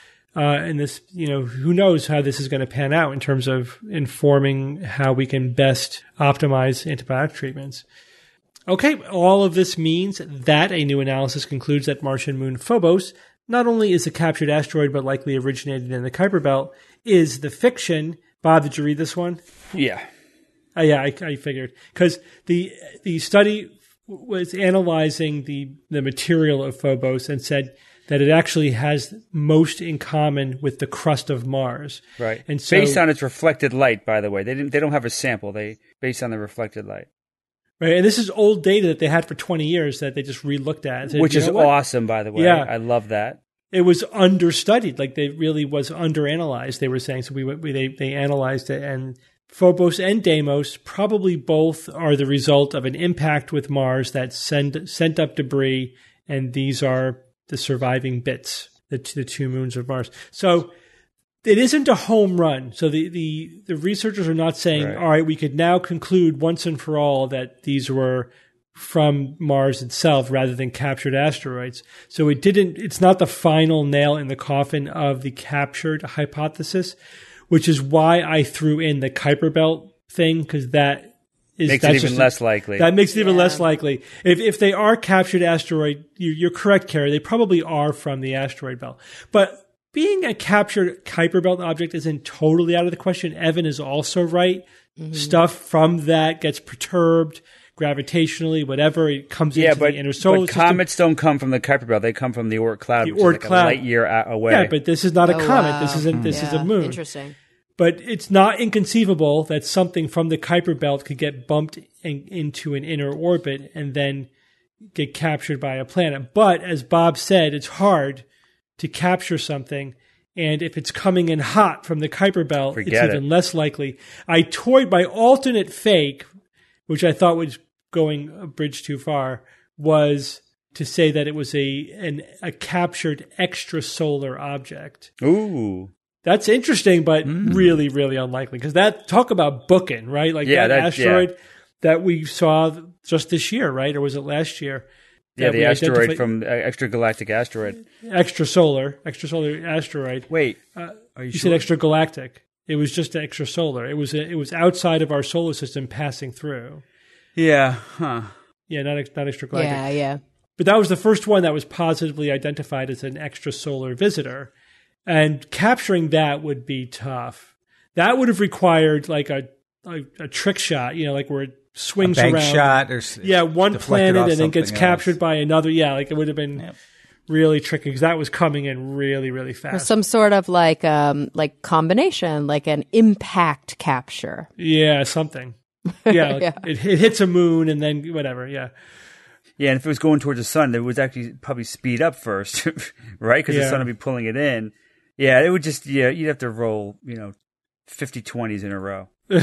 B: Uh, and this, you know, who knows how this is going to pan out in terms of informing how we can best optimize antibiotic treatments. Okay, all of this means that a new analysis concludes that Martian moon Phobos not only is a captured asteroid, but likely originated in the Kuiper Belt, is the fiction. Bob, did you read this one?
F: Yeah.
B: Uh, yeah, I, I figured. Because the the study was analyzing the, the material of Phobos and said that it actually has most in common with the crust of Mars.
F: Right.
B: And so,
F: based on its reflected light, by the way. They didn't they don't have a sample. They based on the reflected light.
B: right, and this is old data that they had for twenty years that they just re-looked at. and said,
F: Which
B: "You
F: is
B: know what?
F: awesome, by the way.
B: Yeah.
F: I love that.
B: It was understudied, like they really was underanalyzed, they were saying. So we, we they, they analyzed it, and Phobos and Deimos probably both are the result of an impact with Mars that send, sent up debris, and these are the surviving bits, the, the two moons of Mars. So it isn't a home run. So the, the, the researchers are not saying,
F: Right.
B: all right, we could now conclude once and for all that these were from Mars itself rather than captured asteroids. So it didn't, it's not the final nail in the coffin of the captured hypothesis, which is why I threw in the Kuiper Belt thing, because that is
F: Makes
B: that's
F: it even
B: just-
F: less likely.
B: That makes it even
D: Yeah.
B: less likely. If if they are captured asteroid, you, you're correct, Carrie. They probably are from the asteroid belt. But being a captured Kuiper Belt object isn't totally out of the question. Evan is also right. Stuff from that gets perturbed gravitationally, whatever. It comes
F: yeah,
B: into
F: but,
B: the inner solar
F: but
B: system.
F: comets don't come from the Kuiper Belt. They come from the Oort cloud,
B: The
F: which
B: Oort
F: is like
B: cloud.
F: a light year a- away.
B: Yeah, but this is not a
D: Oh,
B: comet.
D: wow.
B: This isn't. This is
D: Yeah,
B: a moon.
D: Interesting.
B: But it's not inconceivable that something from the Kuiper Belt could get bumped in, into an inner orbit and then get captured by a planet. But as Bob said, it's hard to capture something. And if it's coming in hot from the Kuiper Belt,
F: Forget
B: it's even
F: it.
B: less likely. I toyed my alternate fake, which I thought was going a bridge too far, was to say that it was a an, a captured extrasolar object.
F: Ooh.
B: That's interesting, but really, really unlikely. Because that, talk about booking, right? Like
F: Yeah,
B: that,
F: that-
B: asteroid that we saw just this year, right? Or was it last year?
F: Yeah,
B: That
F: the
B: we
F: asteroid
B: identified-
F: from uh, extragalactic asteroid.
B: extrasolar, extrasolar asteroid.
F: Wait,
B: Uh,
F: are you,
B: You
F: sure?
B: said extragalactic. It was just extrasolar. It was a, it was outside of our solar system, passing through.
F: Yeah, huh.
B: Yeah, not ex- not extragalactic.
D: Yeah, yeah.
B: But that was the first one that was positively identified as an extrasolar visitor. And capturing that would be tough. That would have required like a a, a trick shot, you know, like where it swings
C: Bank
B: around.
C: shot or s-
B: Yeah, one
C: deflected
B: planet
C: off
B: and then gets
C: something
B: captured
C: else.
B: by another. Yeah, like it would have been
C: Yep.
B: really tricky because that was coming in really, really
D: Or
B: fast.
D: some sort of like um like combination, like an impact capture.
B: Yeah, something. Yeah, like
D: Yeah.
B: It, it hits a moon and then whatever. Yeah.
F: Yeah, and if it was going towards the sun, it would actually probably speed up first, right? Because
B: Yeah.
F: the sun would be pulling it in. Yeah, it would just, yeah, you'd have to roll, you know, fifty twenties in a row.
B: Right.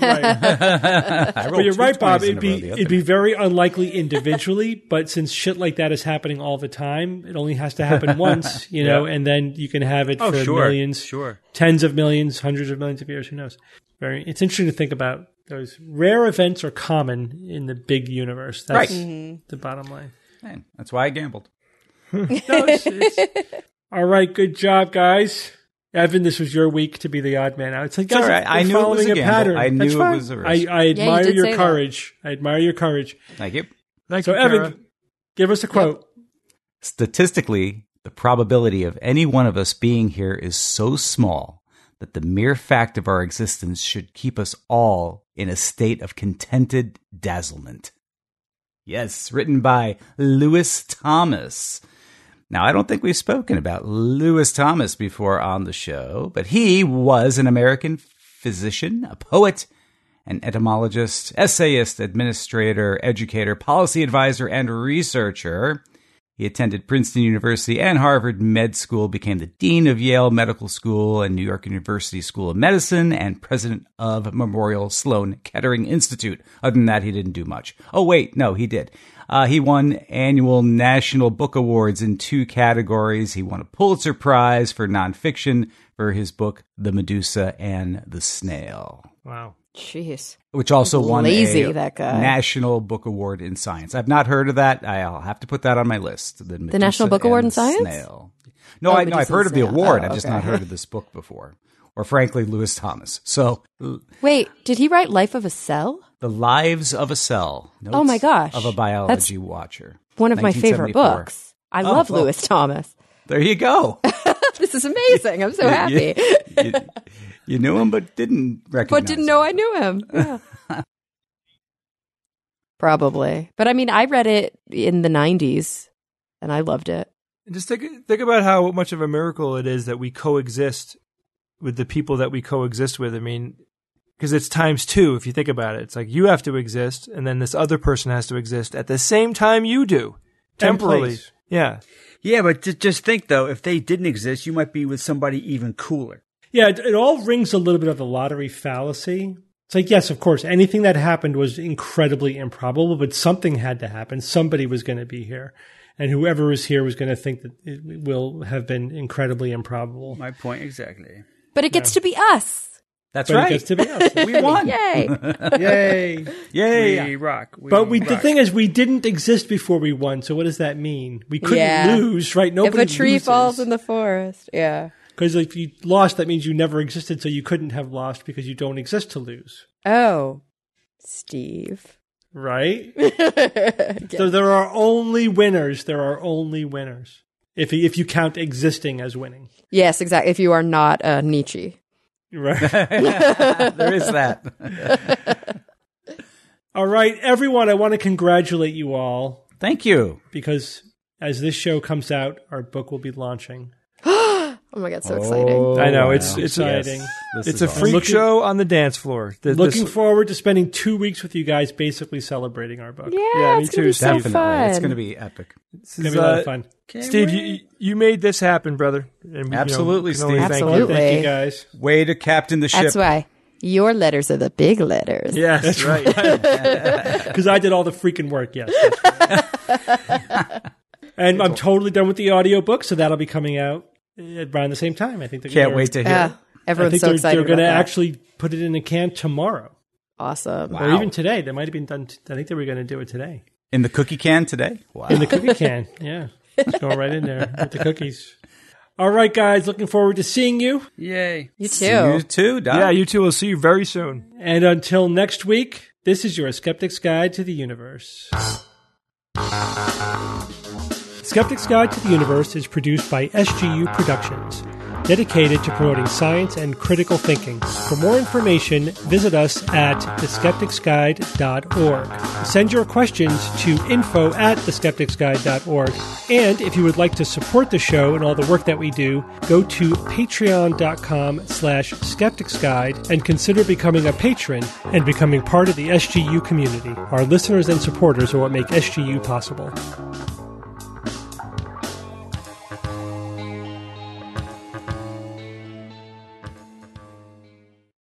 C: I
B: But
C: rolled
B: you're
C: two
B: right, Bob.
C: twenties
B: It'd
C: in a row
B: be
C: the other
B: it'd be
C: night.
B: very unlikely individually, but since shit like that is happening all the time, it only has to happen once, you know,
F: Yeah.
B: and then you can have it
F: Oh,
B: for
F: sure,
B: millions,
F: sure.
B: tens of millions, hundreds of millions of years. Who knows? Very. It's interesting to think about. Those rare events are common in the big universe. That's
C: Right.
B: the bottom line.
C: Man, that's why I gambled.
B: No, it's, it's, all right, good job, guys. Evan, this was your week to be the odd man out. It's like,
C: It's all
B: guys,
C: right.
B: we're
C: I knew it was
B: following
C: a gamble.
B: pattern.
C: I knew
B: That's
C: it
B: fine.
C: was a
B: I,
C: risk.
B: I
D: you
B: admire
D: did
B: your
D: say that.
B: courage. I admire your courage.
C: Thank you.
E: Thank
B: So,
E: you, Kara.
B: Evan, give us a quote.
C: Statistically, The probability of any one of us being here is so small that the mere fact of our existence should keep us all in a state of contented dazzlement. Yes, written by Lewis Thomas. Now, I don't think we've spoken about Lewis Thomas before on the show, but he was an American physician, a poet, an entomologist, essayist, administrator, educator, policy advisor, and researcher. He attended Princeton University and Harvard Med School, became the dean of Yale Medical School and New York University School of Medicine, and president of Memorial Sloan Kettering Institute. Other than that, he didn't do much. Oh, wait, no, he did. Uh, he won annual National Book Awards in two categories. He won a Pulitzer Prize for nonfiction for his book, The Medusa and the Snail.
E: Wow.
D: Jeez.
C: Which also won
D: Lazy,
C: a
D: that guy.
C: National Book Award in Science. I've not heard of that. I'll have to put that on my list. The,
D: the National Book Award in Science?
C: Snail. No,
D: Oh,
C: I know I've heard of the
D: Snail.
C: award.
D: Oh,
C: I've just
D: okay.
C: not heard of this book before. Or frankly, Lewis Thomas. So,
D: Wait, did he write Life of a Cell?
C: The Lives of a Cell. Notes
D: Oh my gosh.
C: Of a biology watcher.
D: One of my favorite
C: nineteen seventy-four.
D: books. I
C: Oh,
D: love
C: well.
D: Lewis Thomas.
C: There you go.
D: This is amazing. I'm so happy.
C: you, you, you knew him, but didn't recognize
D: But didn't
C: him.
D: know I knew him. Yeah. Probably. But I mean, I read it in the nineties and I loved it.
E: And just think think about how much of a miracle it is that we coexist with the people that we coexist with. I mean, because it's times two if you think about it. It's like you have to exist, and then this other person has to exist at the same time you do, temporally.
B: Templates.
E: Yeah.
F: Yeah, but ju- just think, though, if they didn't exist, you might be with somebody even cooler.
B: Yeah, it, it all rings a little bit of the lottery fallacy. It's like, yes, of course, anything that happened was incredibly improbable, but something had to happen. Somebody was going to be here. And whoever is here was going to think that it will have been incredibly improbable.
F: My point exactly.
D: But it gets to be us.
C: That's
B: But
C: right.
B: it gets to be us.
C: We won.
D: Yay.
F: Yay.
C: Yay.
F: We rock. We
B: But we, the
F: rock.
B: thing is, we didn't exist before we won. So what does that mean? We couldn't
D: Yeah.
B: lose, right? Nobody
D: if a tree
B: loses.
D: falls in the forest. Yeah.
B: Because if you lost, that means you never existed. So you couldn't have lost because you don't exist to lose,
D: Oh, Steve.
B: right? So there are only winners. There are only winners. If if you count existing as winning,
D: Yes, exactly. If you are not uh, Nietzsche.
B: right?
C: There is that.
B: All right, everyone. I want to congratulate you all
C: Thank you.
B: because as this show comes out, our book will be launching.
D: Oh my God, so exciting.
E: I know, it's-
C: wow.
E: it's
B: exciting.
C: This
E: It's
C: is
E: a
C: awesome.
E: freak
B: Looking-
E: show on the dance floor. The-
B: Looking
E: this-
B: forward to spending two weeks with you guys, basically celebrating our book.
D: Yeah,
E: Yeah, me
D: it's
E: too,
D: gonna be so
C: Definitely.
D: fun.
C: It's going to be epic.
B: It's gonna be a lot
E: uh,
B: of fun.
E: Steve, you, you made this happen, brother. And we, you know,
C: Absolutely,
E: can only
C: Steve.
E: thank you.
D: Absolutely.
B: Thank you, guys.
C: Way to captain the ship.
D: That's why your letters are the big letters.
E: Yes, that's right.
B: Because I did all the freaking work. Yes. that's right. And I'm totally done with the audiobook, so that'll be coming out around the same time. I think. they're-
C: Can't
B: they're-
C: wait to hear.
D: Yeah,
C: it.
B: I
D: everyone's
B: think
D: so
B: they're,
D: excited
B: they're going to
D: about that.
B: actually put it in a can tomorrow,
D: Awesome.
B: or even today. They might have been done. T- I think they were going to do it today
C: In the cookie can today? Wow.
B: in the cookie can. Yeah, just going right in there with the cookies. All right, guys. Looking forward to seeing you.
F: Yay.
D: You
C: See
D: too.
C: you too, Doc.
E: Yeah, you two will see you very soon.
B: And until next week, this is your Skeptic's Guide to the Universe. Skeptic's Guide to the Universe is produced by S G U Productions, dedicated to promoting science and critical thinking. For more information, visit us at the skeptics guide dot org. Send your questions to info at the skeptics guide dot org. And if you would like to support the show and all the work that we do, go to patreon.com slash skepticsguide and consider becoming a patron and becoming part of the S G U community. Our listeners and supporters are what make S G U possible.